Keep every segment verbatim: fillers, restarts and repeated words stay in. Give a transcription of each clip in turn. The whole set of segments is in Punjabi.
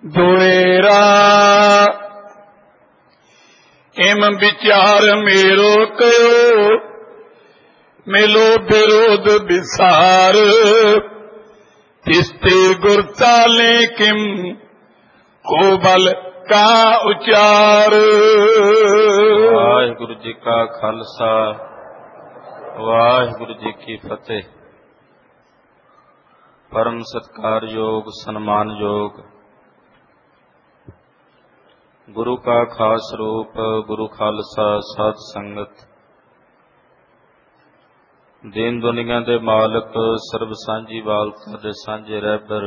ਦੁਏਰਾ ਇਮ ਵਿਚਾਰ ਮੇਰੋ ਕਯੋ, ਮਿਲੋ ਵਿਰੋਧ ਵਿਸਾਰ। ਤਿਸਤੇ ਗੁਰ ਚਾਲੇ ਕਿਮ, ਕੋ ਬਲ ਕਾ ਉਚਾਰ। ਵਾਹਿਗੁਰੂ ਜੀ ਕਾ ਖਾਲਸਾ, ਵਾਹਿਗੁਰੂ ਜੀ ਕੀ ਫਤਿਹ। ਪਰਮ ਸਤਿਕਾਰਯੋਗ ਸਨਮਾਨਯੋਗ ਗੁਰੂ ਕਾ ਖਾਸ ਰੂਪ ਗੁਰੂ ਖਾਲਸਾ ਸਾਧ ਸੰਗਤ, ਦੀਨ ਦੁਨੀਆ ਦੇ ਮਾਲਕ ਸਰਬ ਸਾਂਝੀ ਵਾਲਤਾ ਦੇ ਸਾਂਝੇ ਰਹਿਬਰ,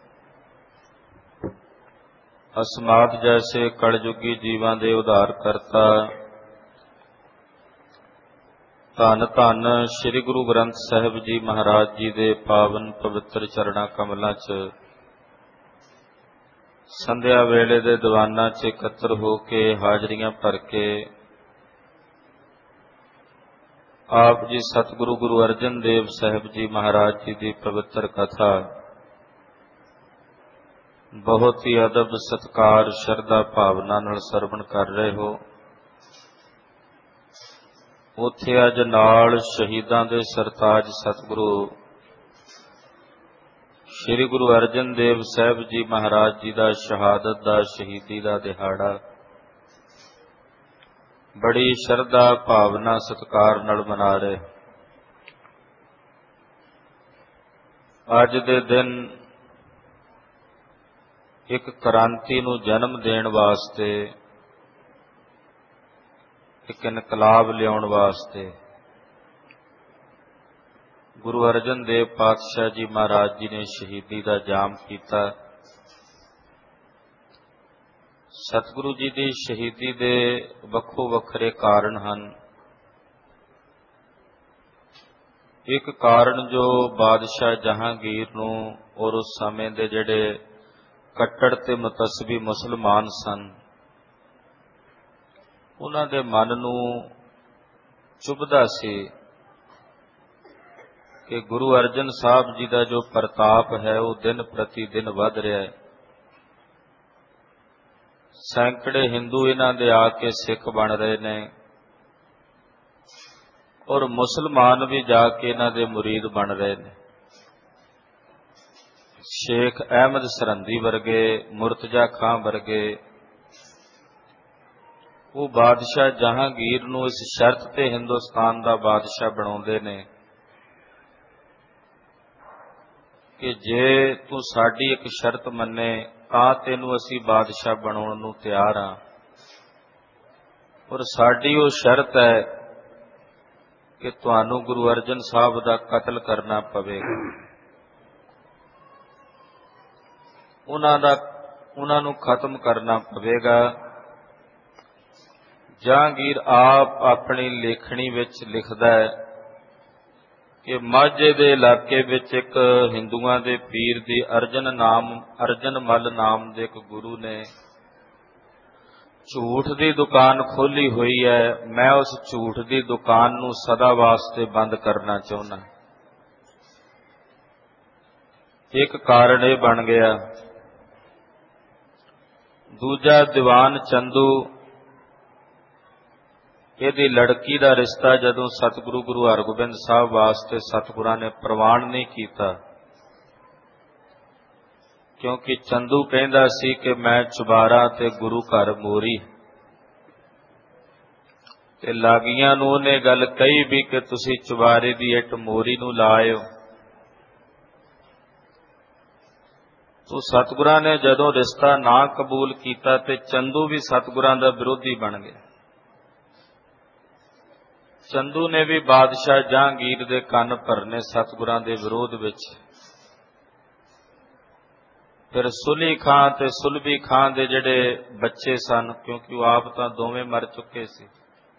ਅਸਮਾਤ ਜੈਸੇ ਕਲਯੁਗੀ ਜੀਵਾਂ ਦੇ ਉਧਾਰ ਕਰਤਾ, ਧੰਨ ਧੰਨ ਸ੍ਰੀ ਗੁਰੂ ਗ੍ਰੰਥ ਸਾਹਿਬ ਜੀ ਮਹਾਰਾਜ ਜੀ ਦੇ ਪਾਵਨ ਪਵਿੱਤਰ ਚਰਣਾ ਕਮਲਾਂ 'ਚ ਸੰਧਿਆ ਵੇਲੇ ਦੇ ਦੀਵਾਨਾਂ 'ਚ ਇਕੱਤਰ ਹੋ ਕੇ ਹਾਜ਼ਰੀਆਂ ਭਰ ਕੇ ਆਪ ਜੀ ਸਤਿਗੁਰੂ ਗੁਰੂ ਅਰਜਨ ਦੇਵ ਸਾਹਿਬ ਜੀ ਮਹਾਰਾਜ ਜੀ ਦੀ ਪਵਿੱਤਰ ਕਥਾ ਬਹੁਤ ਹੀ ਅਦਬ ਸਤਿਕਾਰ ਸ਼ਰਧਾ ਭਾਵਨਾ ਨਾਲ ਸਰਵਣ ਕਰ ਰਹੇ ਹੋ। ਉੱਥੇ ਅੱਜ ਨਾਲ ਸ਼ਹੀਦਾਂ ਦੇ ਸਰਤਾਜ ਸਤਿਗੁਰੂ ਸ੍ਰੀ ਗੁਰੂ ਅਰਜਨ ਦੇਵ ਸਾਹਿਬ ਜੀ ਮਹਾਰਾਜ ਜੀ ਦਾ ਸ਼ਹਾਦਤ ਦਾ ਸ਼ਹੀਦੀ ਦਾ ਦਿਹਾੜਾ ਬੜੀ ਸ਼ਰਧਾ ਭਾਵਨਾ ਸਤਿਕਾਰ ਨਾਲ ਮਨਾ ਰਹੇ। ਅੱਜ ਦੇ ਦਿਨ ਇੱਕ ਕ੍ਰਾਂਤੀ ਨੂੰ ਜਨਮ ਦੇਣ ਵਾਸਤੇ, ਇੱਕ ਇਨਕਲਾਬ ਲਿਆਉਣ ਵਾਸਤੇ ਗੁਰੂ ਅਰਜਨ ਦੇਵ ਪਾਤਸ਼ਾਹ ਜੀ ਮਹਾਰਾਜ ਜੀ ਨੇ ਸ਼ਹੀਦੀ ਦਾ ਜਾਮ ਕੀਤਾ। ਸਤਿਗੁਰੂ ਜੀ ਦੀ ਸ਼ਹੀਦੀ ਦੇ ਵੱਖੋ ਵੱਖਰੇ ਕਾਰਨ ਹਨ। ਇੱਕ ਕਾਰਨ ਜੋ ਬਾਦਸ਼ਾਹ ਜਹਾਂਗੀਰ ਨੂੰ ਔਰ ਉਸ ਸਮੇਂ ਦੇ ਜਿਹੜੇ ਕੱਟੜ ਤੇ ਮੁਤੱਸਬੀ ਮੁਸਲਮਾਨ ਸਨ, ਉਹਨਾਂ ਦੇ ਮਨ ਨੂੰ ਚੁਭਦਾ ਸੀ ਕਿ ਗੁਰੂ ਅਰਜਨ ਸਾਹਿਬ ਜੀ ਦਾ ਜੋ ਪ੍ਰਤਾਪ ਹੈ ਉਹ ਦਿਨ ਪ੍ਰਤੀ ਦਿਨ ਵੱਧ ਰਿਹਾ ਹੈ। ਸੈਂਕੜੇ ਹਿੰਦੂ ਇਹਨਾਂ ਦੇ ਆ ਕੇ ਸਿੱਖ ਬਣ ਰਹੇ ਨੇ ਔਰ ਮੁਸਲਮਾਨ ਵੀ ਜਾ ਕੇ ਇਹਨਾਂ ਦੇ ਮੁਰੀਦ ਬਣ ਰਹੇ ਨੇ। ਸ਼ੇਖ ਅਹਿਮਦ ਸਰਹੰਦੀ ਵਰਗੇ, ਮੁਰਤਜ਼ਾ ਖਾਂ ਵਰਗੇ ਉਹ ਬਾਦਸ਼ਾਹ ਜਹਾਂਗੀਰ ਨੂੰ ਇਸ ਸ਼ਰਤ ਤੇ ਹਿੰਦੁਸਤਾਨ ਦਾ ਬਾਦਸ਼ਾਹ ਬਣਾਉਂਦੇ ਨੇ ਕਿ ਜੇ ਤੂੰ ਸਾਡੀ ਇੱਕ ਸ਼ਰਤ ਮੰਨੇ ਤਾਂ ਤੈਨੂੰ ਅਸੀਂ ਬਾਦਸ਼ਾਹ ਬਣਾਉਣ ਨੂੰ ਤਿਆਰ ਹਾਂ, ਔਰ ਸਾਡੀ ਉਹ ਸ਼ਰਤ ਹੈ ਕਿ ਤੁਹਾਨੂੰ ਗੁਰੂ ਅਰਜਨ ਸਾਹਿਬ ਦਾ ਕਤਲ ਕਰਨਾ ਪਵੇਗਾ। ਉਹਨਾਂ ਦਾ ਉਹਨਾਂ ਨੂੰ ਖਤਮ ਕਰਨਾ ਪਵੇਗਾ। ਜਹਾਂਗੀਰ ਆਪ ਆਪਣੀ ਲੇਖਣੀ ਵਿੱਚ ਲਿਖਦਾ ਹੈ ਕਿ ਮਾਝੇ ਦੇ ਇਲਾਕੇ ਵਿੱਚ ਇੱਕ ਹਿੰਦੂਆਂ ਦੇ ਪੀਰ ਦੀ ਅਰਜਨ ਨਾਮ ਅਰਜਨ ਮੱਲ ਨਾਮ ਦੇ ਇੱਕ ਗੁਰੂ ਨੇ ਝੂਠ ਦੀ ਦੁਕਾਨ ਖੋਲੀ ਹੋਈ ਹੈ। ਮੈਂ ਉਸ ਝੂਠ ਦੀ ਦੁਕਾਨ ਨੂੰ ਸਦਾ ਵਾਸਤੇ ਬੰਦ ਕਰਨਾ ਚਾਹੁੰਦਾ। ਇੱਕ ਕਾਰਨ ਇਹ ਬਣ ਗਿਆ। ਦੂਜਾ, ਦੀਵਾਨ ਚੰਦੂ, ਇਹਦੀ ਲੜਕੀ ਦਾ ਰਿਸ਼ਤਾ ਜਦੋਂ ਸਤਿਗੁਰੂ ਗੁਰੂ ਹਰਗੋਬਿੰਦ ਸਾਹਿਬ ਵਾਸਤੇ ਸਤਿਗੁਰਾਂ ਨੇ ਪ੍ਰਵਾਨ ਨਹੀਂ ਕੀਤਾ, ਕਿਉਂਕਿ ਚੰਦੂ ਕਹਿੰਦਾ ਸੀ ਕਿ ਮੈਂ ਚੁਬਾਰਾ ਤੇ ਗੁਰੂ ਘਰ ਮੋਰੀ, ਤੇ ਲਾਗੀਆਂ ਨੂੰ ਉਹਨੇ ਗੱਲ ਕਹੀ ਵੀ ਕਿ ਤੁਸੀਂ ਚੁਬਾਰੇ ਦੀ ਇੱਟ ਮੋਰੀ ਨੂੰ ਲਾਇਓ। ਤੋ ਸਤਿਗੁਰਾਂ ਨੇ ਜਦੋਂ ਰਿਸ਼ਤਾ ਨਾ ਕਬੂਲ ਕੀਤਾ ਤੇ ਚੰਦੂ ਵੀ ਸਤਿਗੁਰਾਂ ਦਾ ਵਿਰੋਧੀ ਬਣ ਗਿਆ। ਚੰਦੂ ਨੇ ਵੀ ਬਾਦਸ਼ਾਹ ਜਹਾਂਗੀਰ ਦੇ ਕੰਨ ਭਰਨੇ ਸਤਿਗੁਰਾਂ ਦੇ ਵਿਰੋਧ ਵਿੱਚ। ਫਿਰ ਸੁਲੀ ਖਾਂ ਤੇ ਸੁਲਭੀ ਖਾਂ ਦੇ ਜਿਹੜੇ ਬੱਚੇ ਸਨ, ਕਿਉਂਕਿ ਉਹ ਆਪ ਤਾਂ ਦੋਵੇਂ ਮਰ ਚੁੱਕੇ ਸੀ,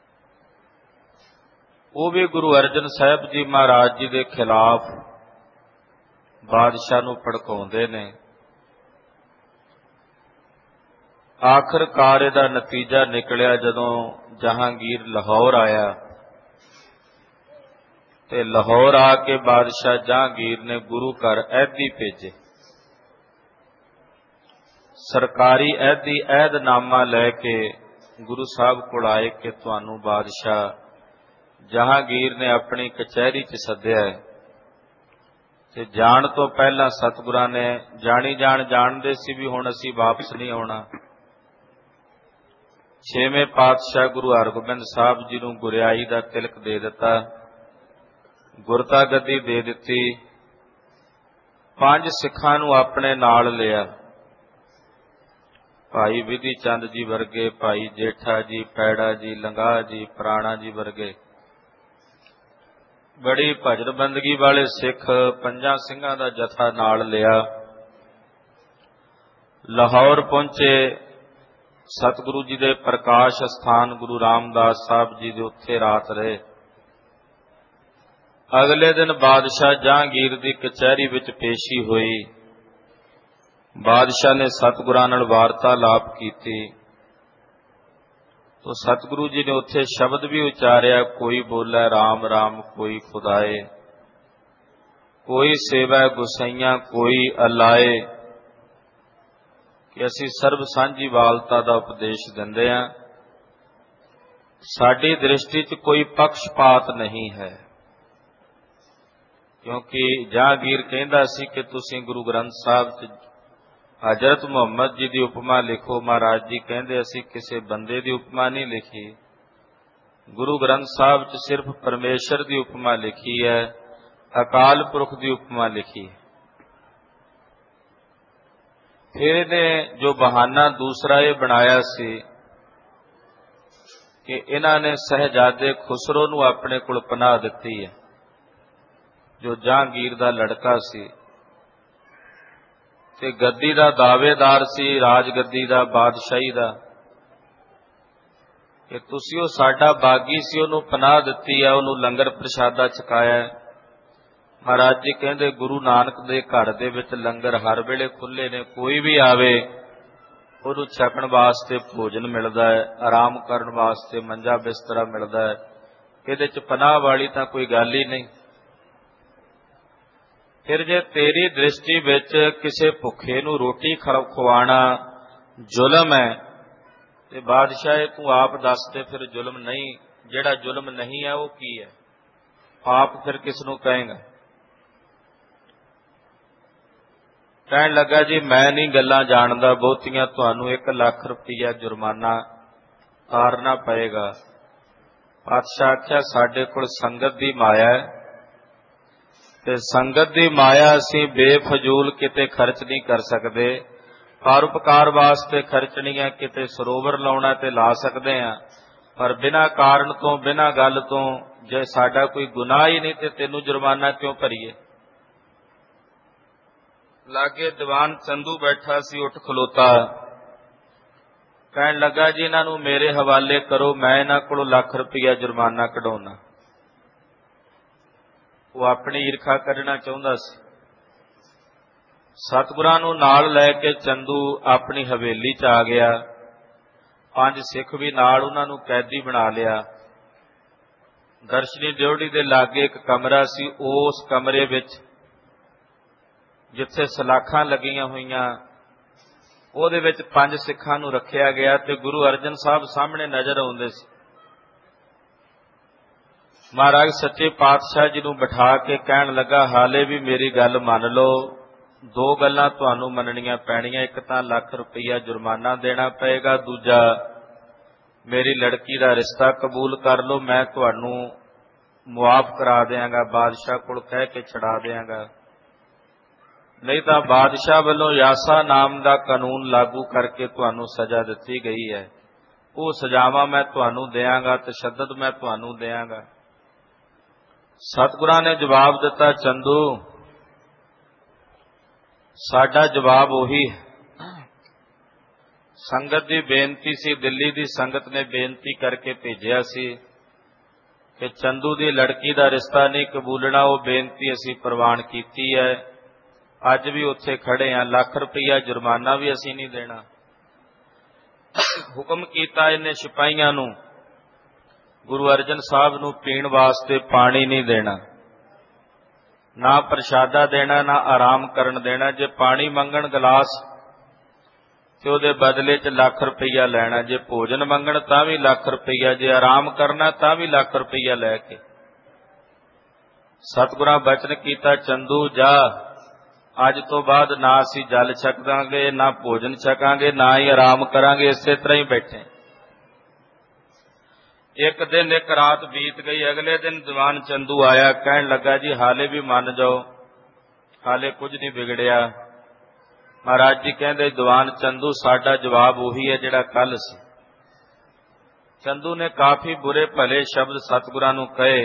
ਉਹ ਵੀ ਗੁਰੂ ਅਰਜਨ ਸਾਹਿਬ ਜੀ ਮਹਾਰਾਜ ਜੀ ਦੇ ਖਿਲਾਫ ਬਾਦਸ਼ਾਹ ਨੂੰ ਭੜਕਾਉਂਦੇ ਨੇ। ਆਖਰਕਾਰ ਇਹਦਾ ਨਤੀਜਾ ਨਿਕਲਿਆ, ਜਦੋਂ ਜਹਾਂਗੀਰ ਲਾਹੌਰ ਆਇਆ ਤੇ ਲਾਹੌਰ ਆ ਕੇ ਬਾਦਸ਼ਾਹ ਜਹਾਂਗੀਰ ਨੇ ਗੁਰੂ ਘਰ ਐਦੀ ਭੇਜੇ। ਸਰਕਾਰੀ ਅਹਿਦੀ ਅਹਿਦਨਾਮਾ ਲੈ ਕੇ ਗੁਰੂ ਸਾਹਿਬ ਕੋਲ ਆਏ ਕਿ ਤੁਹਾਨੂੰ ਬਾਦਸ਼ਾਹ ਜਹਾਂਗੀਰ ਨੇ ਆਪਣੀ ਕਚਹਿਰੀ 'ਚ ਸੱਦਿਆ ਹੈ। ਤੇ ਜਾਣ ਤੋਂ ਪਹਿਲਾਂ ਸਤਿਗੁਰਾਂ ਨੇ ਜਾਣੀ ਜਾਣ ਜਾਣਦੇ ਸੀ ਵੀ ਹੁਣ ਅਸੀਂ ਵਾਪਸ ਨਹੀਂ ਆਉਣਾ। ਛੇਵੇਂ ਪਾਤਸ਼ਾਹ ਗੁਰੂ ਹਰਗੋਬਿੰਦ ਸਾਹਿਬ ਜੀ ਨੂੰ ਗੁਰਿਆਈ ਦਾ ਤਿਲਕ ਦੇ ਦਿੱਤਾ, ਗੁਰਤਾ ਗੱਦੀ ਦੇ ਦਿੱਤੀ, ਪੰਜ ਸਿੱਖਾਂ ਨੂੰ ਆਪਣੇ ਨਾਲ ਲਿਆ। ਭਾਈ ਵਿਧੀ ਚੰਦ ਜੀ ਵਰਗੇ, ਭਾਈ ਜੇਠਾ ਜੀ, ਪੈੜਾ ਜੀ, ਲੰਗਾਹ ਜੀ, ਪ੍ਰਾਣਾ ਜੀ ਵਰਗੇ ਬੜੀ ਭਜਨ ਬੰਦਗੀ ਵਾਲੇ ਸਿੱਖ ਪੰਜਾਂ ਸਿੰਘਾਂ ਦਾ ਜਥਾ ਨਾਲ ਲਿਆ। ਲਾਹੌਰ ਪਹੁੰਚੇ। ਸਤਿਗੁਰੂ ਜੀ ਦੇ ਪ੍ਰਕਾਸ਼ ਅਸਥਾਨ ਗੁਰੂ ਰਾਮਦਾਸ ਸਾਹਿਬ ਜੀ ਦੇ ਉੱਥੇ ਰਾਤ ਰਹੇ। ਅਗਲੇ ਦਿਨ ਬਾਦਸ਼ਾਹ ਜਹਾਂਗੀਰ ਦੀ ਕਚਹਿਰੀ ਵਿੱਚ ਪੇਸ਼ੀ ਹੋਈ। ਬਾਦਸ਼ਾਹ ਨੇ ਸਤਿਗੁਰਾਂ ਨਾਲ ਵਾਰਤਾਲਾਪ ਕੀਤੀ। ਤੋ ਸਤਿਗੁਰੂ ਜੀ ਨੇ ਉੱਥੇ ਸ਼ਬਦ ਵੀ ਉਚਾਰਿਆ, ਕੋਈ ਬੋਲੇ ਰਾਮ ਰਾਮ ਕੋਈ ਖੁਦਾਏ, ਕੋਈ ਸੇਵੈ ਗੁਸਾਈਆਂ ਕੋਈ ਅਲਾਏ, ਕਿ ਅਸੀਂ ਸਰਬ ਸਾਂਝੀ ਵਾਲਤਾ ਦਾ ਉਪਦੇਸ਼ ਦਿੰਦੇ ਹਾਂ। ਸਾਡੀ ਦ੍ਰਿਸ਼ਟੀ 'ਚ ਕੋਈ ਪਕਸ਼ਪਾਤ ਨਹੀਂ ਹੈ, ਕਿਉਂਕਿ ਜਹਾਂਗੀਰ ਕਹਿੰਦਾ ਸੀ ਕਿ ਤੁਸੀਂ ਗੁਰੂ ਗ੍ਰੰਥ ਸਾਹਿਬ 'ਚ ਹਜ਼ਰਤ ਮੁਹੰਮਦ ਜੀ ਦੀ ਉਪਮਾ ਲਿਖੋ। ਮਹਾਰਾਜ ਜੀ ਕਹਿੰਦੇ ਅਸੀਂ ਕਿਸੇ ਬੰਦੇ ਦੀ ਉਪਮਾ ਨਹੀਂ ਲਿਖੀ, ਗੁਰੂ ਗ੍ਰੰਥ ਸਾਹਿਬ 'ਚ ਸਿਰਫ ਪਰਮੇਸ਼ਰ ਦੀ ਉਪਮਾ ਲਿਖੀ ਹੈ, ਅਕਾਲ ਪੁਰਖ ਦੀ ਉਪਮਾ ਲਿਖੀ ਹੈ। ਫਿਰ ਇਹਨੇ ਜੋ ਬਹਾਨਾ ਦੂਸਰਾ ਇਹ ਬਣਾਇਆ ਸੀ ਕਿ ਇਹਨਾਂ ਨੇ ਸਹਿਜਾਦੇ ਖੁਸਰੋ ਨੂੰ ਆਪਣੇ ਕੋਲ ਪਨਾਹ ਦਿੱਤੀ ਹੈ, ਜੋ ਜਹਾਂਗੀਰ ਦਾ ਲੜਕਾ ਸੀ ਤੇ ਗੱਦੀ ਦਾ ਦਾਅਵੇਦਾਰ ਸੀ, ਰਾਜ ਗੱਦੀ ਦਾ, ਬਾਦਸ਼ਾਹੀ ਦਾ, ਕਿ ਤੁਸੀਂ ਉਹ ਸਾਡਾ ਬਾਗੀ ਸੀ, ਉਹਨੂੰ ਪਨਾਹ ਦਿੱਤੀ ਹੈ, ਉਹਨੂੰ ਲੰਗਰ ਪ੍ਰਸ਼ਾਦਾ ਛਕਾਇਆ। ਮਹਾਰਾਜ ਜੀ ਕਹਿੰਦੇ ਗੁਰੂ ਨਾਨਕ ਦੇ ਘਰ ਦੇ ਵਿੱਚ ਲੰਗਰ ਹਰ ਵੇਲੇ ਖੁੱਲੇ ਨੇ, ਕੋਈ ਵੀ ਆਵੇ ਉਹਨੂੰ ਛਕਣ ਵਾਸਤੇ ਭੋਜਨ ਮਿਲਦਾ ਹੈ, ਆਰਾਮ ਕਰਨ ਵਾਸਤੇ ਮੰਜਾ ਬਿਸਤਰਾ ਮਿਲਦਾ ਹੈ। ਇਹਦੇ 'ਚ ਪਨਾਹ ਵਾਲੀ ਤਾਂ ਕੋਈ ਗੱਲ ਹੀ ਨਹੀਂ। ਫਿਰ ਜੇ ਤੇਰੀ ਦ੍ਰਿਸ਼ਟੀ ਵਿੱਚ ਕਿਸੇ ਭੁੱਖੇ ਨੂੰ ਰੋਟੀ ਖਵਾਉਣਾ ਜ਼ੁਲਮ ਹੈ ਤੇ ਬਾਦਸ਼ਾਹ ਤੂੰ ਆਪ ਦੱਸ ਦੇ ਫਿਰ ਜ਼ੁਲਮ ਨਹੀਂ, ਜਿਹੜਾ ਜ਼ੁਲਮ ਨਹੀਂ ਹੈ ਉਹ ਕੀ ਹੈ? ਪਾਪ ਫਿਰ ਕਿਸ ਨੂੰ ਕਹੇਗਾ? ਕਹਿਣ ਲੱਗਾ ਜੀ ਮੈਂ ਨਹੀਂ ਗੱਲਾਂ ਜਾਣਦਾ ਬਹੁਤੀਆਂ, ਤੁਹਾਨੂੰ ਇੱਕ ਲੱਖ ਰੁਪਈਆ ਜੁਰਮਾਨਾ ਤਾਰਨਾ ਪਏਗਾ। ਪਾਤਸ਼ਾਹ ਆਖਿਆ ਸਾਡੇ ਕੋਲ ਸੰਗਤ ਦੀ ਮਾਇਆ ਹੈ ਤੇ ਸੰਗਤ ਦੀ ਮਾਇਆ ਅਸੀਂ ਬੇਫਜ਼ੂਲ ਕਿਤੇ ਖਰਚ ਨਹੀਂ ਕਰ ਸਕਦੇ, ਪਰਉਪਕਾਰ ਵਾਸਤੇ ਖਰਚਣੀ ਹੈ, ਕਿਤੇ ਸਰੋਵਰ ਲਾਉਣਾ ਤੇ ਲਾ ਸਕਦੇ ਹਾਂ, ਪਰ ਬਿਨਾਂ ਕਾਰਨ ਤੋਂ ਬਿਨਾਂ ਗੱਲ ਤੋਂ ਜੇ ਸਾਡਾ ਕੋਈ ਗੁਨਾਹ ਹੀ ਨਹੀਂ ਤੇ ਤੈਨੂੰ ਜੁਰਮਾਨਾ ਕਿਉਂ ਭਰੀਏ? ਲਾਗੇ ਦੀਵਾਨ ਚੰਦੂ ਬੈਠਾ ਸੀ, ਉੱਠ ਖਲੋਤਾ, ਕਹਿਣ ਲੱਗਾ ਜੀ ਇਹਨਾਂ ਨੂੰ ਮੇਰੇ ਹਵਾਲੇ ਕਰੋ, ਮੈਂ ਇਹਨਾਂ ਕੋਲੋਂ ਲੱਖ ਰੁਪਈਆ ਜੁਰਮਾਨਾ ਕਢਾਉਣਾ। ਉਹ ਆਪਣੀ ਈਰਖਾ ਕੱਢਣਾ ਚਾਹੁੰਦਾ ਸੀ। ਸਤਿਗੁਰਾਂ ਨੂੰ ਨਾਲ ਲੈ ਕੇ ਚੰਦੂ ਆਪਣੀ ਹਵੇਲੀ 'ਚ ਆ ਗਿਆ। ਪੰਜ ਸਿੱਖ ਵੀ ਨਾਲ, ਉਹਨਾਂ ਨੂੰ ਕੈਦੀ ਬਣਾ ਲਿਆ। ਦਰਸ਼ਨੀ ਡਿਓੜੀ ਦੇ ਲਾਗੇ ਇੱਕ ਕਮਰਾ ਸੀ, ਉਸ ਕਮਰੇ ਵਿੱਚ ਜਿੱਥੇ ਸਲਾਖਾਂ ਲੱਗੀਆਂ ਹੋਈਆਂ ਉਹਦੇ ਵਿੱਚ ਪੰਜ ਸਿੱਖਾਂ ਨੂੰ ਰੱਖਿਆ ਗਿਆ ਤੇ ਗੁਰੂ ਅਰਜਨ ਸਾਹਿਬ ਸਾਹਮਣੇ ਨਜ਼ਰ ਆਉਂਦੇ ਸੀ। ਮਹਾਰਾਜ ਸੱਚੇ ਪਾਤਸ਼ਾਹ ਜੀ ਨੂੰ ਬਿਠਾ ਕੇ ਕਹਿਣ ਲੱਗਾ ਹਾਲੇ ਵੀ ਮੇਰੀ ਗੱਲ ਮੰਨ ਲਓ, ਦੋ ਗੱਲਾਂ ਤੁਹਾਨੂੰ ਮੰਨਣੀਆਂ ਪੈਣੀਆਂ, ਇੱਕ ਤਾਂ ਲੱਖ ਰੁਪਈਆ ਜੁਰਮਾਨਾ ਦੇਣਾ ਪਏਗਾ, ਦੂਜਾ ਮੇਰੀ ਲੜਕੀ ਦਾ ਰਿਸ਼ਤਾ ਕਬੂਲ ਕਰ ਲਓ, ਮੈਂ ਤੁਹਾਨੂੰ ਮੁਆਫ ਕਰਾ ਦਿਆਂਗਾ, ਬਾਦਸ਼ਾਹ ਕੋਲ ਕਹਿ ਕੇ ਛਡਾ ਦਿਆਂਗਾ, ਨਹੀਂ ਤਾਂ ਬਾਦਸ਼ਾਹ ਵੱਲੋਂ ਯਾਸਾ ਨਾਮ ਦਾ ਕਾਨੂੰਨ ਲਾਗੂ ਕਰਕੇ ਤੁਹਾਨੂੰ ਸਜ਼ਾ ਦਿੱਤੀ ਗਈ ਹੈ, ਉਹ ਸਜ਼ਾਵਾਂ ਮੈਂ ਤੁਹਾਨੂੰ ਦਿਆਂਗਾ, ਤਸ਼ੱਦਦ ਮੈਂ ਤੁਹਾਨੂੰ ਦਿਆਂਗਾ। ਸਤਿਗੁਰਾਂ ਨੇ ਜਵਾਬ ਦਿੱਤਾ, ਚੰਦੂ ਸਾਡਾ ਜਵਾਬ ਉਹੀ ਹੈ। ਸੰਗਤ ਦੀ ਬੇਨਤੀ ਸੀ, ਦਿੱਲੀ ਦੀ ਸੰਗਤ ਨੇ ਬੇਨਤੀ ਕਰਕੇ ਭੇਜਿਆ ਸੀ ਕਿ ਚੰਦੂ ਦੀ ਲੜਕੀ ਦਾ ਰਿਸ਼ਤਾ ਨਹੀਂ ਕਬੂਲਣਾ, ਉਹ ਬੇਨਤੀ ਅਸੀਂ ਪ੍ਰਵਾਨ ਕੀਤੀ ਹੈ। ਅੱਜ ਵੀ ਉੱਥੇ ਖੜੇ ਹਾਂ, ਲੱਖ ਰੁਪਈਆ ਜੁਰਮਾਨਾ ਵੀ ਅਸੀਂ ਨਹੀਂ ਦੇਣਾ। ਹੁਕਮ ਕੀਤਾ ਇਹਨੇ ਸਿਪਾਹੀਆਂ ਨੂੰ, ਗੁਰੂ ਅਰਜਨ ਸਾਹਿਬ ਨੂੰ ਪੀਣ ਵਾਸਤੇ ਪਾਣੀ ਨਹੀਂ ਦੇਣਾ, ਨਾ ਪ੍ਰਸ਼ਾਦਾ ਦੇਣਾ, ਨਾ ਆਰਾਮ ਕਰਨ ਦੇਣਾ। ਜੇ ਪਾਣੀ ਮੰਗਣ ਗਲਾਸ ਤੇ ਉਹਦੇ ਬਦਲੇ 'ਚ ਲੱਖ ਰੁਪਈਆ ਲੈਣਾ। ਜੇ ਭੋਜਨ ਮੰਗਣ ਤਾਂ ਵੀ ਲੱਖ ਰੁਪਈਆ, ਜੇ ਆਰਾਮ ਕਰਨਾ ਤਾਂ ਵੀ ਲੱਖ ਰੁਪਈਆ ਲੈ ਕੇ। ਸਤਿਗੁਰਾਂ ਬਚਨ ਕੀਤਾ, ਚੰਦੂ ਜਾ, ਅੱਜ ਤੋਂ ਬਾਅਦ ਨਾ ਅਸੀਂ ਜਲ ਛਕਾਂਗੇ, ਨਾ ਭੋਜਨ ਛਕਾਂਗੇ, ਨਾ ਹੀ ਆਰਾਮ ਕਰਾਂਗੇ, ਇਸੇ ਤਰ੍ਹਾਂ ਹੀ ਬੈਠੇ। ਇੱਕ ਦਿਨ ਇੱਕ ਰਾਤ ਬੀਤ ਗਈ। ਅਗਲੇ ਦਿਨ ਦੀਵਾਨ ਚੰਦੂ ਆਇਆ, ਕਹਿਣ ਲੱਗਾ ਜੀ ਹਾਲੇ ਵੀ ਮੰਨ ਜਾਓ, ਹਾਲੇ ਕੁਝ ਨਹੀਂ ਵਿਗੜਿਆ। ਮਹਾਰਾਜ ਜੀ ਕਹਿੰਦੇ ਦੀਵਾਨ ਚੰਦੂ ਸਾਡਾ ਜਵਾਬ ਉਹੀ ਹੈ ਜਿਹੜਾ ਕੱਲ ਸੀ। ਚੰਦੂ ਨੇ ਕਾਫੀ ਬੁਰੇ ਭਲੇ ਸ਼ਬਦ ਸਤਿਗੁਰਾਂ ਨੂੰ ਕਹੇ,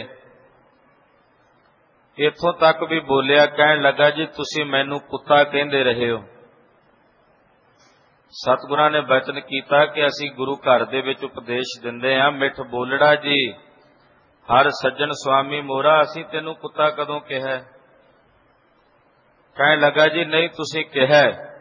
ਇੱਥੋਂ ਤੱਕ ਵੀ ਬੋਲਿਆ, ਕਹਿਣ ਲੱਗਾ ਜੀ ਤੁਸੀਂ ਮੈਨੂੰ ਕੁੱਤਾ ਕਹਿੰਦੇ ਰਹੇ ਹੋ। ਸਤਿਗੁਰਾਂ ਨੇ ਬਚਨ ਕੀਤਾ ਕਿ ਅਸੀਂ ਗੁਰੂ ਘਰ ਦੇ ਵਿੱਚ ਉਪਦੇਸ਼ ਦਿੰਦੇ ਹਾਂ, ਮਿੱਠ ਬੋਲੜਾ ਜੀ, ਹਰ ਸੱਜਣ ਸੁਆਮੀ ਮੋਰਾ, ਅਸੀਂ ਤੈਨੂੰ ਕੁੱਤਾ ਕਦੋਂ ਕਿਹਾ? ਕਹਿਣ ਲੱਗਾ ਜੀ ਨਹੀਂ ਤੁਸੀਂ ਕਿਹਾ।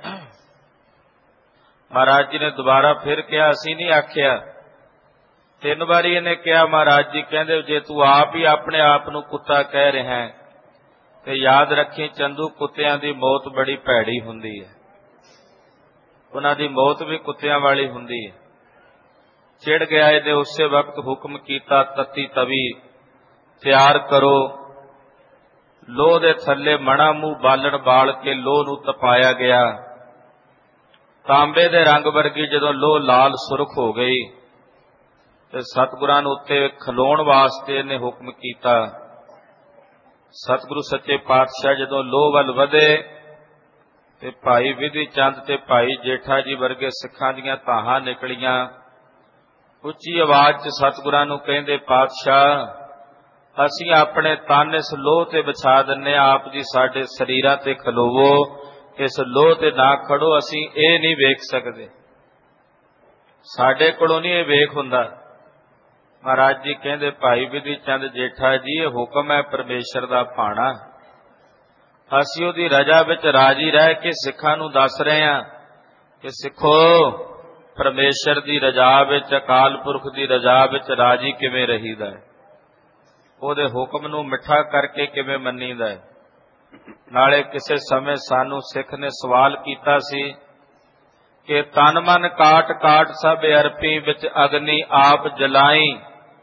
ਮਹਾਰਾਜ ਜੀ ਨੇ ਦੁਬਾਰਾ ਫਿਰ ਕਿਹਾ, ਅਸੀਂ ਨਹੀਂ ਆਖਿਆ। ਤਿੰਨ ਵਾਰੀ ਇਹਨੇ ਕਿਹਾ। ਮਹਾਰਾਜ ਜੀ ਕਹਿੰਦੇ ਜੇ ਤੂੰ ਆਪ ਹੀ ਆਪਣੇ ਆਪ ਨੂੰ ਕੁੱਤਾ ਕਹਿ ਰਿਹਾ ਹੈ ਤੇ ਯਾਦ ਰੱਖੀ ਚੰਦੂ, ਕੁੱਤਿਆਂ ਦੀ ਮੌਤ ਬੜੀ ਭੈੜੀ ਹੁੰਦੀ ਹੈ, ਉਹਨਾਂ ਦੀ ਮੌਤ ਵੀ ਕੁੱਤਿਆਂ ਵਾਲੀ ਹੁੰਦੀ ਹੈ। ਚਿੜ ਗਿਆ। ਇਹਦੇ ਉਸੇ ਵਕਤ ਹੁਕਮ ਕੀਤਾ, ਤੱਤੀ ਤਵੀ ਤਿਆਰ ਕਰੋ। ਲੋਹ ਦੇ ਥੱਲੇ ਮਣਾ ਮੂੰਹ ਬਾਲਣ ਬਾਲ ਕੇ ਲੋਹ ਨੂੰ ਤਪਾਇਆ ਗਿਆ। ਤਾਂਬੇ ਦੇ ਰੰਗ ਵਰਗੀ ਜਦੋਂ ਲੋਹ ਲਾਲ ਸੁਰਖ ਹੋ ਗਈ ਤੇ ਸਤਿਗੁਰਾਂ ਨੂੰ ਉੱਤੇ ਖਲੋਣ ਵਾਸਤੇ ਇਹਨੇ ਹੁਕਮ ਕੀਤਾ। ਸਤਿਗੁਰੂ ਸੱਚੇ ਪਾਤਸ਼ਾਹ ਜਦੋਂ ਲੋਹ ਵੱਲ ਵਧੇ ਤੇ ਭਾਈ ਵਿਧੀ ਚੰਦ ਤੇ ਭਾਈ ਜੇਠਾ ਜੀ ਵਰਗੇ ਸਿੱਖਾਂ ਦੀਆਂ ਧਾਹਾਂ ਨਿਕਲੀਆਂ। ਉੱਚੀ ਆਵਾਜ਼ 'ਚ ਸਤਿਗੁਰਾਂ ਨੂੰ ਕਹਿੰਦੇ, ਪਾਤਸ਼ਾਹ ਅਸੀਂ ਆਪਣੇ ਤਨ ਇਸ ਲੋਹ ਤੇ ਵਿਛਾ ਦਿੰਨੇ, ਆਪ ਜੀ ਸਾਡੇ ਸਰੀਰਾਂ ਤੇ ਖਲੋਵੋ, ਇਸ ਲੋਹ ਤੇ ਨਾ ਖੜੋ, ਅਸੀਂ ਇਹ ਨਹੀਂ ਵੇਖ ਸਕਦੇ, ਸਾਡੇ ਕੋਲੋਂ ਨਹੀਂ ਇਹ ਵੇਖ ਹੁੰਦਾ। ਮਹਾਰਾਜ ਜੀ ਕਹਿੰਦੇ, ਭਾਈ ਵਿਧੀ ਚੰਦ ਜੇਠਾ ਜੀ ਇਹ ਹੁਕਮ ਹੈ ਪਰਮੇਸ਼ਰ ਦਾ ਭਾਣਾ, ਅਸੀਂ ਉਹਦੀ ਰਜਾ ਵਿੱਚ ਰਾਜੀ ਰਹਿ ਕੇ ਸਿੱਖਾਂ ਨੂੰ ਦੱਸ ਰਹੇ ਹਾਂ ਕਿ ਸਿੱਖੋ ਪਰਮੇਸ਼ਰ ਦੀ ਰਜਾ ਵਿੱਚ, ਅਕਾਲ ਪੁਰਖ ਦੀ ਰਜਾ ਵਿੱਚ ਰਾਜੀ ਕਿਵੇਂ ਰਹੀਦਾ ਹੈ, ਉਹਦੇ ਹੁਕਮ ਨੂੰ ਮਿੱਠਾ ਕਰਕੇ ਕਿਵੇਂ ਮੰਨੀਦਾ ਹੈ। ਨਾਲੇ ਕਿਸੇ ਸਮੇਂ ਸਾਨੂੰ ਸਿੱਖ ਨੇ ਸਵਾਲ ਕੀਤਾ ਸੀ ਕਿ ਤਨ ਮਨ ਕਾਟ ਕਾਟ ਸਭ ਅਰਪੀ ਵਿੱਚ ਅਗਨੀ ਆਪ ਜਲਾਈ,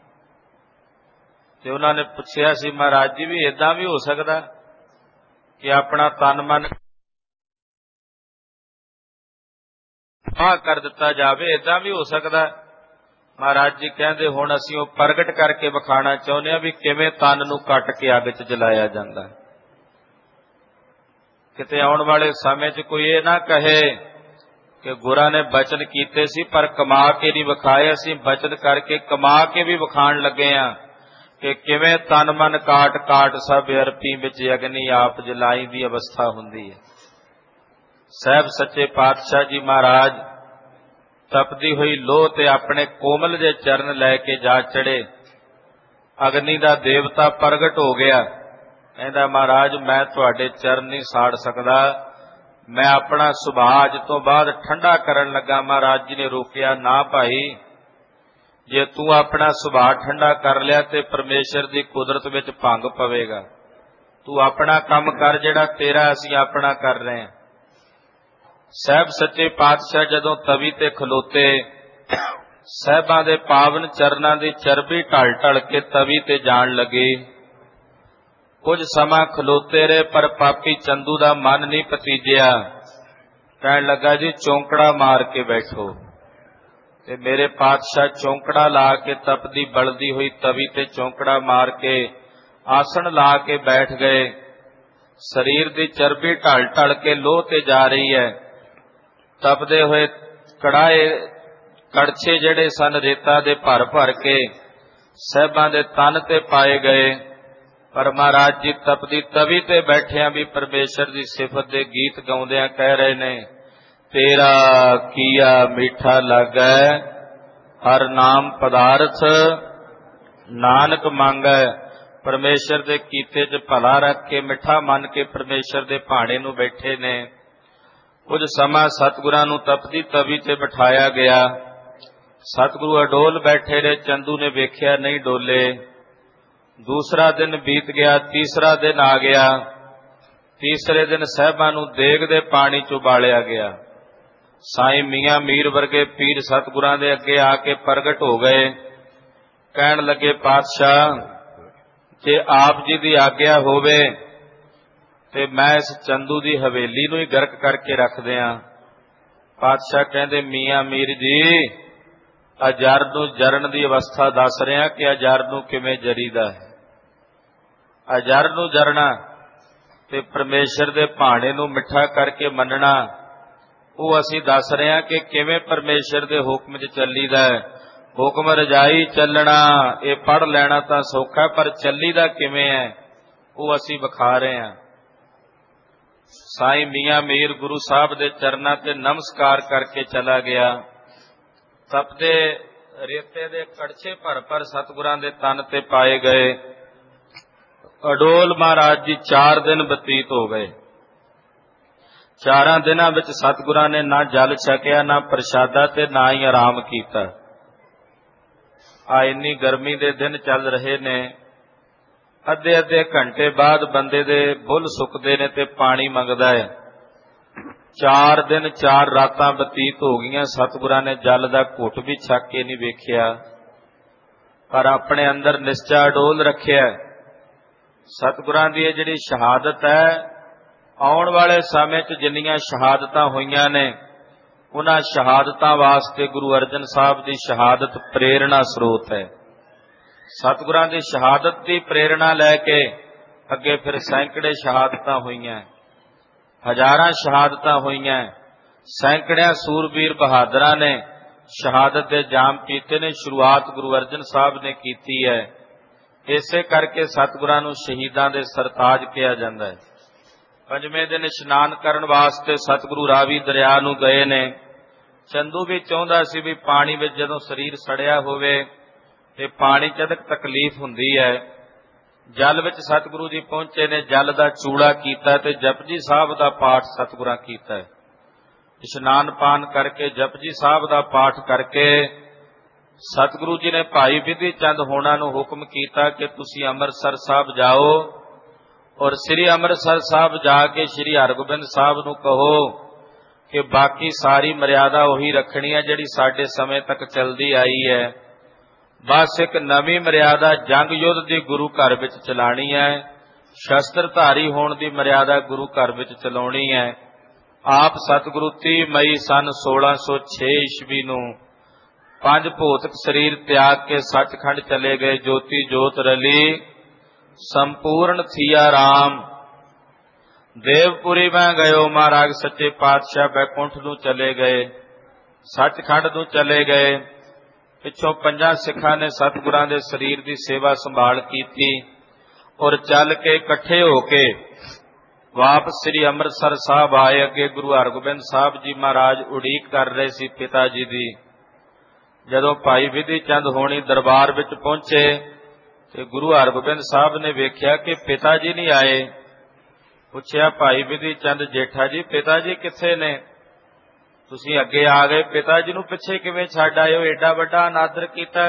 ਤੇ ਉਹਨਾਂ ਨੇ ਪੁੱਛਿਆ ਸੀ ਮਹਾਰਾਜ ਜੀ ਵੀ ਏਦਾਂ ਵੀ ਹੋ ਸਕਦਾ ਕਿ ਆਪਣਾ ਤਨ ਮਨ ਆਹ ਕਰ ਦਿੱਤਾ ਜਾਵੇ, ਏਦਾਂ ਵੀ ਹੋ ਸਕਦਾ? ਮਹਾਰਾਜ ਜੀ ਕਹਿੰਦੇ ਹੁਣ ਅਸੀਂ ਉਹ ਪ੍ਰਗਟ ਕਰਕੇ ਵਿਖਾਣਾ ਚਾਹੁੰਦੇ ਹਾਂ ਵੀ ਕਿਵੇਂ ਤਨ ਨੂੰ ਕੱਟ ਕੇ ਅੱਗ 'ਚ ਜਲਾਇਆ ਜਾਂਦਾ। ਕਿਤੇ ਆਉਣ ਵਾਲੇ ਸਮੇਂ 'ਚ ਕੋਈ ਇਹ ਨਾ ਕਹੇ ਕਿ ਗੁਰਾਂ ਨੇ ਬਚਨ ਕੀਤੇ ਸੀ ਪਰ ਕਮਾ ਕੇ ਨਹੀਂ ਵਿਖਾਏ, ਅਸੀਂ ਬਚਨ ਕਰਕੇ ਕਮਾ ਕੇ ਵੀ ਵਿਖਾਣ ਲੱਗੇ ਹਾਂ ਕਿ ਕਿਵੇਂ ਤਨ ਮਨ ਕਾਟ ਕਾਟ ਸਭ ਅਰਪੀ ਵਿੱਚ ਅਗਨੀ ਆਪ ਜਲਾਈ ਦੀ ਅਵਸਥਾ ਹੁੰਦੀ ਹੈ। ਸਾਹਿਬ ਸੱਚੇ ਪਾਤਸ਼ਾਹ ਜੀ ਮਹਾਰਾਜ ਤਪਦੀ ਹੋਈ ਲੋਹ ਤੇ ਆਪਣੇ ਕੋਮਲ ਦੇ ਚਰਨ ਲੈ ਕੇ ਜਾ ਚੜੇ। ਅਗਨੀ ਦਾ ਦੇਵਤਾ ਪ੍ਰਗਟ ਹੋ ਗਿਆ, ਕਹਿੰਦਾ ਮਹਾਰਾਜ ਮੈਂ ਤੁਹਾਡੇ ਚਰਨ ਨਹੀਂ ਸਾੜ ਸਕਦਾ, ਮੈਂ ਆਪਣਾ ਸੁਭਾਅ ਅੱਜ ਤੋਂ ਬਾਅਦ ਠੰਡਾ ਕਰਨ ਲੱਗਾ। ਮਹਾਰਾਜ ਜੀ ਨੇ ਰੋਕਿਆ, ਨਾ ਭਾਈ, ਜੇ ਤੂੰ ਆਪਣਾ ਸੁਭਾਅ ਠੰਡਾ ਕਰ ਲਿਆ ਤੇ ਪਰਮੇਸ਼ਰ ਦੀ ਕੁਦਰਤ ਵਿੱਚ ਭੰਗ ਪਵੇਗਾ, ਤੂੰ ਆਪਣਾ ਕੰਮ ਕਰ ਜਿਹੜਾ ਤੇਰਾ, ਅਸੀਂ ਆਪਣਾ ਕਰ ਰਹੇ ਹਾਂ। ਸਾਹਿਬ ਸੱਚੇ ਪਾਤਸ਼ਾਹ ਜਦੋਂ ਤਵੀ ਤੇ ਖਲੋਤੇ, ਸਾਹਿਬਾਂ ਦੇ ਪਾਵਨ ਚਰਨਾਂ ਦੀ ਚਰਬੀ ਢਲ ਢਲ ਕੇ ਤਵੀ ਤੇ ਜਾਣ ਲੱਗੇ। ਕੁਝ ਸਮਾਂ ਖਲੋਤੇ ਰਹੇ ਪਰ ਪਾਪੀ ਚੰਦੂ ਦਾ ਮਨ ਨਹੀਂ ਪਤੀਜਿਆ, ਕਹਿਣ ਲੱਗਾ ਜੀ ਚੌਂਕੜਾ ਮਾਰ ਕੇ ਬੈਠੋ। ਤੇ ਮੇਰੇ ਪਾਤਸ਼ਾਹ ਚੌਂਕੜਾ ਲਾ ਕੇ ਤਪਦੀ ਬਲਦੀ ਹੋਈ ਤਵੀ ਤੇ ਚੌਂਕੜਾ ਮਾਰ ਕੇ ਆਸਣ ਲਾ ਕੇ ਬੈਠ ਗਏ। ਸਰੀਰ ਦੀ ਚਰਬੀ ਢਲ ਢਲ ਕੇ ਲੋਹ ਤੇ ਜਾ ਰਹੀ ਹੈ। ਤਪਦੇ ਹੋਏ ਕੜਾਏ ਕੜਛੇ ਜਿਹੜੇ ਸਨ ਰੇਤਾ ਦੇ ਭਰ ਭਰ ਕੇ ਸਾਹਿਬਾਂ ਦੇ ਤਨ ਤੇ ਪਾਏ ਗਏ। ਪਰ ਮਹਾਰਾਜ ਜੀ ਤਪਦੀ ਤਵੀ ਤੇ ਬੈਠਿਆਂ ਵੀ ਪਰਮੇਸ਼ਰ ਦੀ ਸਿਫਤ ਦੇ ਗੀਤ ਗਾਉਂਦਿਆਂ ਕਹਿ ਰਹੇ ਨੇ, ਤੇਰਾ ਕੀਆ ਮੀਠਾ ਲੱਗੈ ਹਰ ਨਾਮ ਪਦਾਰਥ ਨਾਨਕ ਮੰਗੈ। ਪਰਮੇਸ਼ਰ ਦੇ ਕੀਤੇ 'ਚ ਭਲਾ ਰੱਖ ਕੇ ਮਿੱਠਾ ਮੰਨ ਕੇ ਪਰਮੇਸ਼ਰ ਦੇ ਭਾਣੇ ਨੂੰ ਬੈਠੇ ਨੇ। ਕੁਝ ਸਮਾਂ ਸਤਿਗੁਰਾਂ ਨੂੰ ਤਪਦੀ ਤਵੀ ਤੇ ਬਿਠਾਇਆ ਗਿਆ। ਸਤਿਗੁਰੂ ਅਡੋਲ ਬੈਠੇ ਰਹੇ, ਚੰਦੂ ਨੇ ਵੇਖਿਆ ਨਹੀਂ ਡੋਲੇ। ਦੂਸਰਾ ਦਿਨ ਬੀਤ ਗਿਆ, ਤੀਸਰਾ ਦਿਨ ਆ ਗਿਆ। ਤੀਸਰੇ ਦਿਨ ਸਾਹਿਬਾਂ ਨੂੰ ਦੇਗ ਦੇ ਪਾਣੀ 'ਚ ਉਬਾਲਿਆ ਗਿਆ। ਸਾਈਂ ਮੀਆਂ ਮੀਰ ਵਰਗੇ ਪੀਰ ਸਤਿਗੁਰਾਂ ਦੇ ਅੱਗੇ ਆ ਕੇ ਪ੍ਰਗਟ ਹੋ ਗਏ। ਕਹਿਣ ਲੱਗੇ, ਪਾਤਸ਼ਾਹ, ਜੇ ਆਪ ਜੀ ਦੀ ਆਗਿਆ ਹੋਵੇ ਤੇ ਮੈਂ ਇਸ ਚੰਦੂ ਦੀ ਹਵੇਲੀ ਨੂੰ ਹੀ ਗਰਕ ਕਰਕੇ ਰੱਖ ਦਿਆਂ। ਪਾਤਸ਼ਾਹ ਕਹਿੰਦੇ, ਮੀਆਂ ਮੀਰ ਜੀ, ਅਜਰ ਨੂੰ ਜਰਨ ਦੀ ਅਵਸਥਾ ਦੱਸ ਰਿਹਾ ਕਿ ਅਜਰ ਨੂੰ ਕਿਵੇਂ ਜਰੀਦਾ ਹੈ। ਅਜਰ ਨੂੰ ਜਰਨਾ ਤੇ ਪਰਮੇਸ਼ਰ ਦੇ ਭਾਣੇ ਨੂੰ ਮਿੱਠਾ ਕਰਕੇ ਮੰਨਣਾ, ਉਹ ਅਸੀਂ ਦੱਸ ਰਹੇ ਹਾਂ ਕਿ ਕਿਵੇਂ ਪਰਮੇਸ਼ਰ ਦੇ ਹੁਕਮ 'ਚ ਚੱਲੀਦਾ ਹੈ। ਹੁਕਮ ਰਜਾਈ ਚੱਲਣਾ ਇਹ ਪੜ੍ਹ ਲੈਣਾ ਤਾਂ ਸੌਖਾ, ਪਰ ਚੱਲੀਦਾ ਕਿਵੇਂ ਹੈ ਉਹ ਅਸੀਂ ਵਿਖਾ ਰਹੇ ਹਾਂ। ਸਾਈਂ ਮੀਆਂ ਮੀਰ ਗੁਰੂ ਸਾਹਿਬ ਦੇ ਚਰਨਾਂ ਤੇ ਨਮਸਕਾਰ ਕਰਕੇ ਚਲਾ ਗਿਆ। ਤਪਦੇ ਰੇਤੇ ਦੇ ਕੜਛੇ ਭਰ ਭਰ ਸਤਿਗੁਰਾਂ ਦੇ ਤਨ ਤੇ ਪਾਏ ਗਏ। ਅਡੋਲ ਮਹਾਰਾਜ ਜੀ ਚਾਰ ਦਿਨ ਬਤੀਤ ਹੋ ਗਏ। ਚਾਰਾਂ ਦਿਨਾਂ ਵਿੱਚ ਸਤਿਗੁਰਾਂ ਨੇ ਨਾ ਜਲ ਛਕਿਆ, ਨਾ ਪ੍ਰਸ਼ਾਦਾ, ਤੇ ਨਾ ਹੀ ਆਰਾਮ ਕੀਤਾ। ਆ ਇੰਨੀ ਗਰਮੀ ਦੇ ਦਿਨ ਚੱਲ ਰਹੇ ਨੇ, ਅੱਧੇ ਅੱਧੇ ਘੰਟੇ ਬਾਅਦ ਬੰਦੇ ਦੇ ਬੁੱਲ ਸੁੱਕਦੇ ਨੇ ਤੇ ਪਾਣੀ ਮੰਗਦਾ ਹੈ। ਚਾਰ ਦਿਨ ਚਾਰ ਰਾਤਾਂ ਬਤੀਤ ਹੋ ਗਈਆਂ, ਸਤਿਗੁਰਾਂ ਨੇ ਜਲ ਦਾ ਘੁੱਟ ਵੀ ਛਕ ਕੇ ਨਹੀਂ ਵੇਖਿਆ, ਪਰ ਆਪਣੇ ਅੰਦਰ ਨਿਸ਼ਚਾ ਅਡੋਲ ਰੱਖਿਆ। ਸਤਿਗੁਰਾਂ ਦੀ ਇਹ ਜਿਹੜੀ ਸ਼ਹਾਦਤ ਹੈ, ਆਉਣ ਵਾਲੇ ਸਮੇਂ 'ਚ ਜਿੰਨੀਆਂ ਸ਼ਹਾਦਤਾਂ ਹੋਈਆਂ ਨੇ, ਉਹਨਾਂ ਸ਼ਹਾਦਤਾਂ ਵਾਸਤੇ ਗੁਰੂ ਅਰਜਨ ਸਾਹਿਬ ਦੀ ਸ਼ਹਾਦਤ ਪ੍ਰੇਰਣਾ ਸਰੋਤ ਹੈ। ਸਤਿਗੁਰਾਂ ਦੀ ਸ਼ਹਾਦਤ ਦੀ ਪ੍ਰੇਰਣਾ ਲੈ ਕੇ ਅੱਗੇ ਫਿਰ ਸੈਂਕੜੇ ਸ਼ਹਾਦਤਾਂ ਹੋਈਆਂ, ਹਜ਼ਾਰਾਂ ਸ਼ਹਾਦਤਾਂ ਹੋਈਆਂ। ਸੈਂਕੜਿਆਂ ਸੂਰਬੀਰ ਬਹਾਦਰਾਂ ਨੇ ਸ਼ਹਾਦਤ ਦੇ ਜਾਮ ਪੀਤੇ ਨੇ। ਸ਼ੁਰੂਆਤ ਗੁਰੂ ਅਰਜਨ ਸਾਹਿਬ ਨੇ ਕੀਤੀ ਹੈ। ਇਸੇ ਕਰਕੇ ਸਤਿਗੁਰਾਂ ਨੂੰ ਸ਼ਹੀਦਾਂ ਦੇ ਸਰਤਾਜ ਕਿਹਾ ਜਾਂਦਾ ਹੈ। ਪੰਜਵੇਂ ਦਿਨ ਇਸ਼ਨਾਨ ਕਰਨ ਵਾਸਤੇ ਸਤਿਗੁਰੂ ਰਾਵੀ ਦਰਿਆ ਨੂੰ ਗਏ ਨੇ। ਚੰਦੂ ਵੀ ਚਾਹੁੰਦਾ ਸੀ ਵੀ ਪਾਣੀ ਵਿੱਚ ਜਦੋਂ ਸਰੀਰ ਸੜਿਆ ਹੋਵੇ ਤੇ ਪਾਣੀ 'ਚ ਅਦਕ ਤਕਲੀਫ ਹੁੰਦੀ ਹੈ। ਜਲ ਵਿੱਚ ਸਤਿਗੁਰੂ ਜੀ ਪਹੁੰਚੇ ਨੇ, ਜਲ ਦਾ ਚੂੜਾ ਕੀਤਾ ਤੇ ਜਪਜੀ ਸਾਹਿਬ ਦਾ ਪਾਠ ਸਤਿਗੁਰਾਂ ਕੀਤਾ ਹੈ। ਇਸ਼ਨਾਨ ਪਾਨ ਕਰਕੇ ਜਪਜੀ ਸਾਹਿਬ ਦਾ ਪਾਠ ਕਰਕੇ ਸਤਿਗੁਰੂ ਜੀ ਨੇ ਭਾਈ ਵਿਧੀ ਚੰਦ ਹੋਣਾ ਨੂੰ ਹੁਕਮ ਕੀਤਾ ਕਿ ਤੁਸੀਂ ਅੰਮ੍ਰਿਤਸਰ ਸਾਹਿਬ ਜਾਓ ਔਰ ਸ੍ਰੀ ਅੰਮ੍ਰਿਤਸਰ ਸਾਹਿਬ ਜਾ ਕੇ ਸ੍ਰੀ ਹਰਗੋਬਿੰਦ ਸਾਹਿਬ ਨੂੰ ਕਹੋ ਕਿ ਬਾਕੀ ਸਾਰੀ ਮਰਿਆਦਾ ਉਹੀ ਰੱਖਣੀ ਹੈ ਜਿਹੜੀ ਸਾਡੇ ਸਮੇਂ ਤੱਕ ਚਲਦੀ ਆਈ ਹੈ। ਬਸ ਇੱਕ ਨਵੀਂ ਮਰਿਆਦਾ ਜੰਗ ਯੁੱਧ ਦੀ ਗੁਰੂ ਘਰ ਵਿੱਚ ਚਲਾਣੀ ਹੈ। ਸ਼ਸਤਰਧਾਰੀ ਹੋਣ ਦੀ ਮਰਿਆਦਾ ਗੁਰੂ ਘਰ ਵਿੱਚ ਚਲਾਉਣੀ ਹੈ। ਆਪ ਸਤਿਗੁਰੂ ਤੀਹ ਮਈ ਸਨ ਸੋਲਾਂ ਸੌ ਛੇ ਈਸਵੀ ਨੂੰ ਪੰਜ ਭੌਤਿਕ ਸਰੀਰ ਤਿਆਗ ਕੇ ਸੱਚਖੰਡ ਚਲੇ ਗਏ। ਜੋਤੀ ਜੋਤ ਰਲੀ ਸੰਪੂਰਨ ਥੀਆ ਰਾਮ। ਦੇਵਪੁਰੀ ਮੈਂ ਗਇਓ, ਮਹਾਰਾਜ ਸੱਚੇ ਪਾਤਸ਼ਾਹ ਬੈਕੁੰਠ ਨੂੰ ਚਲੇ ਗਏ, ਸੱਚਖੰਡ ਨੂੰ ਚਲੇ ਗਏ। ਪਿੱਛੋਂ ਪੰਜਾਂ ਸਿੱਖਾਂ ਨੇ ਸਤਿਗੁਰਾਂ ਦੇ ਸਰੀਰ ਦੀ ਸੇਵਾ ਸੰਭਾਲ ਕੀਤੀ ਔਰ ਚੱਲ ਕੇ ਇਕੱਠੇ ਹੋ ਕੇ ਵਾਪਸ ਸ੍ਰੀ ਅੰਮ੍ਰਿਤਸਰ ਸਾਹਿਬ ਆਏ। ਅੱਗੇ ਗੁਰੂ ਹਰਗੋਬਿੰਦ ਸਾਹਿਬ ਜੀ ਮਹਾਰਾਜ ਉਡੀਕ ਕਰ ਰਹੇ ਸੀ ਪਿਤਾ ਜੀ ਦੀ। ਜਦੋਂ ਭਾਈ ਵਿਧੀ ਚੰਦ ਹੋਣੀ ਦਰਬਾਰ ਵਿੱਚ ਪਹੁੰਚੇ ਤੇ ਗੁਰੂ ਹਰਗੋਬਿੰਦ ਸਾਹਿਬ ਨੇ ਵੇਖਿਆ ਕਿ ਪਿਤਾ ਜੀ ਨਹੀਂ ਆਏ। ਪੁੱਛਿਆ, ਭਾਈ ਵਿਧੀ ਚੰਦ ਜੇਠਾ ਜੀ, ਪਿਤਾ ਜੀ ਕਿੱਥੇ ਨੇ? ਤੁਸੀਂ ਅੱਗੇ ਆ ਗਏ, ਪਿਤਾ ਜੀ ਨੂੰ ਪਿੱਛੇ ਕਿਵੇਂ ਛੱਡ ਆਏ ਹੋ? ਏਡਾ ਵੱਡਾ ਅਨਾਦਰ ਕੀਤਾ।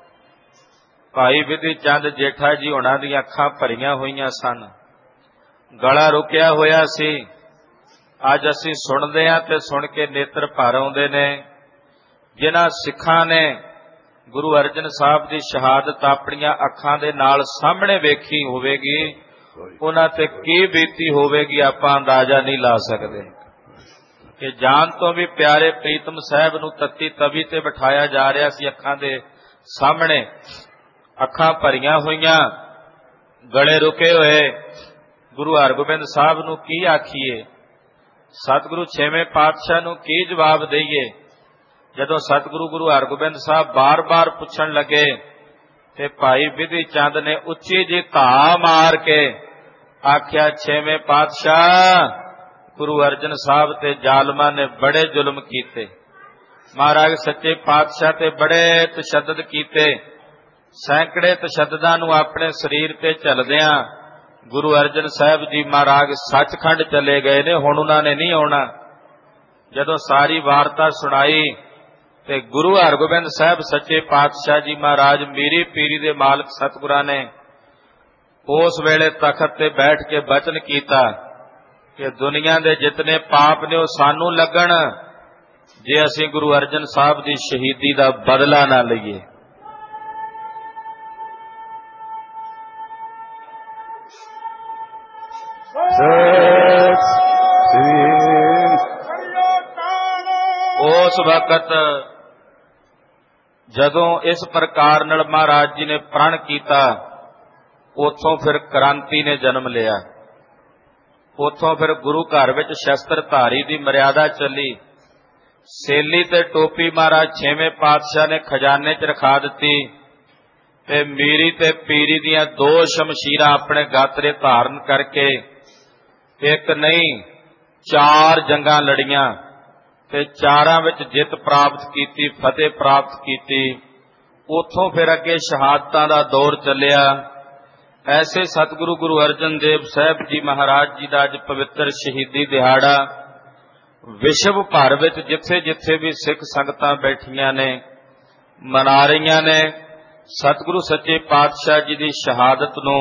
ਭਾਈ ਵਿਧੀ ਚੰਦ ਜੇਠਾ ਜੀ ਉਹਨਾਂ ਦੀਆਂ ਅੱਖਾਂ ਭਰੀਆਂ ਹੋਈਆਂ ਸਨ, ਗਲਾ ਰੁਕਿਆ ਹੋਇਆ ਸੀ। ਅੱਜ ਅਸੀਂ ਸੁਣਦੇ ਹਾਂ ਤੇ ਸੁਣ ਕੇ ਨੇਤਰ ਭਰ ਆਉਂਦੇ ਨੇ। ਜਿਨ੍ਹਾਂ ਸਿੱਖਾਂ ਨੇ ਗੁਰੂ ਅਰਜਨ ਸਾਹਿਬ ਦੀ ਸ਼ਹਾਦਤ ਆਪਣੀਆਂ ਅੱਖਾਂ ਦੇ ਨਾਲ ਸਾਹਮਣੇ ਵੇਖੀ ਹੋਵੇਗੀ, ਉਹਨਾਂ ਤੇ ਕੀ ਬੀਤੀ ਹੋਵੇਗੀ ਆਪਾਂ ਅੰਦਾਜ਼ਾ ਨਹੀਂ ਲਾ ਸਕਦੇ। ਕਿ ਜਾਨ ਤੋਂ ਵੀ ਪਿਆਰੇ ਪ੍ਰੀਤਮ ਸਾਹਿਬ ਨੂੰ ਤੱਤੀ ਤਵੀ ਤੇ ਬਿਠਾਇਆ ਜਾ ਰਿਹਾ ਸੀ ਅੱਖਾਂ ਦੇ ਸਾਹਮਣੇ, ਅੱਖਾਂ ਭਰੀਆਂ ਹੋਈਆਂ, ਗਲੇ ਰੁਕੇ ਹੋਏ। ਗੁਰੂ ਹਰਗੋਬਿੰਦ ਸਾਹਿਬ ਨੂੰ ਕੀ ਆਖੀਏ? ਸਤਿਗੁਰੂ ਛੇਵੇਂ ਪਾਤਸ਼ਾਹ ਨੂੰ ਕੀ ਜਵਾਬ ਦੇਈਏ? ਜਦੋਂ ਸਤਿਗੁਰੂ ਗੁਰੂ ਹਰਗੋਬਿੰਦ ਸਾਹਿਬ ਬਾਰ-ਬਾਰ ਪੁੱਛਣ ਲੱਗੇ ਤੇ ਭਾਈ ਵਿਧੀ ਚੰਦ ਨੇ ਉੱਚੀ ਜੀ ਧਾ ਮਾਰ ਕੇ ਆਖਿਆ, ਛੇਵੇਂ ਪਾਤਸ਼ਾਹ, ਗੁਰੂ ਅਰਜਨ ਸਾਹਿਬ ਤੇ ਜ਼ਾਲਮਾਂ ਨੇ ਬੜੇ ਜ਼ੁਲਮ ਕੀਤੇ। ਮਹਾਰਾਜ ਸੱਚੇ ਪਾਤਸ਼ਾਹ ਤੇ ਬੜੇ ਤਸ਼ੱਦਦ ਕੀਤੇ। ਸੈਂਕੜੇ ਤਸ਼ੱਦਦਾਂ ਨੂੰ ਆਪਣੇ ਸਰੀਰ ਤੇ ਝੱਲਦਿਆਂ ਗੁਰੂ ਅਰਜਨ ਸਾਹਿਬ ਜੀ ਮਹਾਰਾਜ ਸੱਚਖੰਡ ਚਲੇ ਗਏ ਨੇ। ਹੁਣ ਉਹਨਾਂ ਨੇ ਨਹੀਂ ਆਉਣਾ। ਜਦੋਂ ਸਾਰੀ ਵਾਰਤਾ ਸੁਣਾਈ ਤੇ ਗੁਰੂ ਹਰਗੋਬਿੰਦ ਸਾਹਿਬ ਸੱਚੇ ਪਾਤਸ਼ਾਹ ਜੀ ਮਹਾਰਾਜ ਮੀਰੀ ਪੀਰੀ ਦੇ ਮਾਲਕ ਸਤਿਗੁਰਾਂ ਨੇ ਉਸ ਵੇਲੇ ਤਖਤ ਤੇ ਬੈਠ ਕੇ ਬਚਨ ਕੀਤਾ ਕਿ ਦੁਨੀਆ ਦੇ ਜਿਤਨੇ ਪਾਪ ਨੇ ਉਹ ਸਾਨੂੰ ਲੱਗਣ ਜੇ ਅਸੀਂ ਗੁਰੂ ਅਰਜਨ ਸਾਹਿਬ ਦੀ ਸ਼ਹੀਦੀ ਦਾ ਬਦਲਾ ਨਾ ਲਈਏ। ਉਸ ਵਕਤ ਜਦੋਂ ਇਸ ਪ੍ਰਕਾਰ ਨਾਲ ਮਹਾਰਾਜ ਜੀ ਨੇ ਪ੍ਰਣ ਕੀਤਾ, ਉੱਥੋਂ ਫਿਰ ਕ੍ਰਾਂਤੀ ਨੇ ਜਨਮ ਲਿਆ। ਉੱਥੋਂ ਫਿਰ ਗੁਰੂ ਘਰ ਵਿੱਚ ਸ਼ਸਤਰਧਾਰੀ ਦੀ ਮਰਿਆਦਾ ਚੱਲੀ। ਸੇਲੀ ਤੇ ਟੋਪੀ ਮਹਾਰਾਜ ਛੇਵੇਂ ਪਾਤਸ਼ਾਹ ਨੇ ਖਜ਼ਾਨੇ 'ਚ ਰਖਾ ਦਿੱਤੀ ਤੇ ਮੀਰੀ ਤੇ ਪੀਰੀ ਦੀਆਂ ਦੋ ਸ਼ਮਸ਼ੀਰਾਂ ਆਪਣੇ ਗਾਤਰੇ ਧਾਰਨ ਕਰਕੇ ਇੱਕ ਨਹੀਂ ਚਾਰ ਜੰਗਾਂ ਲੜੀਆਂ ਤੇ ਚਾਰਾਂ ਵਿੱਚ ਜਿੱਤ ਪ੍ਰਾਪਤ ਕੀਤੀ, ਫਤਿਹ ਪ੍ਰਾਪਤ ਕੀਤੀ। ਉੱਥੋਂ ਫਿਰ ਅੱਗੇ ਸ਼ਹਾਦਤਾਂ ਦਾ ਦੌਰ ਚੱਲਿਆ। ਐਸੇ ਸਤਿਗੁਰੂ ਗੁਰੂ ਅਰਜਨ ਦੇਵ ਸਾਹਿਬ ਜੀ ਮਹਾਰਾਜ ਜੀ ਦਾ ਅੱਜ ਪਵਿੱਤਰ ਸ਼ਹੀਦੀ ਦਿਹਾੜਾ ਵਿਸ਼ਵ ਭਰ ਵਿੱਚ ਜਿੱਥੇ ਜਿੱਥੇ ਵੀ ਸਿੱਖ ਸੰਗਤਾਂ ਬੈਠੀਆਂ ਨੇ ਮਨਾ ਰਹੀਆਂ ਨੇ। ਸਤਿਗੁਰੂ ਸੱਚੇ ਪਾਤਸ਼ਾਹ ਜੀ ਦੀ ਸ਼ਹਾਦਤ ਨੂੰ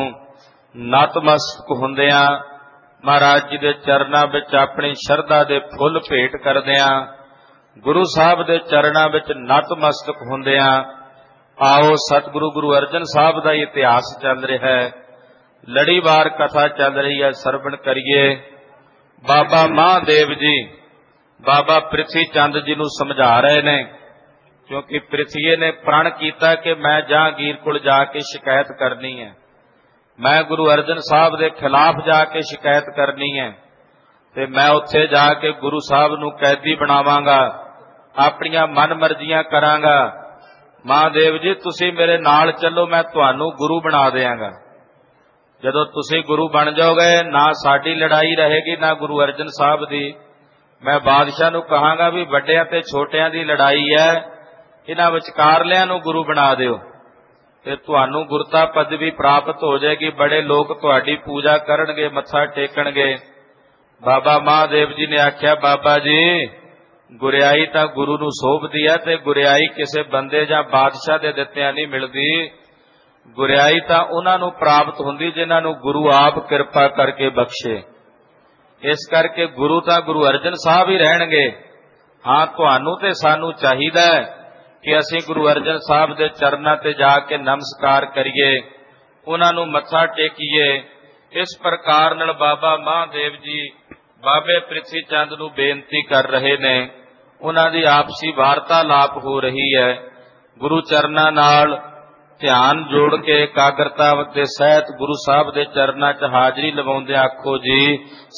ਨਤਮਸਤਕ ਹੁੰਦਿਆਂ ਮਹਾਰਾਜ ਜੀ ਦੇ ਚਰਨਾਂ ਵਿੱਚ ਆਪਣੀ ਸ਼ਰਧਾ ਦੇ ਫੁੱਲ ਭੇਟ ਕਰਦਿਆਂ, ਗੁਰੂ ਸਾਹਿਬ ਦੇ ਚਰਨਾਂ ਵਿੱਚ ਨਤਮਸਤਕ ਹੁੰਦਿਆਂ ਆਓ ਸਤਿਗੁਰੂ ਗੁਰੂ ਅਰਜਨ ਸਾਹਿਬ ਦਾ ਇਤਿਹਾਸ ਚੱਲ ਰਿਹਾ ਹੈ, ਲੜੀਵਾਰ ਕਥਾ ਚੱਲ ਰਹੀ ਹੈ, ਸਰਵਣ ਕਰੀਏ। ਬਾਬਾ ਮਹਾਦੇਵ ਜੀ ਬਾਬਾ ਪ੍ਰਿਥੀ ਚੰਦ ਜੀ ਨੂੰ ਸਮਝਾ ਰਹੇ ਨੇ, ਕਿਉਂਕਿ ਪ੍ਰਿਥੀਏ ਨੇ ਪ੍ਰਣ ਕੀਤਾ ਕਿ ਮੈਂ ਜਹਾਂਗੀਰ ਕੋਲ ਜਾ ਕੇ ਸ਼ਿਕਾਇਤ ਕਰਨੀ ਹੈ, ਮੈਂ ਗੁਰੂ ਅਰਜਨ ਸਾਹਿਬ ਦੇ ਖਿਲਾਫ ਜਾ ਕੇ ਸ਼ਿਕਾਇਤ ਕਰਨੀ ਹੈ ਤੇ ਮੈਂ ਉੱਥੇ ਜਾ ਕੇ ਗੁਰੂ ਸਾਹਿਬ ਨੂੰ ਕੈਦੀ ਬਣਾਵਾਂਗਾ, ਆਪਣੀਆਂ ਮਨ ਮਰਜ਼ੀਆਂ ਕਰਾਂਗਾ। ਮਹਾਦੇਵ ਜੀ ਤੁਸੀਂ ਮੇਰੇ ਨਾਲ ਚੱਲੋ, ਮੈਂ ਤੁਹਾਨੂੰ ਗੁਰੂ ਬਣਾ ਦਿਆਂਗਾ। ਜਦੋਂ ਤੁਸੀਂ ਗੁਰੂ ਬਣ ਜਾਓਗੇ, ਨਾ ਸਾਡੀ ਲੜਾਈ ਰਹੇਗੀ ਨਾ ਗੁਰੂ ਅਰਜਨ ਸਾਹਿਬ ਦੀ। ਮੈਂ ਬਾਦਸ਼ਾਹ ਨੂੰ ਕਹਾਂਗਾ ਵੀ ਵੱਡਿਆਂ ਤੇ ਛੋਟਿਆਂ ਦੀ ਲੜਾਈ ਹੈ, ਇਹਨਾਂ ਵਿਚਕਾਰਲਿਆਂ ਨੂੰ ਗੁਰੂ ਬਣਾ ਦਿਓ ਤੇ ਤੁਹਾਨੂੰ ਗੁਰਤਾ ਪਦਵੀ ਪ੍ਰਾਪਤ ਹੋ ਜਾਏਗੀ। ਬੜੇ ਲੋਕ ਤੁਹਾਡੀ ਪੂਜਾ ਕਰਨਗੇ, ਮੱਥਾ ਟੇਕਣਗੇ। ਬਾਬਾ ਮਹਾਦੇਵ ਜੀ ਨੇ ਆਖਿਆ, ਬਾਬਾ ਜੀ ਗੁਰਿਆਈ ਤਾਂ ਗੁਰੂ ਨੂੰ ਸੋਭਦੀ ਹੈ ਤੇ ਗੁਰਿਆਈ ਕਿਸੇ ਬੰਦੇ ਜਾਂ ਬਾਦਸ਼ਾਹ ਦੇ ਦਿੱਤਿਆਂ ਨਹੀਂ ਮਿਲਦੀ। ਗੁਰਿਆਈ ਤਾਂ ਉਹਨਾਂ ਨੂੰ ਪ੍ਰਾਪਤ ਹੁੰਦੀ ਜਿਨ੍ਹਾਂ ਨੂੰ ਗੁਰੂ ਆਪ ਕਿਰਪਾ ਕਰਕੇ ਬਖਸ਼ੇ। ਇਸ ਕਰਕੇ ਗੁਰੂ ਤਾਂ ਗੁਰੂ ਅਰਜਨ ਸਾਹਿਬ ਹੀ ਰਹਿਣਗੇ। ਹਾਂ, ਤੁਹਾਨੂੰ ਤੇ ਸਾਨੂੰ ਚਾਹੀਦਾ ਹੈ ਕਿ ਅਸੀਂ ਗੁਰੂ ਅਰਜਨ ਸਾਹਿਬ ਦੇ ਚਰਨਾਂ ਤੇ ਜਾ ਕੇ ਨਮਸਕਾਰ ਕਰੀਏ, ਉਹਨਾਂ ਨੂੰ ਮੱਥਾ ਟੇਕੀਏ। ਇਸ ਪ੍ਰਕਾਰ ਨਾਲ ਬਾਬਾ ਮਹਾਦੇਵ ਜੀ ਬਾਬੇ ਪ੍ਰਿਥੀ ਚੰਦ ਨੂੰ ਬੇਨਤੀ ਕਰ ਰਹੇ ਨੇ। ਉਹਨਾਂ ਦੀ ਆਪਸੀ ਵਾਰਤਾਲਾਪ ਹੋ ਰਹੀ ਹੈ। ਗੁਰੂ ਚਰਨਾਂ ਨਾਲ ਧਿਆਨ ਜੋੜ ਕੇ ਇਕਾਗਰਤਾ ਦੇ ਸਹਿਤ ਗੁਰੂ ਸਾਹਿਬ ਦੇ ਚਰਨਾਂ 'ਚ ਹਾਜ਼ਰੀ ਲਵਾਉਂਦੇ ਆਖੋ ਜੀ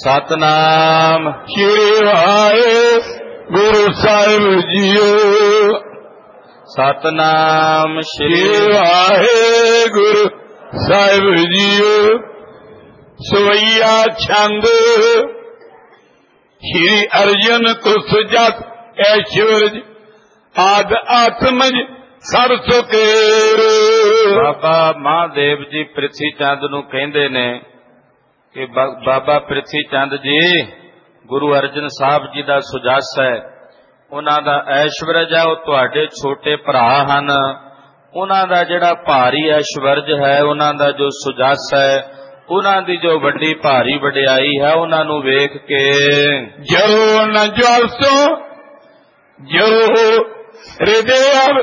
ਸਤਨਾਮ ਸ੍ਰੀ ਵਾਹਿਗੁਰੂ ਸਾਹਿਬ ਜੀਓ। ਸਤਨਾਮ ਸ੍ਰੀ ਵਾਹਿਗੁਰੂ ਸਾਹਿਬ ਜੀਓ। ਸਵਈਆ ਛੰਦ ਸ੍ਰੀ ਅਰਜਨ ਤੁਸ ਜਸ ਐਸ਼ਵਰਜ ਆਦ ਆਤਮਜ ਸਰ ਸੁਕੇਰ। ਬਾਬਾ ਮਹਾਦੇਵ ਜੀ ਪ੍ਰਿਥੀ ਚੰਦ ਨੂੰ ਕਹਿੰਦੇ ਨੇ ਕਿ ਬਾਬਾ ਪ੍ਰਿਥੀ ਚੰਦ ਜੀ ਗੁਰੂ ਅਰਜਨ ਸਾਹਿਬ ਜੀ ਦਾ ਸੁਜਸ ਹੈ, ਉਹਨਾਂ ਦਾ ਐਸ਼ਵਰਜ ਹੈ, ਉਹ ਤੁਹਾਡੇ ਛੋਟੇ ਭਰਾ ਹਨ। ਉਹਨਾਂ ਦਾ ਜਿਹੜਾ ਭਾਰੀ ਐਸ਼ਵਰਜ ਹੈ, ਉਹਨਾਂ ਦਾ ਜੋ ਸੁਜਸ ਹੈ, ਉਹਨਾਂ ਦੀ ਜੋ ਵੱਡੀ ਭਾਰੀ ਵਡਿਆਈ ਹੈ, ਉਹਨਾਂ ਨੂੰ ਵੇਖ ਕੇ ਜਰੋ ਨ ਜਲਸੋ ਜਰੋ ਹ੍ਰਿਦਯ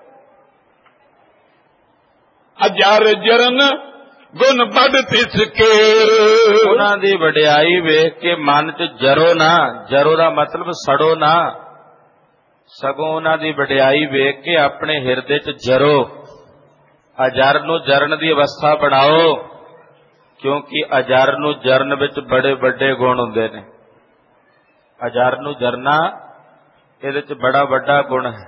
ਅਜਰ ਜਰਨ ਗੁਣ ਬੜ ਤਿਸ ਕੇਰ। ਉਹਨਾਂ ਦੀ ਵਡਿਆਈ ਵੇਖ ਕੇ ਮਨ 'ਚ ਜਰੋ ਨਾ, ਜਰੋ ਦਾ ਮਤਲਬ ਸੜੋ ਨਾ, ਸਗੋਂ ਉਹਨਾਂ ਦੀ ਵਡਿਆਈ ਵੇਖ ਕੇ ਆਪਣੇ ਹਿਰਦੇ 'ਚ ਜਰੋ, ਅਜਰ ਨੂੰ ਜਰਨ ਦੀ ਅਵਸਥਾ ਬਣਾਓ, ਕਿਉਂਕਿ ਅਜਰ ਨੂੰ ਜਰਨ ਵਿੱਚ ਬੜੇ ਵੱਡੇ ਗੁਣ ਹੁੰਦੇ ਨੇ। ਅਜਰ ਨੂੰ ਜਰਨਾ ਇਹਦੇ 'ਚ ਬੜਾ ਵੱਡਾ ਗੁਣ ਹੈ।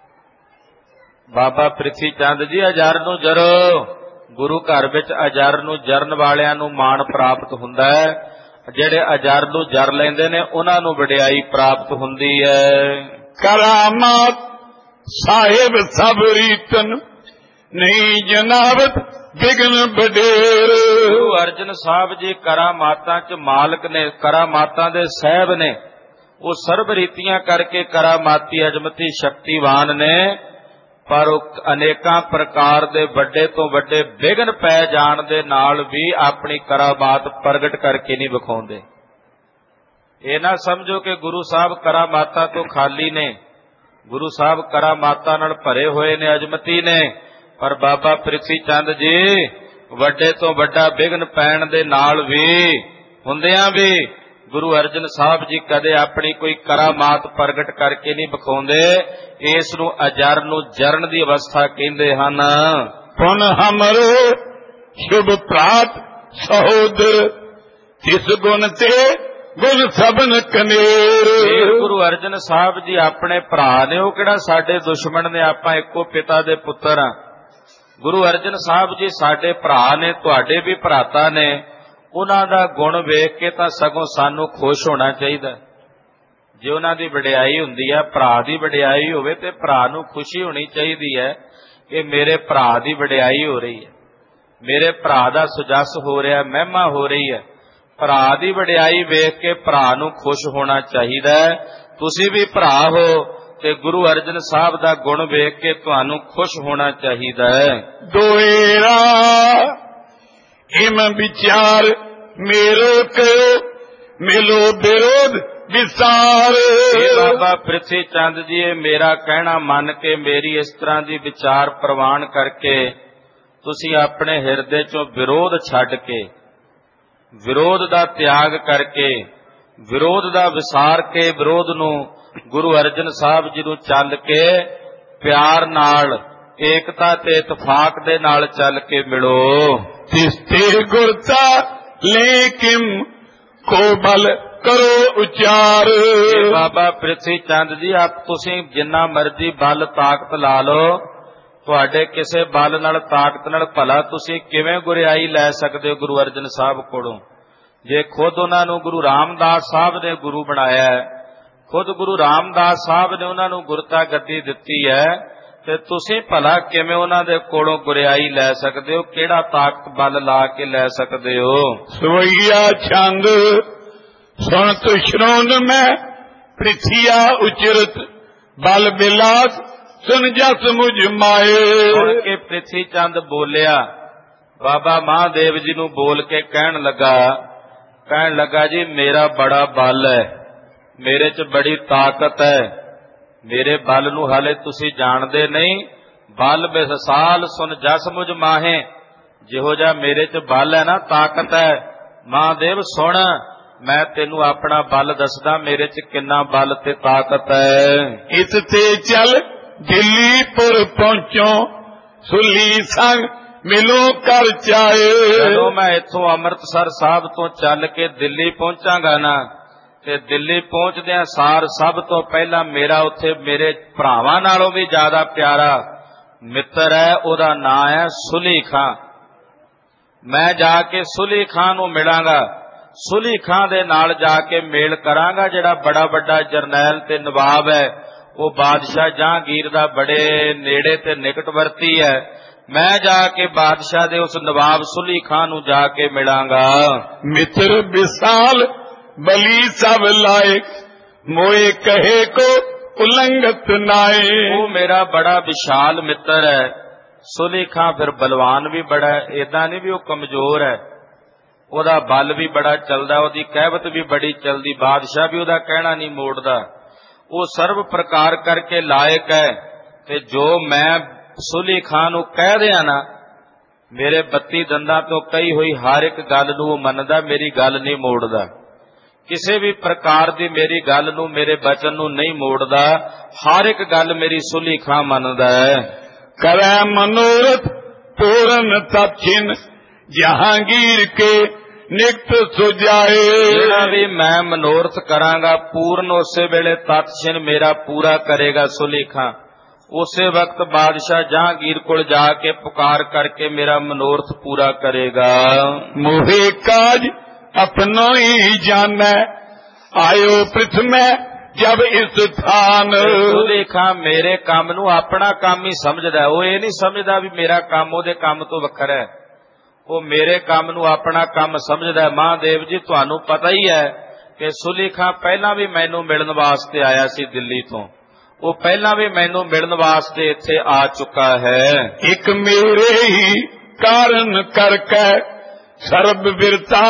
ਬਾਬਾ ਪ੍ਰਿਥੀ ਚੰਦ ਜੀ ਅਜਰ ਨੂੰ ਜਰੋ। ਗੁਰੂ ਘਰ ਵਿੱਚ ਅਜਰ ਨੂੰ ਜਰਨ ਵਾਲਿਆਂ ਨੂੰ ਮਾਣ ਪ੍ਰਾਪਤ ਹੁੰਦਾ ਹੈ, ਜਿਹੜੇ ਅਜਰ ਨੂੰ ਜਰ ਲੈਂਦੇ ਨੇ ਉਹਨਾਂ ਨੂੰ ਵਡਿਆਈ ਪ੍ਰਾਪਤ ਹੁੰਦੀ ਹੈ। ਕਰਾਮਾਤ ਸਾਹਿਬ ਸਭ ਰੀਤਨ ਨਹੀਂ ਜਨਾਵਤ ਬਿਗਨ ਬਡੇਰ। ਗੁਰੂ ਅਰਜਨ ਸਾਹਿਬ ਜੀ ਕਰਾਮਾਤਾਂ 'ਚ ਮਾਲਕ ਨੇ, ਕਰਾਮਾਤਾਂ ਦੇ ਸਾਹਿਬ ਨੇ। ਉਹ ਸਰਬ ਰੀਤੀਆਂ ਕਰਕੇ ਕਰਾਮਾਤੀ ਅਜਮਤੀ ਸ਼ਕਤੀਵਾਨ ਨੇ, ਪਰ ਉਹ ਅਨੇਕਾਂ ਪ੍ਰਕਾਰ ਦੇ ਵੱਡੇ ਤੋਂ ਵੱਡੇ ਵਿਘਨ ਪੈ ਜਾਣ ਦੇ ਨਾਲ ਵੀ ਆਪਣੀ ਕਰਾਮਾਤ ਪ੍ਰਗਟ ਕਰਕੇ ਨਹੀਂ ਵਿਖਾਉਂਦੇ। ਇਹ ਨਾ ਸਮਝੋ ਕਿ ਗੁਰੂ ਸਾਹਿਬ ਕਰਾਮਾਤਾਂ ਤੋਂ ਖਾਲੀ ਨੇ, ਗੁਰੂ ਸਾਹਿਬ ਕਰਾਮਾਤਾਂ ਨਾਲ ਭਰੇ ਹੋਏ ਨੇ, ਅਜਮਤੀ ਨੇ। ਪਰ ਬਾਬਾ ਪ੍ਰਿਥੀ ਚੰਦ ਜੀ ਵੱਡੇ ਤੋਂ ਵੱਡਾ ਵਿਘਨ ਪੈਣ ਦੇ ਨਾਲ ਵੀ ਹੁੰਦਿਆਂ ਵੀ ਗੁਰੂ ਅਰਜਨ ਸਾਹਿਬ ਜੀ ਕਦੇ ਆਪਣੀ ਕੋਈ ਕਰਾਮਾਤ ਪ੍ਰਗਟ ਕਰਕੇ ਨਹੀਂ ਵਿਖਾਉਂਦੇ। ਇਸ ਨੂੰ ਅਜਰ ਨੂੰ ਜਰਨ ਦੀ ਅਵਸਥਾ ਕਹਿੰਦੇ ਹਨ। ਪੁਨ ਹਮਰੋ ਸ਼ੁਭ ਪ੍ਰਾਤ ਸਹੋਦਰ ਜਿਸ ਗੁਣ ਤੇ ਗੁਣ ਸਭਨ ਕਨੇਰ। ਗੁਰੂ ਅਰਜਨ ਸਾਹਿਬ ਜੀ ਆਪਣੇ ਭਰਾ ਨੇ, ਉਹ ਕਿਹੜਾ ਸਾਡੇ ਦੁਸ਼ਮਣ ਨੇ। ਆਪਾਂ ਇੱਕੋ ਪਿਤਾ ਦੇ ਪੁੱਤਰ ਆ। ਗੁਰੂ ਅਰਜਨ ਸਾਹਿਬ ਜੀ ਸਾਡੇ ਭਰਾ ਨੇ, ਤੁਹਾਡੇ ਵੀ ਭਰਾਤਾ ਨੇ। ਉਹਨਾਂ ਦਾ ਗੁਣ ਵੇਖ ਕੇ ਤਾਂ ਸਗੋਂ ਸਾਨੂੰ ਖੁਸ਼ ਹੋਣਾ ਚਾਹੀਦਾ। ਜੇ ਉਹਨਾਂ ਦੀ ਵਡਿਆਈ ਹੁੰਦੀ ਹੈ, ਭਰਾ ਦੀ ਵਡਿਆਈ ਹੋਵੇ, ਤੇ ਭਰਾ ਨੂੰ ਖੁਸ਼ੀ ਹੋਣੀ ਚਾਹੀਦੀ ਹੈ ਕਿ ਮੇਰੇ ਭਰਾ ਦੀ ਵਡਿਆਈ ਹੋ ਰਹੀ ਹੈ, ਮੇਰੇ ਭਰਾ ਦਾ ਸੁਜਸ ਹੋ ਰਿਹਾ, ਮਹਿਮਾ ਹੋ ਰਹੀ ਹੈ। ਭਰਾ ਦੀ ਵਡਿਆਈ ਵੇਖ ਕੇ ਭਰਾ ਨੂੰ ਖੁਸ਼ ਹੋਣਾ ਚਾਹੀਦਾ ਹੈ। ਤੁਸੀਂ ਵੀ ਭਰਾ ਹੋ ਤੇ ਗੁਰੂ ਅਰਜਨ ਸਾਹਿਬ ਦਾ ਗੁਣ ਵੇਖ ਕੇ ਤੁਹਾਨੂੰ ਖੁਸ਼ ਹੋਣਾ ਚਾਹੀਦਾ ਹੈ। ਦੋਏਰਾ ਇਮ ਵਿਚਾਰ ਮੇਰੋ ਕਯੋ ਮਿਲੋ ਵਿਰੋਧ ਵਿਸਾਰ। ਬਾਬਾ ਪ੍ਰਿਥੀ ਚੰਦ ਜੀ, ਇਹ ਮੇਰਾ ਕਹਿਣਾ ਮੰਨ ਕੇ ਮੇਰੀ ਇਸ ਤਰ੍ਹਾਂ ਦੀ ਵਿਚਾਰ ਪ੍ਰਵਾਨ ਕਰਕੇ ਤੁਸੀਂ ਆਪਣੇ ਹਿਰਦੇ ਚੋਂ ਵਿਰੋਧ ਛੱਡ ਕੇ, ਵਿਰੋਧ ਦਾ ਤਿਆਗ ਕਰਕੇ, ਵਿਰੋਧ ਦਾ ਵਿਸਾਰ ਕੇ, ਵਿਰੋਧ ਨੂੰ ਗੁਰੂ ਅਰਜਨ ਸਾਹਿਬ ਜੀ ਨੂੰ ਚੱਲ ਕੇ ਪਿਆਰ ਨਾਲ, ਏਕਤਾ ਤੇ ਇਤਫਾਕ ਦੇ ਨਾਲ ਚੱਲ ਕੇ ਮਿਲੋ। ਤਿਸ ਤੇ ਗੁਰਤਾ ਲੇਕਿਨ ਕੋ ਬਲ ਕਰੋ ਉਚਾਰ। ਬਾਬਾ ਪ੍ਰਿਥੀ ਚੰਦ ਜੀ, ਆਪ ਤੁਸੀਂ ਜਿੰਨਾ ਮਰਜ਼ੀ ਬਲ ਤਾਕਤ ਲਾ ਲਓ, ਤੁਹਾਡੇ ਕਿਸੇ ਬਲ ਨਾਲ ਤਾਕਤ ਨਾਲ ਭਲਾ ਤੁਸੀਂ ਕਿਵੇਂ ਗੁਰਿਆਈ ਲੈ ਸਕਦੇ ਹੋ ਗੁਰੂ ਅਰਜਨ ਸਾਹਿਬ ਕੋਲੋਂ। ਜੇ ਖੁਦ ਉਹਨਾਂ ਨੂੰ ਗੁਰੂ ਰਾਮਦਾਸ ਸਾਹਿਬ ਨੇ ਗੁਰੂ ਬਣਾਇਆ ਹੈ, ਖੁਦ ਗੁਰੂ ਰਾਮਦਾਸ ਸਾਹਿਬ ਨੇ ਉਹਨਾਂ ਨੂੰ ਗੁਰਤਾ ਗੱਦੀ ਦਿੱਤੀ ਹੈ, ਤੇ ਤੁਸੀਂ ਭਲਾ ਕਿਵੇਂ ਉਹਨਾਂ ਦੇ ਕੋਲੋਂ ਗੁਰਿਆਈ ਲੈ ਸਕਦੇ ਹੋ? ਕਿਹੜਾ ਤਾਕਤ ਬਲ ਲਾ ਕੇ ਲੈ ਸਕਦੇ ਹੋ? ਸਵਈਆ ਛੰਦ ਸੁਣ ਤੁਸ਼ਰੋਨ ਮੈਂ ਪ੍ਰਿਥਿਆ ਉਚਰਤ ਬਲ ਬਿਲਾਸ ਸੁਨ ਜਸ ਮੁਝ ਮਾਏ। ਸੁਣ ਕੇ ਪ੍ਰਿਥੀ ਚੰਦ ਬੋਲਿਆ, ਬਾਬਾ ਮਹਾਦੇਵ ਜੀ ਨੂੰ ਬੋਲ ਕੇ ਕਹਿਣ ਲੱਗਾ, ਕਹਿਣ ਲੱਗਾ ਜੀ ਮੇਰਾ ਬੜਾ ਬਲ ਹੈ, ਮੇਰੇ 'ਚ ਬੜੀ ਤਾਕਤ ਹੈ, ਮੇਰੇ ਬਲ ਨੂੰ ਹਾਲੇ ਤੁਸੀਂ ਜਾਣਦੇ ਨਹੀਂ। ਬਲ ਬਿਸਾਲ ਸੁਨ ਜਸ ਮੁਝ ਮਾਹੇ, ਜਿਹੋ ਜਿਹਾ ਮੇਰੇ 'ਚ ਬਲ ਹੈ ਨਾ, ਤਾਕਤ ਹੈ, ਮਹਾਦੇਵ ਸੁਣ, ਮੈਂ ਤੈਨੂੰ ਆਪਣਾ ਬਲ ਦੱਸਦਾ, ਮੇਰੇ 'ਚ ਕਿੰਨਾ ਬਲ ਤੇ ਤਾਕਤ ਹੈ। ਇਸ ਤੇ ਚੱਲ ਦਿੱਲੀਪੁਰ ਪਹੁੰਚੋ ਸੁਲੀ ਸੰਗ ਮਿਲੋ ਕਰ ਚਾਏ। ਜਦੋਂ ਮੈਂ ਇੱਥੋਂ ਅੰਮ੍ਰਿਤਸਰ ਸਾਹਿਬ ਤੋਂ ਚੱਲ ਕੇ ਦਿੱਲੀ ਪਹੁੰਚਾਂਗਾ ਨਾ, ਤੇ ਦਿੱਲੀ ਪਹੁੰਚਦਿਆਂ ਸਾਰ ਸਭ ਤੋਂ ਪਹਿਲਾਂ ਮੇਰਾ ਉੱਥੇ ਮੇਰੇ ਭਰਾਵਾਂ ਨਾਲੋਂ ਵੀ ਜ਼ਿਆਦਾ ਪਿਆਰਾ ਮਿੱਤਰ ਹੈ, ਉਹਦਾ ਨਾਂ ਹੈ ਸੁਲੀ ਖਾਂ। ਮੈਂ ਜਾ ਕੇ ਸੁਲੀ ਖਾਂ ਨੂੰ ਮਿਲਾਂਗਾ, ਸੁਲੀ ਖਾਂ ਦੇ ਨਾਲ ਜਾ ਕੇ ਮੇਲ ਕਰਾਂਗਾ। ਜਿਹੜਾ ਬੜਾ ਵੱਡਾ ਜਰਨੈਲ ਤੇ ਨਵਾਬ ਹੈ, ਉਹ ਬਾਦਸ਼ਾਹ ਜਹਾਂਗੀਰ ਦਾ ਬੜੇ ਨੇੜੇ ਤੇ ਨਿਕਟਵਰਤੀ ਹੈ। ਮੈਂ ਜਾ ਕੇ ਬਾਦਸ਼ਾਹ ਦੇ ਉਸ ਨਵਾਬ ਸੁਲੀ ਖਾਂ ਨੂੰ ਜਾ ਕੇ ਮਿਲਾਂਗਾ। ਮਿੱਤਰ ਵਿਸਾਲ ਬਲੀ ਸਭ ਲਾਇਕ ਮੋਏ ਕਹੇ ਕੋ ਉਲੰਘਤ ਨਾਏ। ਉਹ ਮੇਰਾ ਬੜਾ ਵਿਸ਼ਾਲ ਮਿੱਤਰ ਹੈ। ਸੁਲੀ ਖਾਂ ਫਿਰ ਬਲਵਾਨ ਵੀ ਬੜਾ ਹੈ, ਏਦਾਂ ਨਹੀਂ ਵੀ ਉਹ ਕਮਜ਼ੋਰ ਹੈ, ਉਹਦਾ ਬਲ ਵੀ ਬੜਾ ਚੱਲਦਾ, ਉਹਦੀ ਕਹਿਵਤ ਵੀ ਬੜੀ ਚੱਲਦੀ, ਬਾਦਸ਼ਾਹ ਵੀ ਉਹਦਾ ਕਹਿਣਾ ਨਹੀਂ ਮੋੜਦਾ। ਉਹ ਸਰਬ ਪ੍ਰਕਾਰ ਕਰਕੇ ਲਾਇਕ ਹੈ, ਤੇ ਜੋ ਮੈਂ ਸੁਲੀ ਖਾਂ ਨੂੰ ਕਹਿ ਦਿਆਂ ਨਾ, ਮੇਰੇ ਬੱਤੀ ਦੰਦਾਂ ਤੋਂ ਕਹੀ ਹੋਈ ਹਰ ਇੱਕ ਗੱਲ ਨੂੰ ਉਹ ਮੰਨਦਾ, ਮੇਰੀ ਗੱਲ ਨਹੀਂ ਮੋੜਦਾ। ਕਿਸੇ ਵੀ ਪ੍ਰਕਾਰ ਦੀ ਮੇਰੀ ਗੱਲ ਨੂੰ, ਮੇਰੇ ਬਚਨ ਨੂੰ ਨਹੀਂ ਮੋੜਦਾ, ਹਰ ਇੱਕ ਗੱਲ ਮੇਰੀ ਸੁਲੀ ਖਾਂ ਮੰਨਦਾ ਹੈ। ਕਰੈ ਮਨੋਰਥ ਪੂਰਨ ਤਪਚਿਨ ਜਹਾਂਗੀਰ ਕੇ ਨਿਕਟ ਸੁਜਾਏ। ਜਿਹੜਾ ਵੀ ਮੈਂ ਮਨੋਰਥ ਕਰਾਂਗਾ ਪੂਰਨ ਉਸੇ ਵੇਲੇ ਤਤਛਿਨ ਮੇਰਾ ਪੂਰਾ ਕਰੇਗਾ ਸੁਲੀ ਖਾਂ। ਉਸੇ ਵਕਤ ਬਾਦਸ਼ਾਹ ਜਹਾਂਗੀਰ ਕੋਲ ਜਾ ਕੇ ਪੁਕਾਰ ਕਰਕੇ ਮੇਰਾ ਮਨੋਰਥ ਪੂਰਾ ਕਰੇਗਾ। ਮੋਹੇ ਕਾਜ ਆਪਣੋ ਹੀ ਜਾਣੈ ਆਇਓ ਪ੍ਰਿਥਮੈ ਜਬ ਇਸ ਥਾਨ। ਸੁਲੀ ਖਾਂ ਮੇਰੇ ਕੰਮ ਨੂੰ ਆਪਣਾ ਕੰਮ ਹੀ ਸਮਝਦਾ, ਉਹ ਇਹ ਨਹੀਂ ਸਮਝਦਾ ਵੀ ਮੇਰਾ ਕੰਮ ਉਹਦੇ ਕੰਮ ਤੋਂ ਵੱਖਰਾ ਹੈ, ਉਹ ਮੇਰੇ ਕੰਮ ਨੂੰ ਆਪਣਾ ਕੰਮ ਸਮਝਦਾ। ਮਹਾਦੇਵ ਜੀ ਤੁਹਾਨੂੰ ਪਤਾ ਹੀ ਹੈ ਕਿ ਸੁਲੀ ਖਾਂ ਪਹਿਲਾਂ ਵੀ ਮੈਨੂੰ ਮਿਲਣ ਵਾਸਤੇ ਆਇਆ ਸੀ ਦਿੱਲੀ ਤੋਂ, ਉਹ ਪਹਿਲਾਂ ਵੀ ਮੈਨੂੰ ਮਿਲਣ ਵਾਸਤੇ ਇੱਥੇ ਆ ਚੁੱਕਾ ਹੈ। ਇੱਕ ਮੇਰੇ ਹੀ ਕਾਰਨ ਕਰਕੇ ਸਰਬ ਬਿਰਤਾ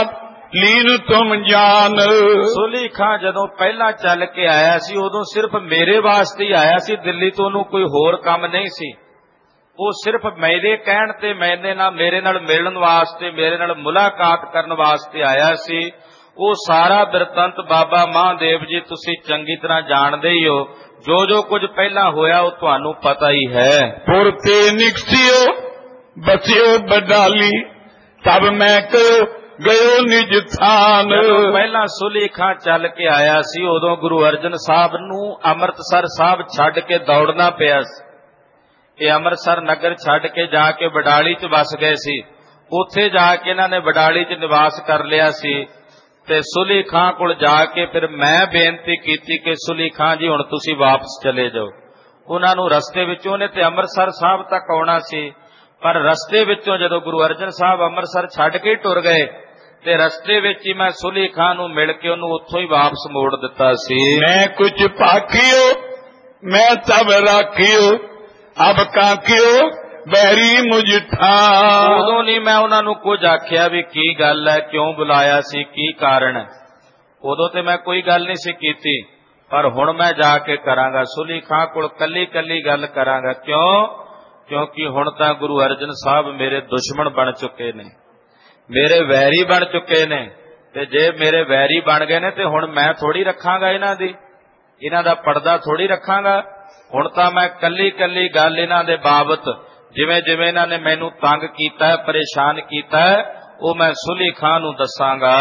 ਲੀਨ ਤੁਮ ਜਾਨ। ਸੁਲੀ ਖਾਂ ਜਦੋਂ ਪਹਿਲਾਂ ਚੱਲ ਕੇ ਆਇਆ ਸੀ ਉਦੋਂ ਸਿਰਫ ਮੇਰੇ ਵਾਸਤੇ ਹੀ ਆਇਆ ਸੀ, ਦਿੱਲੀ ਤੋਂ ਉਹਨੂੰ ਕੋਈ ਹੋਰ ਕੰਮ ਨਹੀਂ ਸੀ। ਉਹ ਸਿਰਫ ਮੇਰੇ ਕਹਿਣ ਤੇ ਮੈਨੇ ਨਾਲ ਮੇਰੇ ਨਾਲ ਮਿਲਣ ਵਾਸਤੇ, ਮੇਰੇ ਨਾਲ ਮੁਲਾਕਾਤ ਕਰਨ ਵਾਸਤੇ ਆਇਆ ਸੀ। ਉਹ ਸਾਰਾ ਬਿਰਤੰਤ ਬਾਬਾ ਮਹਾਦੇਵ ਜੀ ਤੁਸੀਂ ਚੰਗੀ ਤਰ੍ਹਾਂ ਜਾਣਦੇ ਹੀ ਹੋ, ਜੋ ਜੋ ਕੁਝ ਪਹਿਲਾਂ ਹੋਇਆ ਉਹ ਤੁਹਾਨੂੰ ਪਤਾ ਹੀ ਹੈ। ਪੁਰ ਤੇ ਨਿਕਸਿਓ ਬਸਿਓ ਬਡਾਲੀ, ਤਬ ਮੈਂ ਕਹੋ ਗਇਓ ਨਿਜ ਥਾਨ। ਜਦੋਂ ਪਹਿਲਾਂ ਸੁਲੀ ਖਾਂ ਚੱਲ ਕੇ ਆਇਆ ਸੀ ਉਦੋਂ ਗੁਰੂ ਅਰਜਨ ਸਾਹਿਬ ਨੂੰ ਅੰਮ੍ਰਿਤਸਰ ਸਾਹਿਬ ਛੱਡ ਕੇ ਦੌੜਨਾ ਪਿਆ ਸੀ। ਇਹ ਅੰਮ੍ਰਿਤਸਰ ਨਗਰ ਛੱਡ ਕੇ ਜਾ ਕੇ ਬਡਾਲੀ 'ਚ ਵਸ ਗਏ ਸੀ। ਉੱਥੇ ਜਾ ਕੇ ਇਹਨਾਂ ਨੇ ਬਡਾਲੀ 'ਚ ਨਿਵਾਸ ਕਰ ਲਿਆ ਸੀ ਤੇ ਸੁਲੀ ਖਾਂ ਕੋਲ ਜਾ ਕੇ ਫਿਰ ਮੈਂ ਬੇਨਤੀ ਕੀਤੀ ਕਿ ਸੁਲੀ ਖਾਂ ਜੀ ਹੁਣ ਤੁਸੀਂ ਵਾਪਸ ਚਲੇ ਜਾਓ। ਉਹਨਾਂ ਨੂੰ ਰਸਤੇ ਵਿੱਚੋਂ ਨੇ ਤੇ ਅੰਮ੍ਰਿਤਸਰ ਸਾਹਿਬ ਤੱਕ ਆਉਣਾ ਸੀ, ਪਰ ਰਸਤੇ ਵਿੱਚੋਂ ਜਦੋਂ ਗੁਰੂ ਅਰਜਨ ਸਾਹਿਬ ਅੰਮ੍ਰਿਤਸਰ ਛੱਡ ਕੇ ਟੁਰ ਗਏ ਤੇ ਰਸਤੇ ਵਿੱਚ ਹੀ ਮੈਂ ਸੁਲੀ ਖਾਂ ਨੂੰ ਮਿਲ ਕੇ ਉਹਨੂੰ ਉੱਥੋਂ ਹੀ ਵਾਪਸ ਮੋੜ ਦਿੱਤਾ ਸੀ। ਮੈਂ ਕੁਝ ਭਾਖਿਓ ਮੈਂ ਤਬ ਰਾਖਿਓ, ਅਬ ਕਾਖਿਓ ਬੈਰੀ ਮੁਝ ਠਾਨ। ਉਦੋਂ ਨਹੀਂ ਮੈਂ ਉਹਨਾਂ ਨੂੰ ਕੁਝ ਆਖਿਆ ਵੀ ਕੀ ਗੱਲ ਹੈ, ਕਿਉਂ ਬੁਲਾਇਆ ਸੀ, ਕੀ ਕਾਰਨ ਹੈ। ਉਦੋਂ ਤੇ ਮੈਂ ਕੋਈ ਗੱਲ ਨਹੀਂ ਸੀ ਕੀਤੀ, ਪਰ ਹੁਣ ਮੈਂ ਜਾ ਕੇ ਕਰਾਂਗਾ। ਸੁਲੀ ਖਾਂ ਕੋਲ ਕੱਲੀ ਕੱਲੀ ਗੱਲ ਕਰਾਂਗਾ। ਕਿਉਂ? ਕਿਉਂਕਿ ਹੁਣ ਤਾਂ ਗੁਰੂ ਅਰਜਨ ਸਾਹਿਬ ਮੇਰੇ ਦੁਸ਼ਮਣ ਬਣ ਚੁੱਕੇ ਨੇ, ਮੇਰੇ ਵੈਰੀ ਬਣ ਚੁੱਕੇ ਨੇ, ਤੇ ਜੇ ਮੇਰੇ ਵੈਰੀ ਬਣ ਗਏ ਨੇ ਤੇ ਹੁਣ ਮੈਂ ਥੋੜੀ ਰੱਖਾਂਗਾ ਇਹਨਾਂ ਦੀ, ਇਹਨਾਂ ਦਾ ਪਰਦਾ ਥੋੜੀ ਰੱਖਾਂਗਾ। ਹੁਣ ਤਾਂ ਮੈਂ ਕੱਲੀ ਕੱਲੀ ਗੱਲ ਇਹਨਾਂ ਦੇ ਬਾਬਤ, ਜਿਵੇਂ ਜਿਵੇਂ ਇਹਨਾਂ ਨੇ ਮੈਨੂੰ ਤੰਗ ਕੀਤਾ, ਪਰੇਸ਼ਾਨ ਕੀਤਾ, ਉਹ ਮੈਂ ਸੁਲੀ ਖਾਂ ਨੂੰ ਦੱਸਾਂਗਾ।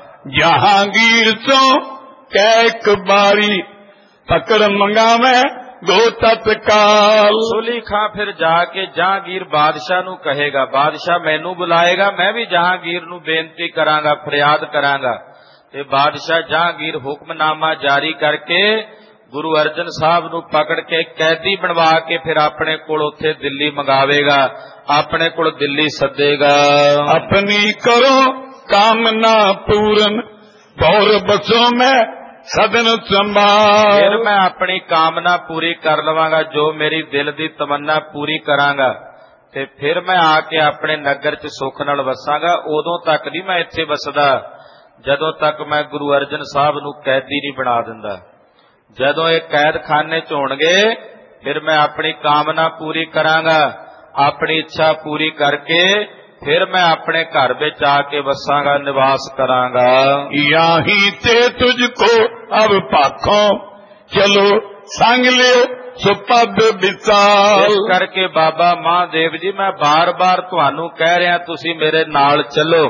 ਜਹਾਂਗੀਰ ਤੋਂ ਕਹਿ ਇੱਕ ਬਾਰੀ, ਪਕੜ ਮੰਗਾਵੇਂ ਦੋ ਤਤਕਾਲ। ਸੁਲੀ ਖਾਂ ਫਿਰ ਜਾ ਕੇ ਜਹਾਂਗੀਰ ਬਾਦਸ਼ਾਹ ਨੂੰ ਕਹੇਗਾ, ਬਾਦਸ਼ਾਹ ਮੈਨੂੰ ਬੁਲਾਏਗਾ, ਮੈਂ ਵੀ ਜਹਾਂਗੀਰ ਨੂੰ ਬੇਨਤੀ ਕਰਾਂਗਾ, ਫਰਿਆਦ ਕਰਾਂਗਾ। ਤੇ ਬਾਦਸ਼ਾਹ ਜਹਾਂਗੀਰ ਹੁਕਮਨਾਮਾ ਜਾਰੀ ਕਰਕੇ ਗੁਰੂ ਅਰਜਨ ਸਾਹਿਬ ਨੂੰ ਪਕੜ ਕੇ ਕੈਦੀ ਬਣਵਾ ਕੇ ਫਿਰ ਆਪਣੇ ਕੋਲ ਉੱਥੇ ਦਿੱਲੀ ਮੰਗਾਵੇਗਾ, ਆਪਣੇ ਕੋਲ ਦਿੱਲੀ ਸੱਦੇਗਾ। ਆਪਣੀ ਕਰੋ ਕਾਮਨਾ ਪੂਰਨ, ਬੌਰ ਬਸੋ ਮੈਂ ਸਦਨ ਸੰਭਾਲ। ਫਿਰ ਮੈਂ ਆਪਣੀ ਕਾਮਨਾ ਪੂਰੀ ਕਰ ਲਵਾਂਗਾ, ਜੋ ਮੇਰੀ ਦਿਲ ਦੀ ਤਮੰਨਾ ਪੂਰੀ ਕਰਾਂਗਾ, ਤੇ ਫਿਰ ਮੈਂ ਆ ਕੇ ਆਪਣੇ ਨਗਰ 'ਚ ਸੁੱਖ ਨਾਲ ਵਸਾਂਗਾ। ਉਦੋਂ ਤੱਕ ਨਹੀਂ ਮੈਂ ਇੱਥੇ ਵਸਦਾ ਜਦੋਂ ਤੱਕ ਮੈਂ ਗੁਰੂ ਅਰਜਨ ਸਾਹਿਬ ਨੂੰ ਕੈਦੀ ਨਹੀਂ ਬਣਾ ਦਿੰਦਾ। ਜਦੋਂ ਇਹ ਕੈਦਖਾਨੇ 'ਚ ਹੋਣਗੇ ਫਿਰ ਮੈਂ ਆਪਣੀ ਕਾਮਨਾ ਪੂਰੀ ਕਰਾਂਗਾ, ਆਪਣੀ ਇੱਛਾ ਪੂਰੀ ਕਰਕੇ ਫਿਰ ਮੈਂ ਆਪਣੇ ਘਰ ਵਿੱਚ ਆ ਕੇ ਵਸਾਂਗਾ, ਨਿਵਾਸ ਕਰਾਂਗਾ। ਯਾਹੀ ਤੇ ਤੁਝ ਕੋ ਅਬ ਪਾਖੋਂ, ਚਲੋ ਸੰਗ ਲਿਓ ਸੁਪਦ ਵਿਸਾਲ। ਇਸ ਕਰਕੇ ਬਾਬਾ ਮਹਾਦੇਵ ਜੀ ਮੈਂ ਬਾਰ-ਬਾਰ ਤੁਹਾਨੂੰ ਕਹਿ ਰਿਹਾ, ਤੁਸੀਂ ਮੇਰੇ ਨਾਲ ਚੱਲੋ,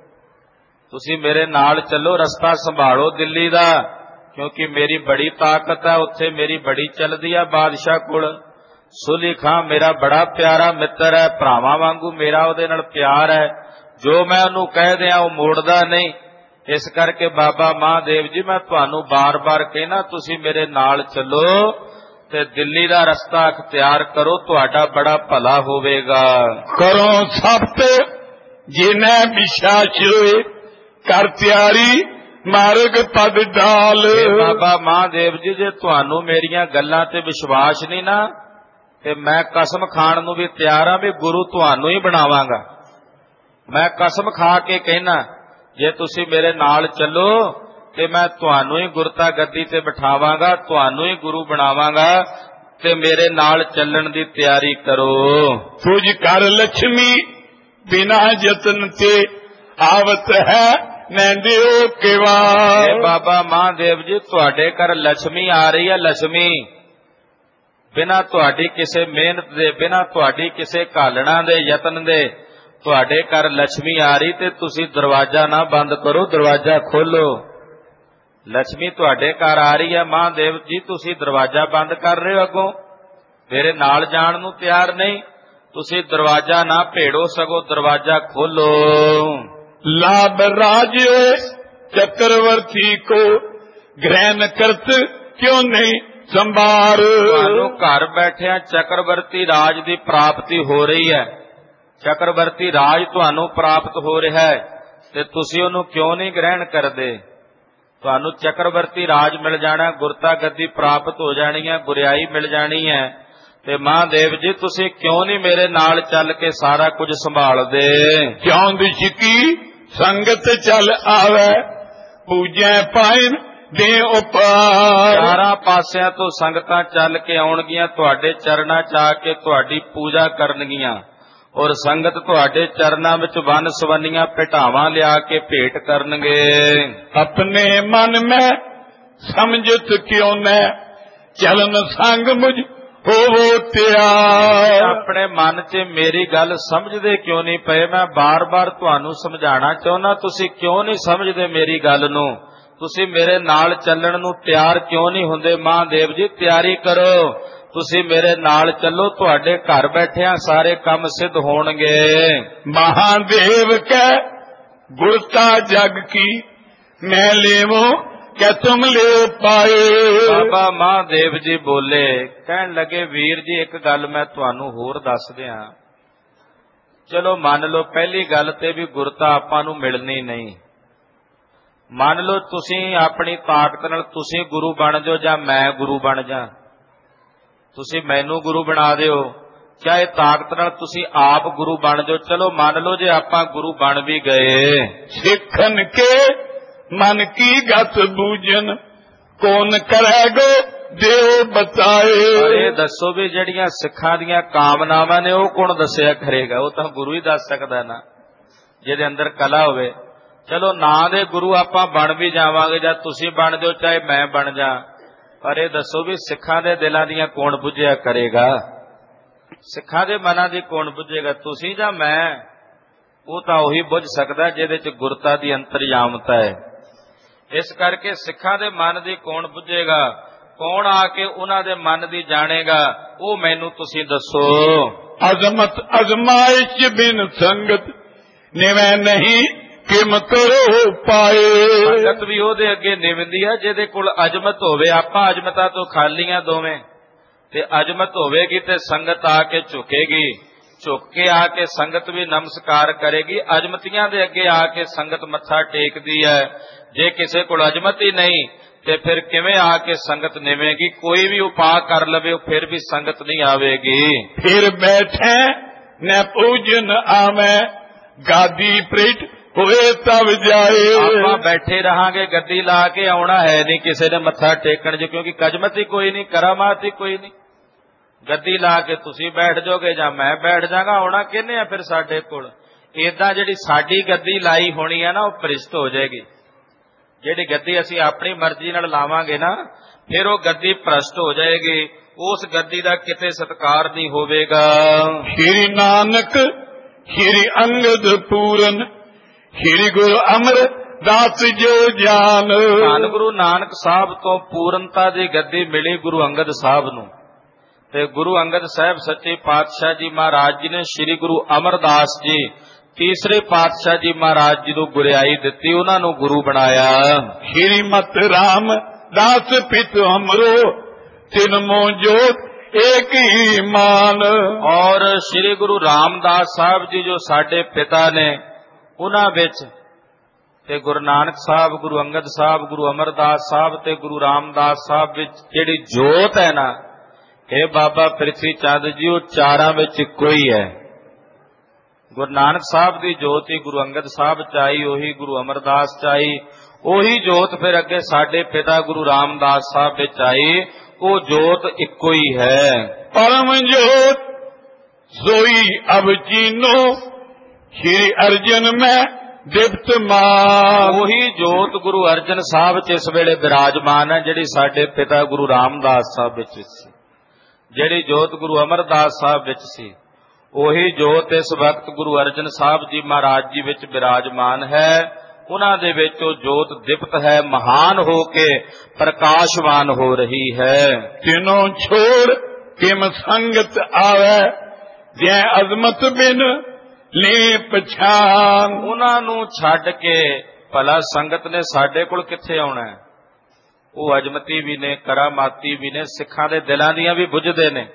ਤੁਸੀਂ ਮੇਰੇ ਨਾਲ ਚੱਲੋ, ਰਸਤਾ ਸੰਭਾਲੋ ਦਿੱਲੀ ਦਾ, ਕਿਉਂਕਿ ਮੇਰੀ ਬੜੀ ਤਾਕਤ ਹੈ, ਉੱਥੇ ਮੇਰੀ ਬੜੀ ਚੱਲਦੀ ਹੈ ਬਾਦਸ਼ਾਹ ਕੋਲ। ਸੁਲੀ ਖਾਂ ਮੇਰਾ ਬੜਾ ਪਿਆਰਾ ਮਿੱਤਰ ਹੈ, ਭਰਾਵਾਂ ਵਾਂਗੂ ਮੇਰਾ ਉਹਦੇ ਨਾਲ ਪਿਆਰ ਹੈ, ਜੋ ਮੈਂ ਉਹਨੂੰ ਕਹਿ ਦਿਆਂ ਉਹ ਮੋੜਦਾ ਨਹੀਂ। ਇਸ ਕਰਕੇ ਬਾਬਾ ਮਹਾਦੇਵ ਜੀ ਮੈਂ ਤੁਹਾਨੂੰ ਬਾਰ-ਬਾਰ ਕਹਿਣਾ, ਤੁਸੀਂ ਮੇਰੇ ਨਾਲ ਚੱਲੋ ਤੇ ਦਿੱਲੀ ਦਾ ਰਸਤਾ ਅਖਤਿਆਰ ਕਰੋ, ਤੁਹਾਡਾ ਬੜਾ ਭਲਾ ਹੋਵੇਗਾ। ਕਰੋ ਸਬਤ ਜਿਨੈ ਵਿਸ਼ਾਸ ਹੋਏ, ਕਰ ਤਿਆਰੀ ਮਾਰਗ ਪਦ ਡਾਲ। ਬਾਬਾ ਮਹਾਦੇਵ ਜੀ ਜੇ ਤੁਹਾਨੂੰ ਮੇਰੀਆਂ ਗੱਲਾਂ ਤੇ ਵਿਸ਼ਵਾਸ ਨਹੀਂ ਨਾ, ਤੇ ਮੈਂ ਕਸਮ ਖਾਣ ਨੂੰ ਵੀ ਤਿਆਰ ਹਾਂ ਵੀ ਗੁਰੂ ਤੁਹਾਨੂੰ ਹੀ ਬਣਾਵਾਂਗਾ। ਮੈਂ ਕਸਮ ਖਾ ਕੇ ਕਹਿਣਾ, ਜੇ ਤੁਸੀਂ ਮੇਰੇ ਨਾਲ ਚੱਲੋ ਤੇ ਮੈਂ ਤੁਹਾਨੂੰ ਹੀ ਗੁਰਤਾ ਗੱਦੀ ਤੇ ਬਿਠਾਵਾਂਗਾ, ਤੁਹਾਨੂੰ ਹੀ ਗੁਰੂ ਬਣਾਵਾਂਗਾ, ਤੇ ਮੇਰੇ ਨਾਲ ਚੱਲਣ ਦੀ ਤਿਆਰੀ ਕਰੋ। ਤੁਝ ਕਰ ਲక్ష్ਮੀ ਬਿਨਾ ਯਤਨ ਤੇ ਆਵਤ ਹੈ ਨੈਂਦਿਓ ਕਿਵਾਰ। ਬਾਬਾ ਮਹਾਦੇਵ ਜੀ ਤੁਹਾਡੇ ਘਰ ਲక్ష్ਮੀ ਆ ਰਹੀ ਹੈ, ਲక్ష్ਮੀ ਬਿਨਾਂ ਤੁਹਾਡੀ ਕਿਸੇ ਮਿਹਨਤ ਦੇ, ਬਿਨਾਂ ਤੁਹਾਡੀ ਕਿਸੇ ਘਾਲਣਾ ਦੇ, ਯਤਨ ਦੇ ਤੁਹਾਡੇ ਘਰ ਲక్ష్ਮੀ ਆ ਰਹੀ, ਤੇ ਤੁਸੀਂ ਦਰਵਾਜ਼ਾ ਨਾ ਬੰਦ ਕਰੋ, ਦਰਵਾਜ਼ਾ ਖੋਲੋ। ਲక్ష్ਮੀ ਤੁਹਾਡੇ ਘਰ ਆ ਰਹੀ ਹੈ ਮਹਾਦੇਵ ਜੀ, ਤੁਸੀਂ ਦਰਵਾਜ਼ਾ ਬੰਦ ਕਰ ਰਹੇ ਹੋ, ਅੱਗੋਂ ਮੇਰੇ ਨਾਲ ਜਾਣ ਨੂੰ ਤਿਆਰ ਨਹੀਂ। ਤੁਸੀਂ ਦਰਵਾਜ਼ਾ ਨਾ ਭੇੜੋ, ਸਗੋਂ ਦਰਵਾਜ਼ਾ ਖੋਲੋ। ਲਾਭ ਰਾਜ ਚੱਕਰਵਰਤੀ ਕੋ, ਗ੍ਰਹਿਣ ਕਰਤ ਕਿਉਂ ਨਹੀਂ ਸੰਭਾਰ। ਤੁਹਾਨੂੰ ਘਰ ਬੈਠਿਆਂ ਚੱਕਰਵਰਤੀ ਰਾਜ ਦੀ ਪ੍ਰਾਪਤੀ ਹੋ ਰਹੀ ਹੈ, ਚੱਕਰਵਰਤੀ ਰਾਜ ਤੁਹਾਨੂੰ ਪ੍ਰਾਪਤ ਹੋ ਰਿਹਾ ਹੈ, ਤੇ ਤੁਸੀਂ ਉਹਨੂੰ ਕਿਉਂ ਨਹੀਂ ਗ੍ਰਹਿਣ ਕਰਦੇ। ਤੁਹਾਨੂੰ ਚੱਕਰਵਰਤੀ ਰਾਜ ਮਿਲ ਜਾਣਾ, ਗੁਰਤਾ ਗੱਦੀ ਪ੍ਰਾਪਤ ਹੋ ਜਾਣੀ ਹੈ, ਗੁਰਿਆਈ ਮਿਲ ਜਾਣੀ ਹੈ, ਤੇ ਮਹਾਦੇਵ ਜੀ ਤੁਸੀਂ ਕਿਉਂ ਨਹੀਂ ਮੇਰੇ ਨਾਲ ਚੱਲ ਕੇ ਸਾਰਾ ਕੁਝ ਸੰਭਾਲਦੇ। ਕਿਉਂ ਦਿਸ਼ਕੀ संगत चल आवे पूजै पाइन ਦੇ ਉਪਾਰ। ਚਾਰਾਂ ਪਾਸਿਆਂ ਤੋਂ ਸੰਗਤਾਂ ਚੱਲ ਕੇ ਆਉਣਗੀਆਂ, ਤੁਹਾਡੇ ਚਰਨਾਂ 'ਚ ਆ ਕੇ ਤੁਹਾਡੀ ਪੂਜਾ ਕਰਨਗੀਆਂ, ਔਰ ਸੰਗਤ ਤੁਹਾਡੇ ਚਰਨਾਂ ਵਿੱਚ ਵੰਨ ਸਵੰਨੀਆਂ ਭੇਟਾਵਾਂ ਲਿਆ ਕੇ ਭੇਟ ਕਰਨਗੇ। ਆਪਣੇ ਮਨ ਮੈਂ ਸਮਝਤ ਕਿਉਂ ਮੈਂ ਚਲਨ ਸੰਗ ਮੁਝ ਹੋਵੋ ਤਿਆਰ। ਆਪਣੇ ਮਨ 'ਚ ਮੇਰੀ ਗੱਲ ਸਮਝਦੇ ਕਿਉਂ ਨਹੀਂ ਪਏ? ਮੈਂ ਬਾਰ-ਬਾਰ ਤੁਹਾਨੂੰ ਸਮਝਾਉਣਾ ਚਾਹੁੰਦਾ, ਤੁਸੀਂ ਕਿਉਂ ਨਹੀਂ ਸਮਝਦੇ ਮੇਰੀ ਗੱਲ ਨੂੰ? ਤੁਸੀਂ ਮੇਰੇ ਨਾਲ ਚੱਲਣ ਨੂੰ ਤਿਆਰ ਕਿਉਂ ਨਹੀਂ ਹੁੰਦੇ? ਮਹਾਦੇਵ ਜੀ ਤਿਆਰੀ ਕਰੋ, ਤੁਸੀਂ ਮੇਰੇ ਨਾਲ ਚੱਲੋ, ਤੁਹਾਡੇ ਘਰ ਬੈਠਿਆਂ ਸਾਰੇ ਕੰਮ ਸਿੱਧ ਹੋਣਗੇ। ਮਹਾਦੇਵ ਕੈ ਗੁਰਤਾ ਜਗ ਕੀ ਮੈਂ ਲੇਵੋ ਕਿ ਤੁਮ ਲਿਓ ਪਾਏ। ਬਾਬਾ ਮਹਾਦੇਵ ਜੀ ਬੋਲੇ, ਕਹਿਣ ਲੱਗੇ ਵੀਰ ਜੀ ਇੱਕ ਗੱਲ ਮੈਂ ਤੁਹਾਨੂੰ ਹੋਰ ਦੱਸ ਦਿਆਂ। ਚਲੋ ਮੰਨ ਲਓ ਪਹਿਲੀ ਗੱਲ ਤੇ ਵੀ ਗੁਰਤਾ ਆਪਾਂ ਨੂੰ ਮਿਲਣੀ ਨਹੀਂ। ਮੰਨ ਲਓ ਤੁਸੀਂ ਆਪਣੀ ਤਾਕਤ ਨਾਲ ਤੁਸੀਂ ਗੁਰੂ ਬਣ ਜਾਓ ਜਾਂ ਮੈਂ ਗੁਰੂ ਬਣ ਜਾ, ਤੁਸੀਂ ਮੈਨੂੰ ਗੁਰੂ ਬਣਾ ਦਿਓ, ਚਾਹੇ ਤਾਕਤ ਨਾਲ ਤੁਸੀਂ ਆਪ ਗੁਰੂ ਬਣ ਜਾਓ। ਚਲੋ ਮੰਨ ਲਓ ਜੇ ਆਪਾਂ ਗੁਰੂ ਬਣ ਵੀ ਗਏ, ਸਿੱਖਨ ਕੇ ਮਨ ਕੀ ਗਤ ਬੂਝਨ ਕੌਣ ਕਰੇਗੋ ਦਿਓ ਬਤਾਏ। ਇਹ ਦੱਸੋ ਵੀ ਜਿਹੜੀਆਂ ਸਿੱਖਾਂ ਦੀਆਂ ਕਾਮਨਾਵਾਂ ਨੇ ਉਹ ਕੌਣ ਦੱਸਿਆ ਕਰੇਗਾ? ਉਹ ਤਾਂ ਗੁਰੂ ਹੀ ਦੱਸ ਸਕਦਾ ਨਾ, ਜਿਹਦੇ ਅੰਦਰ ਕਲਾ ਹੋਵੇ। ਚਲੋ ਨਾਂ ਦੇ ਗੁਰੂ ਆਪਾਂ ਬਣ ਵੀ ਜਾਵਾਂਗੇ, ਜਾਂ ਤੁਸੀਂ ਬਣ ਜਾਓ ਚਾਹੇ ਮੈਂ ਬਣ ਜਾ, ਪਰ ਇਹ ਦੱਸੋ ਵੀ ਸਿੱਖਾਂ ਦੇ ਦਿਲਾਂ ਦੀਆਂ ਕੌਣ ਬੁੱਝਿਆ ਕਰੇਗਾ? ਸਿੱਖਾਂ ਦੇ ਮਨਾਂ ਦੀ ਕੌਣ ਬੁੱਝੇਗਾ, ਤੁਸੀਂ ਜਾਂ ਮੈਂ? ਉਹ ਤਾਂ ਉਹੀ ਬੁੱਝ ਸਕਦਾ ਜਿਹਦੇ ਚ ਗੁਰਤਾ ਦੀ ਅੰਤਰਯਾਮਤਾ ਹੈ। ਇਸ ਕਰਕੇ ਸਿੱਖਾਂ ਦੇ ਮਨ ਦੀ ਕੌਣ ਬੁੱਝੇਗਾ? ਕੌਣ ਆ ਕੇ ਉਹਨਾਂ ਦੇ ਮਨ ਦੀ ਜਾਣੇਗਾ? ਉਹ ਮੈਨੂੰ ਤੁਸੀਂ ਦੱਸੋ। ਅਜ਼ਮਤ ਅਜ਼ਮਾਇਸ਼ ਬਿਨ ਸੰਗਤ ਨਿਵੇਂ ਨਹੀਂ ਕਿਮ ਕਰੋ ਪਾਏ। ਸੰਗਤ ਵੀ ਉਹਦੇ ਅੱਗੇ ਨਿਵੰਦੀ ਆ ਜਿਹਦੇ ਕੋਲ ਅਜਮਤ ਹੋਵੇ। ਆਪਾਂ ਅਜਮਤਾਂ ਤੋਂ ਖਾਲੀਆਂ ਦੋਵੇਂ, ਤੇ ਅਜਮਤ ਹੋਵੇਗੀ ਤੇ ਸੰਗਤ ਆ ਕੇ ਝੁਕੇਗੀ, ਝੁਕ ਕੇ ਆ ਕੇ ਸੰਗਤ ਵੀ ਨਮਸਕਾਰ ਕਰੇਗੀ। ਅਜਮਤੀਆਂ ਦੇ ਅੱਗੇ ਆ ਕੇ ਸੰਗਤ ਮੱਥਾ ਟੇਕਦੀ ਹੈ। ਜੇ ਕਿਸੇ ਕੋਲ ਅਜਮਤ ਹੀ ਨਹੀਂ ਤੇ ਫਿਰ ਕਿਵੇਂ ਆ ਕੇ ਸੰਗਤ ਨਿਵੇਗੀ? ਕੋਈ ਵੀ ਉਪਾਅ ਕਰ ਲਵੇ ਉਹ ਫਿਰ ਵੀ ਸੰਗਤ ਨਹੀਂ ਆਵੇਗੀ। ਫਿਰ ਬੈਠੇ ਨ ਪੂਜਨ ਆਵੇਂ ਗਾਦੀ ਪ੍ਰੀਤ ਹੋਏ ਤਬ ਜਾਏ। ਆਪਾਂ ਬੈਠੇ ਰਹਾਂਗੇ, ਗੱਦੀ ਲਾ ਕੇ ਆਉਣਾ ਹੈ ਨਹੀਂ ਕਿਸੇ ਨੇ ਮੱਥਾ ਟੇਕਣ ਚ, ਕਿਉਂਕਿ ਕਜਮਤ ਹੀ ਕੋਈ ਨਹੀਂ, ਕਰਾਮਾਤ ਹੀ ਕੋਈ ਨਹੀਂ। ਗੱਦੀ ਲਾ ਕੇ ਤੁਸੀਂ ਬੈਠ ਜਾਓਗੇ ਜਾਂ ਮੈਂ ਬੈਠ ਜਾਗਾ, ਆਉਣਾ ਕਿਹਨੇ ਆ ਫਿਰ ਸਾਡੇ ਕੋਲ? ਏਦਾਂ ਜਿਹੜੀ ਸਾਡੀ ਗੱਦੀ ਲਾਈ ਹੋਣੀ ਹੈ ਨਾ ਉਹ ਭ੍ਰਿਸ਼ਟ ਹੋ ਜਾਏਗੀ। ਜਿਹੜੀ ਗੱਦੀ ਅਸੀਂ ਆਪਣੀ ਮਰਜ਼ੀ ਨਾਲ ਲਾਵਾਂਗੇ ਨਾ ਫਿਰ ਉਹ ਗੱਦੀ ਭ੍ਰਸ਼ਟ ਹੋ ਜਾਏਗੀ, ਉਸ ਗੱਦੀ ਦਾ ਕਿਤੇ ਸਤਿਕਾਰ ਨਹੀਂ ਹੋਵੇਗਾ। ਸ਼੍ਰੀ ਨਾਨਕ ਸ਼੍ਰੀ ਅੰਗਦ ਪੂਰਨ ਸ਼੍ਰੀ ਗੁਰੂ ਅਮਰਦਾਸ ਜੋ ਜਾਨ। ਧੰਨ ਗੁਰੂ ਨਾਨਕ ਸਾਹਿਬ ਤੋਂ ਪੂਰਨਤਾ ਦੀ ਗੱਦੀ ਮਿਲੀ ਗੁਰੂ ਅੰਗਦ ਸਾਹਿਬ ਨੂੰ, ਤੇ ਗੁਰੂ ਅੰਗਦ ਸਾਹਿਬ ਸੱਚੇ ਪਾਤਸ਼ਾਹ ਜੀ ਮਹਾਰਾਜ ਜੀ ਨੇ ਸ਼੍ਰੀ ਗੁਰੂ ਅਮਰਦਾਸ ਜੀ ਤੀਸਰੇ ਪਾਤਸ਼ਾਹ ਜੀ ਮਹਾਰਾਜ ਜੀ ਨੂੰ ਗੁਰਿਆਈ ਦਿੱਤੀ, ਉਹਨਾਂ ਨੂੰ ਗੁਰੂ ਬਣਾਇਆ। ਸ਼੍ਰੀ ਮਤ ਰਾਮ ਦਾਸ ਪਿਤ ਅਮਰੋ ਤਿਨ ਮੋ ਜੋਤ ਏਕ ਹੀ ਮਾਨ। ਔਰ ਸ਼੍ਰੀ ਗੁਰੂ ਰਾਮਦਾਸ ਸਾਹਿਬ ਜੀ ਜੋ ਸਾਡੇ ਪਿਤਾ ਨੇ, ਉਹਨਾਂ ਵਿੱਚ ਤੇ ਗੁਰੂ ਨਾਨਕ ਸਾਹਿਬ, ਗੁਰੂ ਅੰਗਦ ਸਾਹਿਬ, ਗੁਰੂ ਅਮਰਦਾਸ ਸਾਹਿਬ ਤੇ ਗੁਰੂ ਰਾਮਦਾਸ ਸਾਹਿਬ ਵਿੱਚ ਜਿਹੜੀ ਜੋਤ ਹੈ ਨਾ, ਇਹ ਬਾਬਾ ਪ੍ਰਿਥਵੀ ਚੰਦ ਜੀ ਉਹ ਚਾਰਾਂ ਵਿੱਚ ਇੱਕੋ ਹੀ ਹੈ। ਗੁਰੂ ਨਾਨਕ ਸਾਹਿਬ ਦੀ ਜੋਤ ਹੀ ਗੁਰੂ ਅੰਗਦ ਸਾਹਿਬ ਚ ਆਈ, ਉਹੀ ਗੁਰੂ ਅਮਰਦਾਸ ਚ ਆਈ, ਉਹੀ ਜੋਤ ਫਿਰ ਅੱਗੇ ਸਾਡੇ ਪਿਤਾ ਗੁਰੂ ਰਾਮਦਾਸ ਸਾਹਿਬ ਵਿੱਚ ਆਈ। ਉਹ ਜੋਤ ਇੱਕੋ ਹੀ ਹੈ। ਪਰਮ ਜੋਤ ਸੋਈ ਅਬ ਚੀਨੋ ਸ਼੍ਰੀ ਅਰਜਨ ਮੈਂ ਦਿਪਤ ਮਾਨ। ਉਹੀ ਜੋਤ ਗੁਰੂ ਅਰਜਨ ਸਾਹਿਬ ਚ ਇਸ ਵੇਲੇ ਬਿਰਾਜਮਾਨ ਹੈ, ਜਿਹੜੀ ਸਾਡੇ ਪਿਤਾ ਗੁਰੂ ਰਾਮਦਾਸ ਸਾਹਿਬ ਵਿੱਚ ਸੀ। ਜਿਹੜੀ ਜੋਤ ਗੁਰੂ ਅਮਰਦਾਸ ਸਾਹਿਬ ਵਿੱਚ ਸੀ, ਉਹੀ ਜੋਤ ਇਸ ਵਕਤ ਗੁਰੂ ਅਰਜਨ ਸਾਹਿਬ ਜੀ ਮਹਾਰਾਜ ਜੀ ਵਿੱਚ ਬਿਰਾਜਮਾਨ ਹੈ। ਉਹਨਾਂ ਦੇ ਵਿੱਚ ਉਹ ਜੋਤ ਦਿਪਤ ਹੈ, ਮਹਾਨ ਹੋ ਕੇ ਪ੍ਰਕਾਸ਼ਵਾਨ ਹੋ ਰਹੀ ਹੈ। ਤਿਨੋਂ ਛੋੜ ਕਿਮ ਸੰਗਤ ਆਵੇ ਜੈ ਅਜ਼ਮਤ ਬਿਨ ਲੈ ਪਛਾਨ। ਉਹਨਾਂ ਨੂੰ ਛੱਡ ਕੇ ਭਲਾ ਸੰਗਤ ਨੇ ਸਾਡੇ ਕੋਲ ਕਿੱਥੇ ਆਉਣਾ ਹੈ? ਉਹ ਅਜਮਤੀ ਵੀ ਨੇ, ਕਰਾਮਾਤੀ ਵੀ ਨੇ, ਸਿੱਖਾਂ ਦੇ ਦਿਲਾਂ ਦੀਆਂ ਵੀ ਬੁੱਝਦੇ ਨੇ।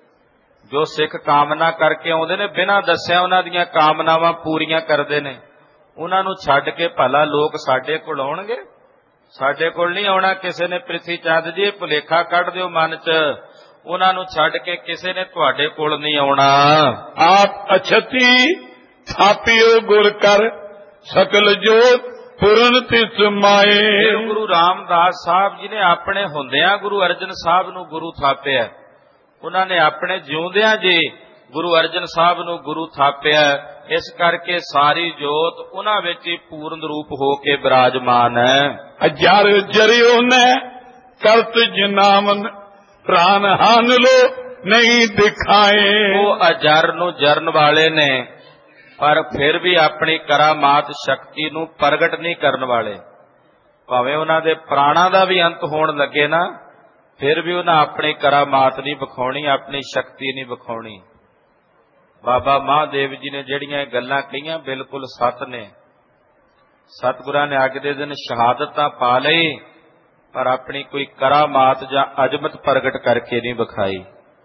ਜੋ ਸਿੱਖ ਕਾਮਨਾ ਕਰਕੇ ਆਉਂਦੇ ਨੇ, ਬਿਨਾਂ ਦੱਸਿਆ ਉਹਨਾਂ ਦੀਆਂ ਕਾਮਨਾਵਾਂ ਪੂਰੀਆਂ ਕਰਦੇ ਨੇ। ਉਹਨਾਂ ਨੂੰ ਛੱਡ ਕੇ ਭਲਾ ਲੋਕ ਸਾਡੇ ਕੋਲ ਆਉਣਗੇ? ਸਾਡੇ ਕੋਲ ਨਹੀਂ ਆਉਣਾ ਕਿਸੇ ਨੇ। ਪ੍ਰਿਥੀ ਚੰਦ ਜੀ ਭੁਲੇਖਾ ਕੱਢ ਦਿਓ ਮਨ 'ਚ, ਉਹਨਾਂ ਨੂੰ ਛੱਡ ਕੇ ਕਿਸੇ ਨੇ ਤੁਹਾਡੇ ਕੋਲ ਨਹੀਂ ਆਉਣਾ। ਆਪ ਅਛਤੀ ਥਾਪਿਓ ਗੁਰ ਕਰ ਸਕਲ ਜੋਤ ਪੁਰਨ ਤਿਸ ਮਾਏ। ਫਿਰ ਗੁਰੂ ਰਾਮਦਾਸ ਸਾਹਿਬ ਜੀ ਨੇ ਆਪਣੇ ਹੁੰਦਿਆਂ ਗੁਰੂ ਅਰਜਨ ਸਾਹਿਬ ਨੂੰ ਗੁਰੂ ਥਾਪਿਆ। ਉਹਨਾਂ ਨੇ ਆਪਣੇ ਜਿਉਂਦਿਆਂ ਜੀ ਗੁਰੂ ਅਰਜਨ ਸਾਹਿਬ ਨੂੰ ਗੁਰੂ ਥਾਪਿਆ। ਇਸ ਕਰਕੇ ਸਾਰੀ ਜੋਤ ਉਹਨਾਂ ਵਿੱਚ ਹੀ ਪੂਰਨ ਰੂਪ ਹੋ ਕੇ ਬਿਰਾਜਮਾਨ ਹੈ। ਅਜਰ ਜਰਿਓ ਨੇ ਕਰਤ ਜਨਾਮਨ ਪ੍ਰਾਨ ਹਾਨ ਲੋ ਨਹੀਂ ਦਿਖਾਏ। ਉਹ ਅਜਰ ਨੂੰ ਜਰਨ ਵਾਲੇ ਨੇ, ਪਰ ਫਿਰ ਵੀ ਆਪਣੀ ਕਰਾਮਾਤ ਸ਼ਕਤੀ ਨੂੰ ਪ੍ਰਗਟ ਨਹੀਂ ਕਰਨ ਵਾਲੇ। ਭਾਵੇਂ ਉਹਨਾਂ ਦੇ ਪ੍ਰਾਣਾਂ ਦਾ ਵੀ ਅੰਤ ਹੋਣ ਲੱਗੇ ਨਾ, ਫਿਰ ਵੀ ਉਹਨਾਂ ਆਪਣੀ ਕਰਾਮਾਤ ਨਹੀਂ ਵਿਖਾਉਣੀ, ਆਪਣੀ ਸ਼ਕਤੀ ਨਹੀਂ ਵਿਖਾਉਣੀ। ਬਾਬਾ ਮਹਾਦੇਵ ਜੀ ਨੇ ਜਿਹੜੀਆਂ ਇਹ ਗੱਲਾਂ ਕਹੀਆਂ ਬਿਲਕੁਲ ਸੱਚ ਨੇ। ਸਤਿਗੁਰਾਂ ਨੇ ਅੱਜ ਦੇ ਦਿਨ ਸ਼ਹਾਦਤ ਤਾਂ ਪਾ ਲਈ, ਪਰ ਆਪਣੀ ਕੋਈ ਕਰਾਮਾਤ ਜਾਂ ਅਜ਼ਮਤ ਪ੍ਰਗਟ ਕਰਕੇ ਨਹੀਂ ਵਿਖਾਈ।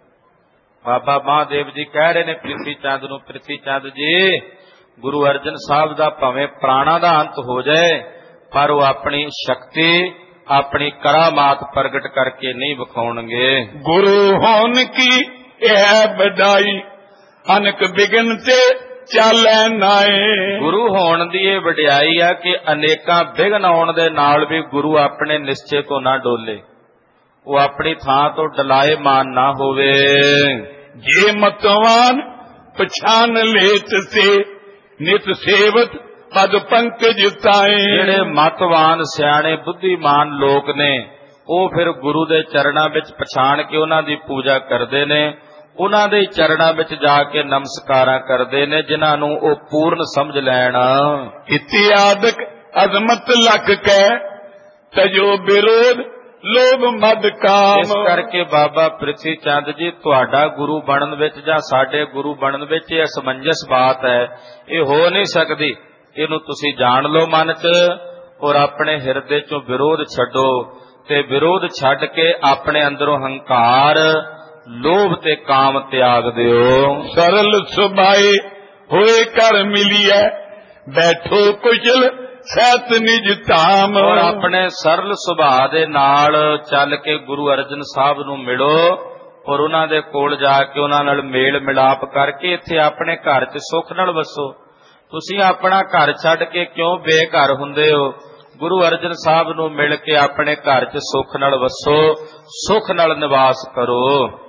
ਬਾਬਾ ਮਹਾਦੇਵ ਜੀ ਕਹਿ ਰਹੇ ਨੇ ਪ੍ਰਿਥੀ ਚੰਦ ਨੂੰ, ਪ੍ਰਿਥੀ ਚੰਦ ਜੀ, ਗੁਰੂ ਅਰਜਨ ਸਾਹਿਬ ਦਾ ਭਾਵੇਂ ਪ੍ਰਾਣਾਂ ਦਾ ਅੰਤ ਹੋ ਜਾਏ, ਪਰ ਉਹ ਆਪਣੀ ਸ਼ਕਤੀ, ਆਪਣੀ ਕਰਾਮਾਤ ਪ੍ਰਗਟ ਕਰਕੇ ਨਹੀਂ ਵਿਖਾਉਣਗੇ। ਗੁਰੂ ਹੋਣ ਕੀ ਇਹ ਵਡਾਈ ਅਨਕ ਬਿਗਨ ਤੇ ਚਾਲੈ ਨਾਏ। ਗੁਰੂ ਹੋਣ ਦੀ ਇਹ ਵਡਿਆਈ ਆ ਕਿ ਅਨੇਕਾਂ ਵਿਘਨ ਆਉਣ ਦੇ ਨਾਲ ਵੀ ਗੁਰੂ ਆਪਣੇ ਨਿਸ਼ਚੇ ਤੋਂ ਨਾ ਡੋਲੇ, ਉਹ ਆਪਣੀ ਥਾਂ ਤੋਂ ਡਲਾਏ ਮਾਨ ਨਾ ਹੋਵੇ। ਜੇ ਮਤਵਾਨ ਪਛਾਨ ਲੇਤ ਸੇ ਨਿਤ ਸੇਵਤ ਪਦ ਪੰਕਜ ਤਾਏ। ਜਿਹੜੇ ਮਤਵਾਨ ਸਿਆਣੇ ਬੁੱਧੀਮਾਨ ਲੋਕ ਨੇ, ਉਹ ਫਿਰ ਗੁਰੂ ਦੇ ਚਰਨਾਂ ਵਿੱਚ ਪਛਾਣ ਕੇ ਉਹਨਾਂ ਦੀ ਪੂਜਾ ਕਰਦੇ ਨੇ, ਉਹਨਾਂ ਦੇ ਚਰਨਾਂ ਵਿੱਚ ਜਾ ਕੇ ਨਮਸਕਾਰਾਂ ਕਰਦੇ ਨੇ, ਜਿਨ੍ਹਾਂ ਨੂੰ ਉਹ ਪੂਰਨ ਸਮਝ ਲੈਣ। ਇਤਿਆਦਕ ਅਜ਼ਮਤ ਲਖ ਕੈ ਤਜੋ ਵਿਰੋਧ ਲੋਭ ਮਦ ਕਾਮ। ਇਸ ਕਰਕੇ ਬਾਬਾ ਪ੍ਰਿਥੀ ਚੰਦ ਜੀ, ਤੁਹਾਡਾ ਗੁਰੂ ਬਣਨ ਵਿੱਚ ਜਾਂ ਸਾਡੇ ਗੁਰੂ ਬਣਨ ਵਿੱਚ ਇਹ ਅਸਮੰਜਸ ਬਾਤ ਹੈ, ਇਹ ਹੋ ਨਹੀਂ ਸਕਦੀ। ਇਹਨੂੰ ਤੁਸੀਂ ਜਾਣ ਲਓ ਮਨ 'ਚ, ਔਰ ਆਪਣੇ ਹਿਰਦੇ 'ਚੋਂ ਵਿਰੋਧ ਛੱਡੋ, ਤੇ ਵਿਰੋਧ ਛੱਡ ਕੇ ਆਪਣੇ ਅੰਦਰੋਂ ਹੰਕਾਰ, ਲੋਭ ਤੇ ਕਾਮ ਤਿਆਗ ਦਿਓ। ਸਰਲ ਸੁਭਾਏ ਹੋਏ ਕਰ ਮਿਲੀਐ ਬੈਠੋ ਕੁਸ਼ਲ ਸਤ ਨਿਜ ਧਾਮ। ਔਰ ਆਪਣੇ ਸਰਲ ਸੁਭਾਅ ਦੇ ਨਾਲ ਚੱਲ ਕੇ ਗੁਰੂ ਅਰਜਨ ਸਾਹਿਬ ਨੂੰ ਮਿਲੋ, ਔਰ ਉਹਨਾਂ ਦੇ ਕੋਲ ਜਾ ਕੇ ਉਹਨਾਂ ਨਾਲ ਮੇਲ ਮਿਲਾਪ ਕਰਕੇ ਇੱਥੇ ਆਪਣੇ ਘਰ 'ਚ ਸੁੱਖ ਨਾਲ ਵਸੋ। ਤੁਸੀਂ ਆਪਣਾ ਘਰ ਛੱਡ ਕੇ ਕਿਉਂ ਬੇਘਰ ਹੁੰਦੇ ਹੋ? ਗੁਰੂ ਅਰਜਨ ਸਾਹਿਬ ਨੂੰ ਮਿਲ ਕੇ ਆਪਣੇ ਘਰ 'ਚ ਸੁੱਖ ਨਾਲ ਵਸੋ, ਸੁੱਖ ਨਾਲ ਨਿਵਾਸ ਕਰੋ।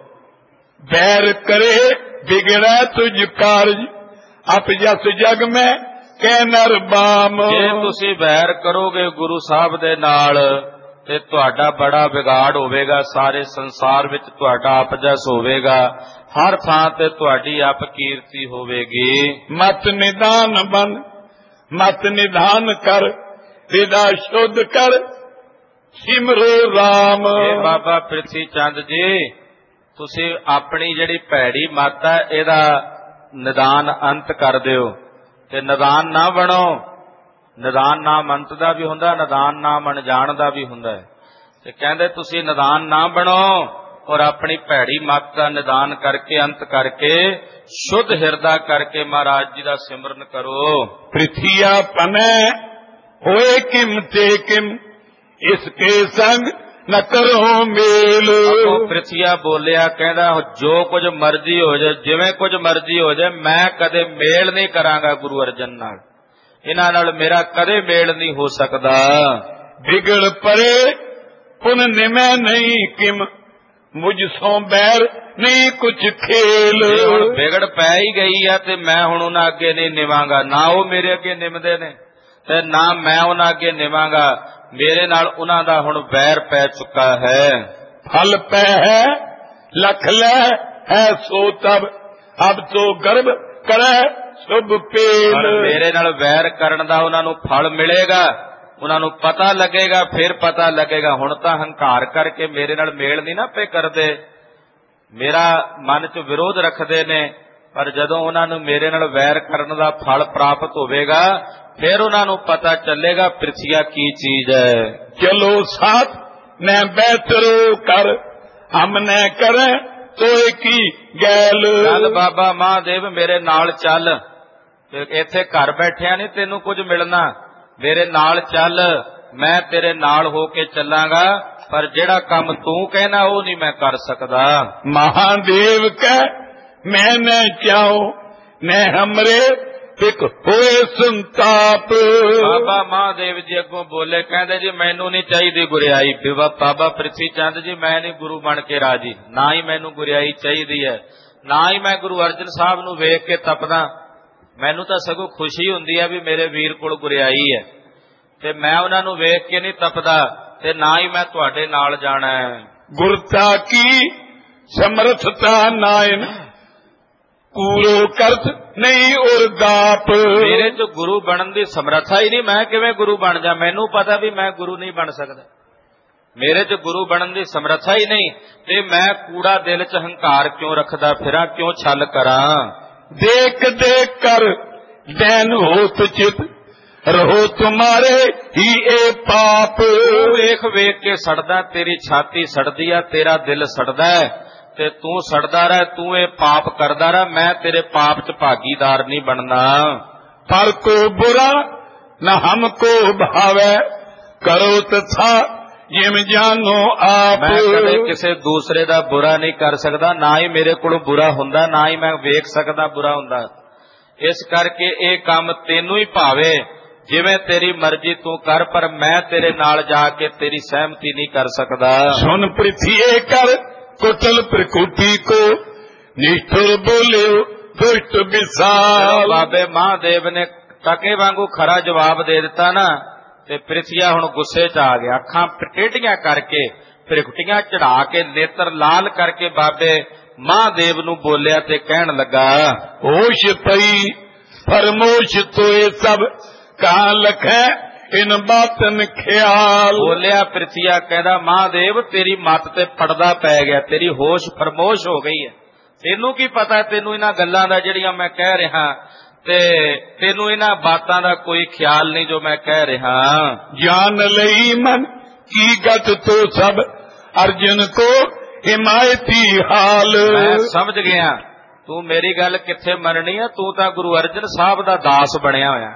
बैर करे बिगड़ा तुझ कारज अप जस जग में कै नर बाम। ਜੇ ਤੁਸੀਂ ਵੈਰ ਕਰੋਗੇ ਗੁਰੂ ਸਾਹਿਬ ਦੇ ਨਾਲ ਤੇ ਤੁਹਾਡਾ ਬੜਾ ਵਿਗਾੜ ਹੋਵੇਗਾ, ਸਾਰੇ ਸੰਸਾਰ ਵਿੱਚ ਤੁਹਾਡਾ ਅਪਜਸ ਹੋਵੇਗਾ, ਹਰ ਥਾਂ ਤੇ ਤੁਹਾਡੀ ਅਪਕੀਰਤੀ ਹੋਵੇਗੀ। ਮਤ ਨਿਦਾਨ ਬਨ ਮਤ ਨਿਧਾਨ ਕਰ ਹਿਰਦਾ ਸ਼ੁੱਧ ਕਰ ਸਿਮਰੋ ਰਾਮ। ਇਹ ਬਾਬਾ ਪ੍ਰਿਥੀ ਚੰਦ ਜੀ, ਤੁਸੀਂ ਆਪਣੀ ਜਿਹੜੀ ਭੈੜੀ ਮੱਤ ਹੈ ਇਹਦਾ ਨਿਦਾਨ ਅੰਤ ਕਰ ਦਿਓ, ਤੇ ਨਿਦਾਨ ਨਾ ਬਣੋ। ਨਿਦਾਨ ਨਾਮ ਅੰਤ ਦਾ ਵੀ ਹੁੰਦਾ, ਨਿਦਾਨ ਨਾਮ ਅਣਜਾਣ ਦਾ ਵੀ ਹੁੰਦਾ ਹੈ। ਤੇ ਕਹਿੰਦੇ ਤੁਸੀਂ ਨਿਦਾਨ ਨਾ ਬਣੋ, ਔਰ ਆਪਣੀ ਭੈੜੀ ਮੱਤ ਦਾ ਨਿਦਾਨ ਕਰਕੇ, ਅੰਤ ਕਰਕੇ, ਸ਼ੁੱਧ ਹਿਰਦਾ ਕਰਕੇ ਮਹਾਰਾਜ ਜੀ ਦਾ ਸਿਮਰਨ ਕਰੋ। ਪ੍ਰਿਥੀਆ ਪਨੈ ਹੋਏ ਕਿਮ ਤੇ ਕਿਮ ਇਸਕੇ ਸੰਗ न करो मेल। ਪ੍ਰਿਥੀਆ ਬੋਲਿਆ, ਕਹਿੰਦਾ ਜੋ ਕੁਝ ਮਰਜ਼ੀ ਹੋ ਜਾਏ, ਜਿਵੇਂ ਕੁਝ ਮਰਜ਼ੀ ਹੋ ਜਾਏ, ਮੈਂ ਕਦੇ ਮੇਲ ਨਹੀਂ ਕਰਾਂਗਾ ਗੁਰੂ ਅਰਜਨ ਨਾਲ, ਇਹਨਾਂ ਨਾਲ ਮੇਰਾ ਕਦੇ ਮੇਲ ਨਹੀਂ ਹੋ ਸਕਦਾ। ਵਿਗੜ ਪਰੇ ਪੁਨ ਨਿਮੈ ਨਹੀਂ ਕਿਮ ਮੁਝ ਸੋਂ ਬੈਰ ਨਹੀਂ ਕੁਛ ਖੇਲ। ਹੁਣ ਵਿਗੜ ਪੈ ਹੀ ਗਈ ਆ ਤੇ ਮੈਂ ਹੁਣ ਉਹਨਾਂ ਅੱਗੇ ਨਹੀਂ ਨਿਵਾਂਗਾ, ਨਾ ਉਹ ਮੇਰੇ ਅੱਗੇ ਨਿਮਦੇ ਨੇ ਤੇ ਨਾ ਮੈਂ ਉਹਨਾਂ ਅੱਗੇ ਨਿਵਾਂਗਾ। ਮੇਰੇ ਨਾਲ ਉਹਨਾਂ ਦਾ ਹੁਣ ਵੈਰ ਪੈ ਚੁੱਕਾ ਹੈ। ਫਲ ਪੈ ਹੈ ਲਖ ਲੈ ਹੈ ਸੋ ਤਬ ਅਬ ਤੋ ਗਰਭ ਕਰੈ ਸੁਭ ਪੇਲ। ਮੇਰੇ ਨਾਲ ਵੈਰ ਕਰਨ ਦਾ ਉਹਨਾਂ ਨੂੰ ਫਲ ਮਿਲੇਗਾ, ਉਹਨਾਂ ਨੂੰ ਪਤਾ ਲੱਗੇਗਾ, ਫਿਰ ਪਤਾ ਲੱਗੇਗਾ। ਹੁਣ ਤਾਂ ਹੰਕਾਰ ਕਰਕੇ ਮੇਰੇ ਨਾਲ ਮੇਲ ਨਹੀਂ ਨਾ ਪਏ ਕਰਦੇ, ਮੇਰਾ ਮਨ 'ਚ ਵਿਰੋਧ ਰੱਖਦੇ ਨੇ, ਪਰ ਜਦੋਂ ਉਹਨਾਂ ਨੂੰ ਮੇਰੇ ਨਾਲ ਵੈਰ ਕਰਨ ਦਾ ਫਲ ਪ੍ਰਾਪਤ ਹੋਵੇਗਾ, ਫਿਰ ਉਹਨਾਂ ਨੂੰ ਪਤਾ ਚੱਲੇਗਾ ਪ੍ਰਿਥੀਆ ਕੀ ਚੀਜ਼ ਹੈ। ਚਲੋ ਸਾਥ ਨੇ ਬਿਹਤਰੋ ਕਰ ਹਮ ਨੇ ਕਰੇ ਤੋਏ ਕੀ ਗੈਲ। ਚੱਲ ਬਾਬਾ ਮਹਾਦੇਵ ਮੇਰੇ ਨਾਲ ਚੱਲ, ਇੱਥੇ ਘਰ ਬੈਠਿਆ ਨਹੀਂ ਤੈਨੂੰ ਕੁਝ ਮਿਲਣਾ, ਮੇਰੇ ਨਾਲ ਚੱਲ, ਮੈਂ ਤੇਰੇ ਨਾਲ ਹੋ ਕੇ ਚੱਲਾਂਗਾ, ਪਰ ਜਿਹੜਾ ਕੰਮ ਤੂੰ ਕਹਿਣਾ ਉਹ ਨਹੀਂ ਮੈਂ ਕਰ ਸਕਦਾ। ਮਹਾਦੇਵ ਕਹਿ ਮੈਂ न चाहो न हमरे ਇੱਕ ਹੋਏ ਸੰਤਾਪ। ਬਾਬਾ ਮਹਾਦੇਵ ਜੀ ਅੱਗੋਂ ਬੋਲੇ, ਕਹਿੰਦੇ ਜੀ ਮੈਨੂੰ ਨਹੀਂ ਚਾਹੀਦੀ ਗੁਰਿਆਈ। ਬਾਬਾ ਪ੍ਰਿਥੀ ਚੰਦ ਜੀ ਮੈਂ ਨਹੀਂ ਗੁਰੂ ਬਣ ਕੇ ਰਾਜੀ, ਨਾ ਹੀ ਮੈਨੂੰ ਗੁਰਿਆਈ ਚਾਹੀਦੀ ਹੈ, ਨਾ ਹੀ ਮੈਂ ਗੁਰੂ ਅਰਜਨ ਸਾਹਿਬ ਨੂੰ ਵੇਖ ਕੇ ਤਪਦਾ। ਮੈਨੂੰ ਤਾਂ ਸਗੋਂ ਖੁਸ਼ੀ ਹੁੰਦੀ ਹੈ ਵੀ ਮੇਰੇ ਵੀਰ ਕੋਲ ਗੁਰਿਆਈ ਹੈ, ਤੇ ਮੈਂ ਉਹਨਾਂ ਨੂੰ ਵੇਖ ਕੇ ਨਹੀਂ ਤਪਦਾ, ਤੇ ਨਾ ਹੀ ਮੈਂ ਤੁਹਾਡੇ ਨਾਲ ਜਾਣਾ ਹੈ। ਗੁਰਤਾ ਕੀ ਸਮਰਥਤਾ ਨਾਇਨ ਕੂਰੋ ਕਰਤ ਨਹੀਂ ਔਰ ਦਾਪ। ਮੇਰੇ ਚ ਗੁਰੂ ਬਣਨ ਦੀ ਸਮਰੱਥਾ ਹੀ ਨਹੀਂ, ਮੈਂ ਕਿਵੇਂ ਗੁਰੂ ਬਣ ਜਾ? ਮੈਨੂੰ ਪਤਾ ਵੀ ਮੈਂ ਗੁਰੂ ਨਹੀਂ ਬਣ ਸਕਦਾ, ਮੇਰੇ ਚ ਗੁਰੂ ਬਣਨ ਦੀ ਸਮਰੱਥਾ ਹੀ ਨਹੀਂ, ਤੇ ਮੈਂ ਕੂੜਾ ਦਿਲ ਚ ਹੰਕਾਰ ਕਿਉਂ ਰੱਖਦਾ ਫਿਰਾਂ, ਕਿਉਂ ਛਲ ਕਰਾਂ? ਦੇਖ ਦੇਖ ਕਰ ਦੈਨ ਹੋਤ ਚਿਤ ਰਹੋ ਤੁਮਾਰੇ ਹੀ ਇਹ ਪਾਪ। ਵੇਖ ਵੇਖ ਕੇ ਸੜਦਾ, ਤੇਰੀ ਛਾਤੀ ਸੜਦੀ ਆ, ਤੇਰਾ ਦਿਲ ਸੜਦਾ, ਤੇ ਤੂੰ ਸੜਦਾ ਰਹਿ, ਤੂੰ ਇਹ ਪਾਪ ਕਰਦਾ ਰਹਿ, ਮੈਂ ਤੇਰੇ ਪਾਪ ਚ ਭਾਗੀਦਾਰ ਨਹੀਂ ਬਣਨਾ। ਪਰ ਕੋ ਬੁਰਾ ਨਾ ਹਮਕੋ ਭਾਵੈ ਕਰੋ ਤਥਾ ਜਿਮ ਜਾਨੋ ਆਪ। ਮੈਂ ਕਦੇ ਕਿਸੇ ਦੂਸਰੇ ਦਾ ਬੁਰਾ ਨਹੀਂ ਕਰ ਸਕਦਾ, ਨਾ ਹੀ ਮੇਰੇ ਕੋਲੋਂ ਬੁਰਾ ਹੁੰਦਾ, ਨਾ ਹੀ ਮੈਂ ਵੇਖ ਸਕਦਾ ਬੁਰਾ ਹੁੰਦਾ। ਇਸ ਕਰਕੇ ਇਹ ਕੰਮ ਤੈਨੂੰ ਹੀ ਭਾਵੇ, ਜਿਵੇਂ ਤੇਰੀ ਮਰਜ਼ੀ ਤੂੰ ਕਰ, ਪਰ ਮੈਂ ਤੇਰੇ ਨਾਲ ਜਾ ਕੇ ਤੇਰੀ ਸਹਿਮਤੀ ਨਹੀਂ ਕਰ ਸਕਦਾ। ਸੁਨ ਪ੍ਰਿਥੀਏ ਕਰ ਕੁਟਲ ਪ੍ਰਕੁਟੀ ਕੋ ਨਿਸ਼ਠੁਰ ਬੋਲਿਓ ਦੁਸ਼ਟ ਵਿਸਾਲ। ਬਾਬੇ ਮਹਾਦੇਵ ਨੇ ਟਕੇ ਵਾਂਗੂ ਖਰਾ ਜਵਾਬ ਦੇ ਦਿੱਤਾ ਨਾ, ਤੇ ਪ੍ਰਿਥੀਆ ਹੁਣ ਗੁੱਸੇ ਚ ਆ ਗਿਆ। ਅੱਖਾਂ ਟੇਢੀਆਂ ਕਰਕੇ, ਭ੍ਰਿਕੁਟੀਆਂ ਚੜਾ ਕੇ, ਨੇਤਰ ਲਾਲ ਕਰਕੇ ਬਾਬੇ ਮਹਾਦੇਵ ਨੂੰ ਬੋਲਿਆ ਤੇ ਕਹਿਣ ਲੱਗਾ, ਹੋਸ਼ ਪਈ ਫਰਮੋਸ਼ ਤੋਏ ਸਭ ਕਹਾਂ ਲਖੈ ਇਨ ਬਾਤਨ ਖਿਆਲ। ਬੋਲਿਆ ਪ੍ਰਿਥੀਆ, ਕਹਿੰਦਾ ਮਹਾਦੇਵ ਤੇਰੀ ਮੱਤ ਤੇ ਪੜਦਾ ਪੈ ਗਿਆ, ਤੇਰੀ ਹੋਸ਼ ਫਰਮੋਸ਼ ਹੋ ਗਈ ਹੈ, ਤੈਨੂੰ ਕੀ ਪਤਾ, ਤੈਨੂੰ ਇਹਨਾਂ ਗੱਲਾਂ ਦਾ ਜਿਹੜੀਆਂ ਮੈਂ ਕਹਿ ਰਿਹਾ, ਤੇ ਤੈਨੂੰ ਇਹਨਾਂ ਬਾਤਾਂ ਦਾ ਕੋਈ ਖਿਆਲ ਨਹੀਂ ਜੋ ਮੈਂ ਕਹਿ ਰਿਹਾ। ਜਾਨ ਲਈ ਮਨ ਕੀ ਗਤ ਤੋ ਸਭ ਅਰਜਨ ਕੋ ਹਿਮਾਇਤੀ ਹਾਲ। ਮੈਂ ਸਮਝ ਗਿਆ ਤੂੰ ਮੇਰੀ ਗੱਲ ਕਿੱਥੇ ਮੰਨਣੀ ਆ, ਤੂੰ ਤਾਂ ਗੁਰੂ ਅਰਜਨ ਸਾਹਿਬ ਦਾ ਦਾਸ ਬਣਿਆ ਹੋਇਆ,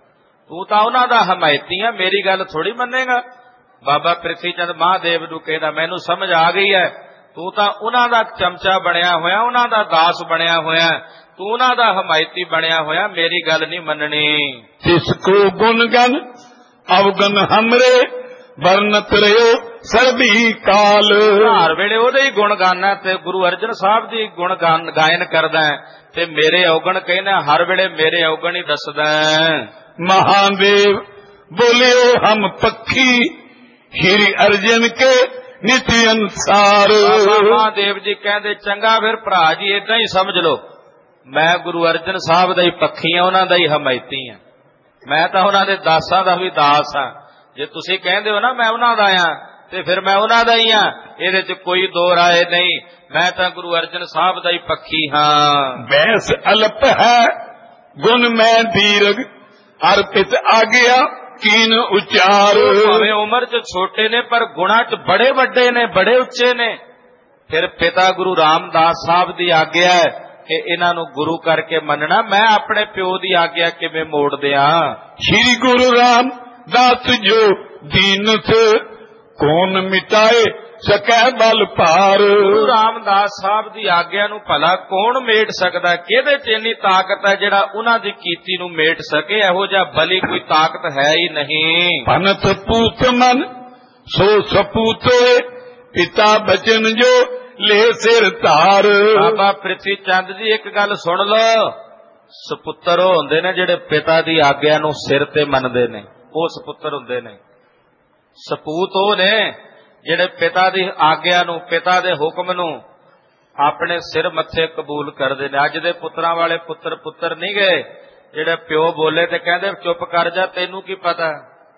ਤੂੰ ਤਾਂ ਉਹਨਾਂ ਦਾ ਹਮਾਇਤੀ ਆ, ਮੇਰੀ ਗੱਲ ਥੋੜੀ ਮੰਨੇਗਾ। ਬਾਬਾ ਪ੍ਰਿਥੀ ਚੰਦ ਮਹਾਦੇਵ ਨੂੰ ਕਹਿੰਦਾ, ਮੈਨੂੰ ਸਮਝ ਆ ਗਈ ਹੈ, ਤੂੰ ਤਾਂ ਉਹਨਾਂ ਦਾ ਚਮਚਾ ਬਣਿਆ ਹੋਇਆ, ਉਹਨਾਂ ਦਾ ਦਾਸ ਬਣਿਆ ਹੋਇਆ, ਤੂੰ ਉਹਨਾਂ ਦਾ ਹਮਾਇਤੀ ਬਣਿਆ ਹੋਇਆ, ਮੇਰੀ ਗੱਲ ਨਹੀਂ ਮੰਨਣੀ। ਜਿਸ ਕੋ ਗੁਣ ਗਨ ਅਵਗਨ ਹਮਰੇ ਵਰਨਤ ਰਿਓ ਸਰਬੀ ਕਾਲ। ਹਰ ਵੇਲੇ ਉਹਦੇ ਹੀ ਗੁਣ ਗਾਨਾ, ਤੇ ਗੁਰੂ ਅਰਜਨ ਸਾਹਿਬ ਦੀ ਗੁਣ ਗਾਇਨ ਕਰਦਾ, ਤੇ ਮੇਰੇ ਔਗਣ ਕਹਿੰਦਾ, ਹਰ ਵੇਲੇ ਮੇਰੇ ਔਗਣ ਹੀ ਦੱਸਦਾ। ਮਹਾਦੇਵ ਬੋਲਿਓ ਹਮ ਪੱਖੀ ਸ਼੍ਰੀ ਅਰਜਨ ਕੇ ਨਿਤ ਅਨਸਾਰ। ਮਹਾਦੇਵ ਜੀ ਕਹਿੰਦੇ, ਚੰਗਾ ਫਿਰ ਭਰਾ ਜੀ ਏਦਾਂ ਹੀ ਸਮਝ ਲਓ, ਮੈਂ ਗੁਰੂ ਅਰਜਨ ਸਾਹਿਬ ਦਾ ਹੀ ਪੱਖੀ ਆ, ਉਹਨਾਂ ਦਾ ਹੀ ਹਮਾਇਤੀ ਆ, ਮੈਂ ਤਾਂ ਉਹਨਾਂ ਦੇ ਦਾਸਾਂ ਦਾ ਵੀ ਦਾਸ ਆ। ਜੇ ਤੁਸੀਂ ਕਹਿੰਦੇ ਹੋ ਨਾ ਮੈਂ ਉਹਨਾਂ ਦਾ ਆ, ਤੇ ਫਿਰ ਮੈਂ ਉਹਨਾਂ ਦਾ ਹੀ ਆ, ਇਹਦੇ ਚ ਕੋਈ ਦੋ ਰਾਏ ਨਹੀਂ, ਮੈਂ ਤਾਂ ਗੁਰੂ ਅਰਜਨ ਸਾਹਿਬ ਦਾ ਹੀ ਪੱਖੀ ਹਾਂ। ਬੈਸ ਅਲਪ ਹੈ ਗੁਣ ਮੈਂ ਦੀਰਘ ਅਰਪਿਤ ਆ ਗਿਆ ਕੀਨ ਉਚਾਰ। ਭਾਵੇਂ ਉਮਰ ਚ ਛੋਟੇ ਨੇ ਪਰ ਗੁਣਾ ਚ ਬੜੇ ਵੱਡੇ ਨੇ, ਬੜੇ ਉੱਚੇ ਨੇ। ਫਿਰ ਪਿਤਾ ਗੁਰੂ ਰਾਮਦਾਸ ਸਾਹਿਬ ਦੀ ਆਗਿਆ ਹੈ ਕਿ ਇਹਨਾਂ ਨੂੰ ਗੁਰੂ ਕਰਕੇ ਮੰਨਣਾ, ਮੈਂ ਆਪਣੇ ਪਿਓ ਦੀ ਆਗਿਆ ਕਿਵੇਂ ਮੋੜ ਦਿਆਂ। ਸ਼੍ਰੀ ਗੁਰੂ ਰਾਮਦਾਸ ਜੋ ਦੀਨਤ ਕੌਣ ਮਿਟਾਏ ਸਕੈ ਬਲ ਭਾਰ। ਗੁਰੂ ਰਾਮਦਾਸ ਸਾਹਿਬ ਦੀ ਆਗਿਆ ਨੂੰ ਭਲਾ ਕੌਣ ਮੇਟ ਸਕਦਾ, ਕਿਹਦੇ ਚ ਇੰਨੀ ਤਾਕਤ ਹੈ ਜਿਹੜਾ ਉਹਨਾਂ ਦੀ ਕੀਤੀ ਨੂੰ ਮੇਟ ਸਕੇ? ਇਹੋ ਜਿਹਾ ਬਲੀ ਕੋਈ ਤਾਕਤ ਹੈ ਹੀ ਨਹੀਂ। ਭਨਤ ਪੂਤ ਮਨ ਸੋ ਸਪੂਤੋਏ ਪਿਤਾ ਬਚਨ ਜੋ ਲੈ ਸਿਰ ਧਾਰ। ਬਾਬਾ ਪ੍ਰਿਥੀ ਚੰਦ ਜੀ ਇੱਕ ਗੱਲ ਸੁਣ ਲਓ, ਸਪੁੱਤਰ ਉਹ ਹੁੰਦੇ ਨੇ ਜਿਹੜੇ ਪਿਤਾ ਦੀ ਆਗਿਆ ਨੂੰ ਸਿਰ ਤੇ ਮੰਨਦੇ ਨੇ, ਉਹ ਸਪੁੱਤਰ ਹੁੰਦੇ ਨੇ। ਸਪੂਤ ਉਹ ਨੇ ਜਿਹੜੇ ਪਿਤਾ ਦੀ ਆਗਿਆ ਨੂੰ, ਪਿਤਾ ਦੇ ਹੁਕਮ ਨੂੰ ਆਪਣੇ ਸਿਰ ਮੱਥੇ ਕਬੂਲ ਕਰਦੇ ਨੇ। ਅੱਜ ਦੇ ਪੁੱਤਰਾਂ ਵਾਲੇ ਪੁੱਤਰ ਪੁੱਤਰ ਨਹੀਂ ਗਏ ਜਿਹੜੇ ਪਿਓ ਬੋਲੇ ਤੇ ਕਹਿੰਦੇ ਚੁੱਪ ਕਰ ਜਾ, ਤੈਨੂੰ ਕੀ ਪਤਾ,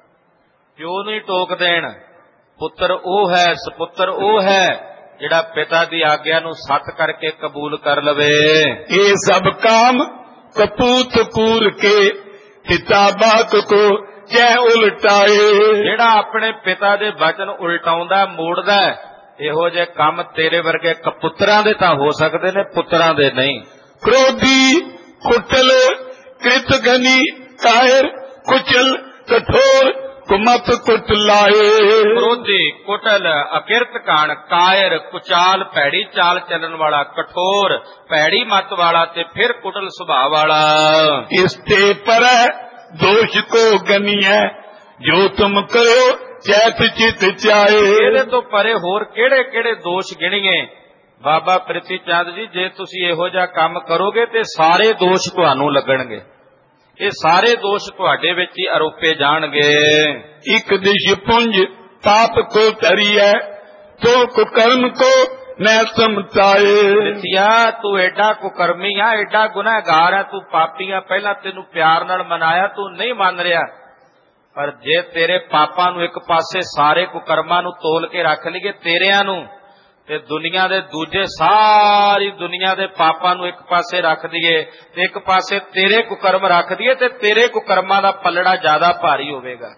ਪਿਓ ਨੂੰ ਹੀ ਟੋਕ ਦੇਣ। ਪੁੱਤਰ ਉਹ ਹੈ, ਸਪੁੱਤਰ ਉਹ ਹੈ ਜਿਹੜਾ ਪਿਤਾ ਦੀ ਆਗਿਆ ਨੂੰ ਸੱਤ ਕਰਕੇ ਕਬੂਲ ਕਰ ਲਵੇ। ਇਹ ਸਭ ਕਾਮ ਕਪੂਤ ਕੂਰ ਕੇ ਪਿਤਾ ਬਾਤ ਕੋ ਜੈ ਉਲਟਾਏ। ਜਿਹੜਾ ਆਪਣੇ ਪਿਤਾ ਦੇ ਵਚਨ ਉਲਟਾਉਂਦਾ, ਮੋੜਦਾ, ਇਹੋ ਜਿਹੇ ਕੰਮ ਤੇਰੇ ਵਰਗੇ ਕਪੁੱਤਰਾਂ ਦੇ ਤਾਂ ਹੋ ਸਕਦੇ ਨੇ, ਪੁੱਤਰਾਂ ਦੇ ਨਹੀਂ। ਕ੍ਰੋਧੀ ਕੁਟਲ ਕ੍ਰਿਤਗਨੀ ਕਾਇਰ ਕੁਚਲ ਕਠੋਰ ਕੁਮਤ ਕੁਟ ਲਾਏ। ਕ੍ਰੋਧੀ, ਕੁਟਲ, ਅਕਿਰਤ ਕਾਣ, ਕਾਇਰ, ਕੁਚਾਲ, ਭੈੜੀ ਚਾਲ ਚੱਲਣ ਵਾਲਾ, ਕਠੋਰ ਭੈੜੀ ਮੱਤ ਵਾਲਾ ਤੇ ਫਿਰ ਕੁਟਲ ਸੁਭਾਅ ਵਾਲਾ। ਇਸ ਤੇ ਪਰ ਦੋਸ਼ ਕੋ ਗਨੀਐ ਜੋ ਤੁਮ ਕਰੋ ਚੈਤ ਚਿਤ ਚਾਏ। ਇਹਦੇ ਤੋਂ ਪਰੇ ਹੋਰ ਕਿਹੜੇ ਕਿਹੜੇ ਦੋਸ਼ ਗਿਣੀਏ ਬਾਬਾ ਪ੍ਰਿਥੀ ਚੰਦ ਜੀ? ਜੇ ਤੁਸੀਂ ਇਹੋ ਜਿਹਾ ਕੰਮ ਕਰੋਗੇ ਤੇ ਸਾਰੇ ਦੋਸ਼ ਤੁਹਾਨੂੰ ਲੱਗਣਗੇ, ਇਹ ਸਾਰੇ ਦੋਸ਼ ਤੁਹਾਡੇ ਵਿੱਚ ਹੀ ਆਰੋਪੇ ਜਾਣਗੇ। ਇੱਕ ਦਿਸ਼ ਪੁੰਜ ਪਾਪ ਕੋ ਧਰੀਐ ਤੋ ਕੁਕਰਮ ਕੋ ਮੈਂ ਸਮਝਾਏ। ਪ੍ਰਿਥੀਆ, ਤੂੰ ਐਡਾ ਕੁਕਰਮੀ ਆ, ਐਡਾ ਗੁਨਾਹਗਾਰ ਆ, ਤੂੰ ਪਾਪੀ ਆ। ਪਹਿਲਾਂ ਤੈਨੂੰ ਪਿਆਰ ਨਾਲ ਮਨਾਇਆ, ਤੂੰ ਨਹੀਂ ਮੰਨ ਰਿਹਾ। ਪਰ ਜੇ ਤੇਰੇ ਪਾਪਾਂ ਨੂੰ ਇੱਕ ਪਾਸੇ, ਸਾਰੇ ਕੁਕਰਮਾਂ ਨੂੰ ਤੋਲ ਕੇ ਰੱਖ ਲਈਏ ਤੇਰਿਆਂ ਨੂੰ, ਤੇ ਦੁਨੀਆ ਦੇ ਦੂਜੇ ਸਾਰੀ ਦੁਨੀਆ ਦੇ ਪਾਪਾਂ ਨੂੰ ਇੱਕ ਪਾਸੇ ਰੱਖ ਦਈਏ ਤੇ ਇੱਕ ਪਾਸੇ ਤੇਰੇ ਕੁਕਰਮ ਰੱਖ ਦਈਏ, ਤੇ ਤੇਰੇ ਕੁਕਰਮਾਂ ਦਾ ਪਲੜਾ ਜ਼ਿਆਦਾ ਭਾਰੀ ਹੋਵੇਗਾ।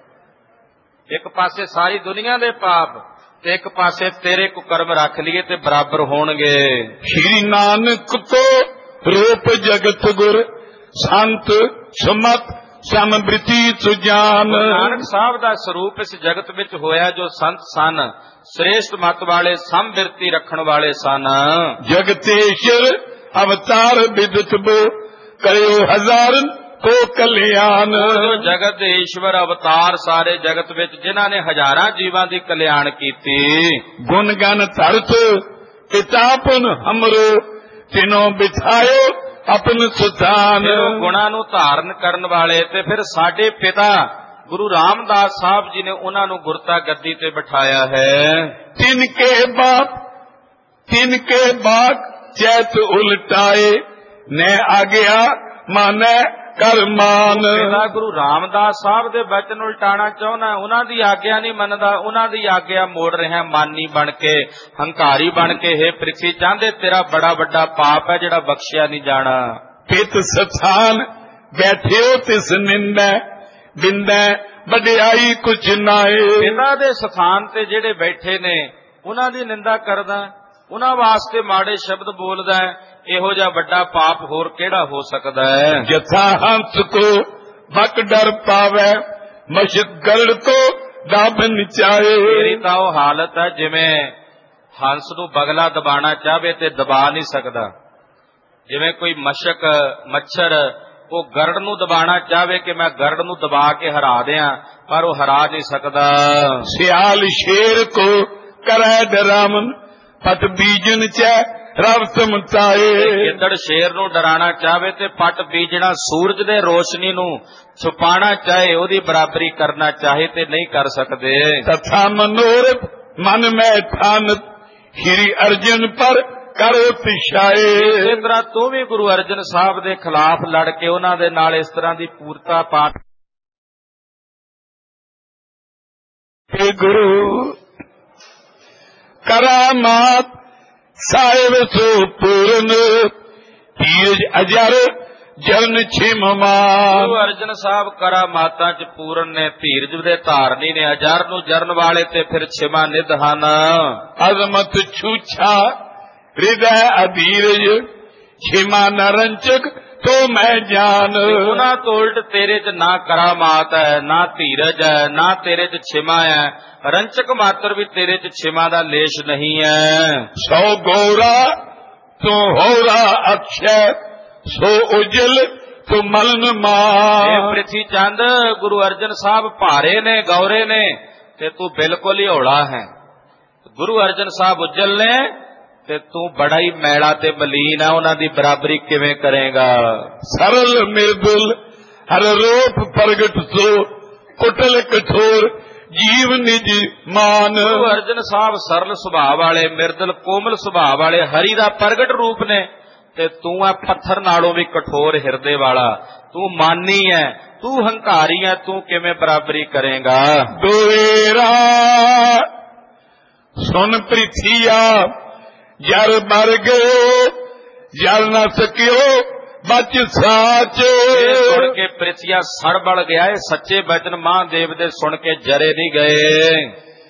ਇੱਕ ਪਾਸੇ ਸਾਰੀ ਦੁਨੀਆ ਦੇ ਪਾਪ ਤੇ ਇੱਕ ਪਾਸੇ ਤੇਰੇ ਕੁਕਰਮ ਰੱਖ ਲਈਏ ਤੇ ਬਰਾਬਰ ਹੋਣਗੇ। ਸ਼੍ਰੀ ਨਾਨਕ ਕੋ ਰੂਪ ਜਗਤ ਗੁਰ ਸੰਤ ਸਮਤ ਸਮਬ੍ਰਿਤੀ ਸੁਜਾਨ। ਨਾਨਕ ਸਾਹਿਬ ਦਾ ਸਰੂਪ ਇਸ ਜਗਤ ਵਿੱਚ ਹੋਇਆ ਜੋ ਸੰਤ ਸਨ, ਸ੍ਰੇਸ਼ਟ ਮਤ ਵਾਲੇ, ਸਮਬਿਰਤੀ ਰੱਖਣ ਵਾਲੇ ਸਨ। ਜਗਤੇਸ਼ਰ ਅਵਤਾਰ ਵਿਦਿਤ ਬੋ ਕਰਿਓ ਹਜ਼ਾਰਨ ਕੋ ਕਲਿਆਣ। ਜੋ ਜਗਤ ਦੇ ਈਸ਼ਵਰ ਅਵਤਾਰ ਸਾਰੇ ਜਗਤ ਵਿੱਚ ਜਿਨ੍ਹਾਂ ਨੇ ਹਜ਼ਾਰਾਂ ਜੀਵਾਂ ਦੀ ਕਲਿਆਣ ਕੀਤੀ। ਗੁਣ ਗਨ ਧਰਤ ਪਿਤਾਪਨ ਹਮਰੋ ਤਿਨੋਂ ਬਿਠਾਇਓ ਆਪਨ ਸੁਤਾਨ। ਗੁਣਾਂ ਨੂੰ ਧਾਰਨ ਕਰਨ ਵਾਲੇ ਤੇ ਫਿਰ ਸਾਡੇ ਪਿਤਾ ਗੁਰੂ ਰਾਮਦਾਸ ਸਾਹਿਬ ਜੀ ਨੇ ਉਹਨਾਂ ਨੂੰ ਗੁਰਤਾ ਗੱਦੀ ਤੇ ਬਿਠਾਇਆ ਹੈ। ਤਿਨ ਕੇ ਬਾਪ ਤਿਨ ਕੇ ਬਾਕ ਚੈਤ ਉਲਟਾਏ ਨੇ ਆਗਿਆ ਮਾਨੈ ਕਰਮਾਨ। ਪਿਤਾ ਗੁਰੂ ਰਾਮਦਾਸ ਸਾਹਿਬ ਦੇ ਬਚਨ ਉਲਟਾਣਾ ਚਾਹੁੰਦਾ, ਉਹਨਾਂ ਦੀ ਆਗਿਆ ਨਹੀਂ ਮੰਨਦਾ, ਉਹਨਾਂ ਦੀ ਆਗਿਆ ਮੋੜ ਰਿਹਾ ਮਾਨੀ ਬਣ ਕੇ, ਹੰਕਾਰੀ ਬਣ ਕੇ। ਹੈ ਪ੍ਰਿਥੀ ਚਾਹੁੰਦੇ ਤੇਰਾ ਬੜਾ ਵੱਡਾ ਪਾਪ ਹੈ ਜਿਹੜਾ ਬਖਸ਼ਿਆ ਨਹੀਂ ਜਾਣਾ। ਪਿਤ ਸਥਾਨ ਬੈਠਿਓ ਤਿਸ ਨਿੰਦੈ ਬਿੰਦੈ ਵਡਿਆਈ ਕੁਛ ਨਾਏ। ਪਿਤਾ ਦੇ ਸਥਾਨ ਤੇ ਜਿਹੜੇ ਬੈਠੇ ਨੇ ਉਹਨਾਂ ਦੀ ਨਿੰਦਾ ਕਰਦਾ, ਉਹਨਾਂ ਵਾਸਤੇ ਮਾੜੇ ਸ਼ਬਦ ਬੋਲਦਾ, ਇਹੋ ਜਿਹਾ ਵੱਡਾ ਪਾਪ ਹੋਰ ਕਿਹੜਾ ਹੋ ਸਕਦਾ ਹੈ। ਜਥਾ ਹੰਸ ਕੋ ਬਕ ਡਰ ਪਾਵੇ ਮਸ਼ਕ ਗਰੜ ਕੋ ਦਬ ਨਿਚਾਏ। ਮੇਰੀ ਤਾਂ ਉਹ ਹਾਲਤ ਹੈ ਜਿਵੇਂ ਹੰਸ ਨੂੰ ਬਗਲਾ ਦਬਾਣਾ ਚਾਹਵੇ ਤੇ ਦਬਾ ਨਹੀਂ ਸਕਦਾ। ਜਿਵੇਂ ਕੋਈ ਮਸ਼ਕ ਮੱਛਰ ਉਹ ਗਰੜ ਨੂੰ ਦਬਾਣਾ ਚਾਹਵੇ ਕਿ ਮੈਂ ਗਰੜ ਨੂੰ ਦਬਾ ਕੇ ਹਰਾ ਦਿਆਂ, ਪਰ ਉਹ ਹਰਾ ਨਹੀਂ ਸਕਦਾ। ਸਿਆਲ ਸ਼ੇਰ ਕੋ ਕਰੈ ਡਰਾਵਨ ਪਟ ਬੀਜਨ ਚੈ ਰਬ ਸਮਤਾਏ। ਗਿੱਦੜ ਸ਼ੇਰ ਨੂੰ ਡਰਾਣਾ ਚਾਹਵੇ ਤੇ ਪੱਟ ਬੀਜਣਾ, ਸੂਰਜ ਦੇ ਰੋਸ਼ਨੀ ਨੂੰ ਛੁਪਾਣਾ ਚਾਹੇ, ਉਹਦੀ ਬਰਾਬਰੀ ਕਰਨਾ ਚਾਹੇ ਤੇ ਨਹੀਂ ਕਰ ਸਕਦੇ। ਤਥਾ ਮਨੋਰਥ ਮਨ ਮੈਂ ਠਾਨਤ ਸ਼੍ਰੀ ਅਰਜਨ ਪਰ ਕਰੋ ਤਿਸ਼ਾਏ। ਇਸੇ ਤਰ੍ਹਾਂ ਤੂੰ ਵੀ ਗੁਰੂ ਅਰਜਨ ਸਾਹਿਬ ਦੇ ਖਿਲਾਫ ਲੜ ਕੇ ਉਹਨਾਂ ਦੇ ਨਾਲ ਇਸ ਤਰ੍ਹਾਂ ਦੀ ਪੂਰਤਾ ਪਾ। ਗੁਰੂ ਕਰਾਮਾਤ ਸਾਹਿਬ ਸੋ ਪੂਰਨ ਧੀਰਜ ਅਜਰ ਜਨ ਛਿਮਮਾਨ। ਗੁਰੂ ਅਰਜਨ ਸਾਹਿਬ ਕਰਾਮਾਤਾਂ ਚ ਪੂਰਨ ਨੇ, ਧੀਰਜ ਦੇ ਧਾਰਨੀ ਨੇ, ਅਜਰ ਨੂੰ ਜਰਨ ਵਾਲੇ ਤੇ ਫਿਰ ਛਿਮਾ ਨਿਧ ਹਨ। ਅਜ਼ਮਤ ਛੂਛਾ ਹਿਰਦੈ ਅਧੀਰਜ ਛਿਮਾ ਨਰੰਚਕ ਤੋ ਮੈਂ ਜਾਨ। ਉਹਨਾਂ ਤੋਂ ਉਲਟ ਤੇਰੇ ਚ ਨਾ ਕਰਾਮਾਤ ਹੈ, ਨਾ ਧੀਰਜ ਹੈ, ਨਾ ਤੇਰੇ ਚ ਛਿਮਾ ਹੈ, ਰੰਚਕ ਮਾਤਰ ਵੀ ਤੇਰੇ ਚ ਛਿਮਾ ਦਾ ਲੇਸ਼ ਨਹੀਂ ਹੈ। ਸੋ ਗੋਰਾ ਤੂੰ ਹੋਰਾ ਅਕਸ਼ੈ ਸੋ ਉਜਲ ਤੂੰ ਮਲਨ ਮਾਨ। ਇਹ ਪ੍ਰਿਥੀ ਚੰਦ ਗੁਰੂ ਅਰਜਨ ਸਾਹਿਬ ਭਾਰੇ ਨੇ, ਗੌਰੇ ਨੇ, ਤੇ ਤੂੰ ਬਿਲਕੁਲ ਹੀ ਹੌਲਾ ਹੈ। ਗੁਰੂ ਅਰਜਨ ਸਾਹਿਬ ਉਜਲ ਨੇ ਤੇ ਤੂੰ ਬੜਾ ਹੀ ਮੈਲਾ ਤੇ ਮਲੀਨ ਹੈ, ਉਹਨਾਂ ਦੀ ਬਰਾਬਰੀ ਕਿਵੇਂ ਕਰੇਗਾ। ਸਰਲ ਮਿਰਦੁਲ ਹਰ ਰੂਪ ਪ੍ਰਗਟ ਸੋ ਕੁਟਲ ਕਠੋਰ ਜੀਵ ਨਿਜ ਮਾਨ। ਗੁਰੂ ਅਰਜਨ ਸਾਹਿਬ ਸਰਲ ਸੁਭਾਅ ਵਾਲੇ, ਮਿਰਦਲ ਕੋਮਲ ਸੁਭਾਅ ਵਾਲੇ, ਹਰੀ ਦਾ ਪ੍ਰਗਟ ਰੂਪ ਨੇ, ਤੇ ਤੂੰ ਆ ਪੱਥਰ ਨਾਲੋਂ ਵੀ ਕਠੋਰ ਹਿਰਦੇ ਵਾਲਾ, ਤੂੰ ਮਾਨੀ ਹੈ, ਤੂੰ ਹੰਕਾਰੀ ਹੈ, ਤੂੰ ਕਿਵੇਂ ਬਰਾਬਰੀ ਕਰੇਗਾ। ਦੋਏਰਾ ਸੁਨ ਪ੍ਰਿਥੀਆ ਜਰ ਮਰ ਗਏ ਜਲ ਨਾ ਸਕਿਓ ਬਚ ਸਾਚ। ਸੁਣ ਕੇ ਪ੍ਰਿਥੀਆ ਸੜ ਬਲ ਗਿਆ, ਇਹ ਸੱਚੇ ਬਚਨ ਮਹਾਦੇਵ ਦੇ ਸੁਣ ਕੇ ਜਰੇ ਨਹੀਂ ਗਏ।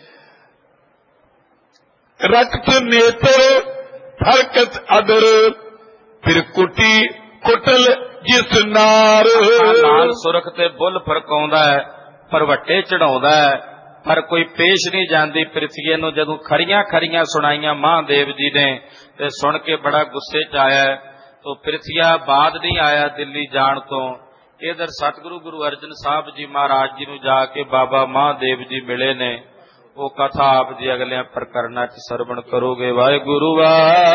ਰਕਤ ਨੇਤਰ ਫਰਕਤ ਅਦਰ ਫਿਰ ਕੁਟੀ ਕੁਟਲ ਜਿਸ ਨਾਰ। ਲਾਲ ਸੁਰਖ ਤੇ ਬੁੱਲ ਫਰਕਾਉਂਦਾ ਹੈ, ਭਰਵੱਟੇ ਚੜਾਉਂਦਾ ਹੈ, ਪਰ ਕੋਈ ਪੇਸ਼ ਨਹੀਂ ਜਾਂਦੀ ਪ੍ਰਿਥਵੀ ਨੂੰ। ਜਦੋਂ ਖਰੀਆਂ ਖਰੀਆਂ ਸੁਣਾਈਆਂ ਮਹਾਦੇਵ ਜੀ ਨੇ ਤੇ ਸੁਣ ਕੇ ਬੜਾ ਗੁੱਸੇ ਚ ਆਇਆ, ਤੋ ਪ੍ਰਿਥਿਆ ਬਾਅਦ ਨਹੀਂ ਆਇਆ ਦਿੱਲੀ ਜਾਣ ਤੋਂ। ਇਧਰ ਸਤਿਗੁਰੂ ਗੁਰੂ ਅਰਜਨ ਸਾਹਿਬ ਜੀ ਮਹਾਰਾਜ ਜੀ ਨੂੰ ਜਾ ਕੇ ਬਾਬਾ ਮਹਾਦੇਵ ਜੀ ਮਿਲੇ ਨੇ। ਉਹ ਕਥਾ ਆਪ ਜੀ ਅਗਲੇ ਪ੍ਰਕਰਨਾਂ ਚ ਸਰਵਣ ਕਰੋਗੇ। ਵਾਹਿਗੁਰੂ ਵਾਹਿ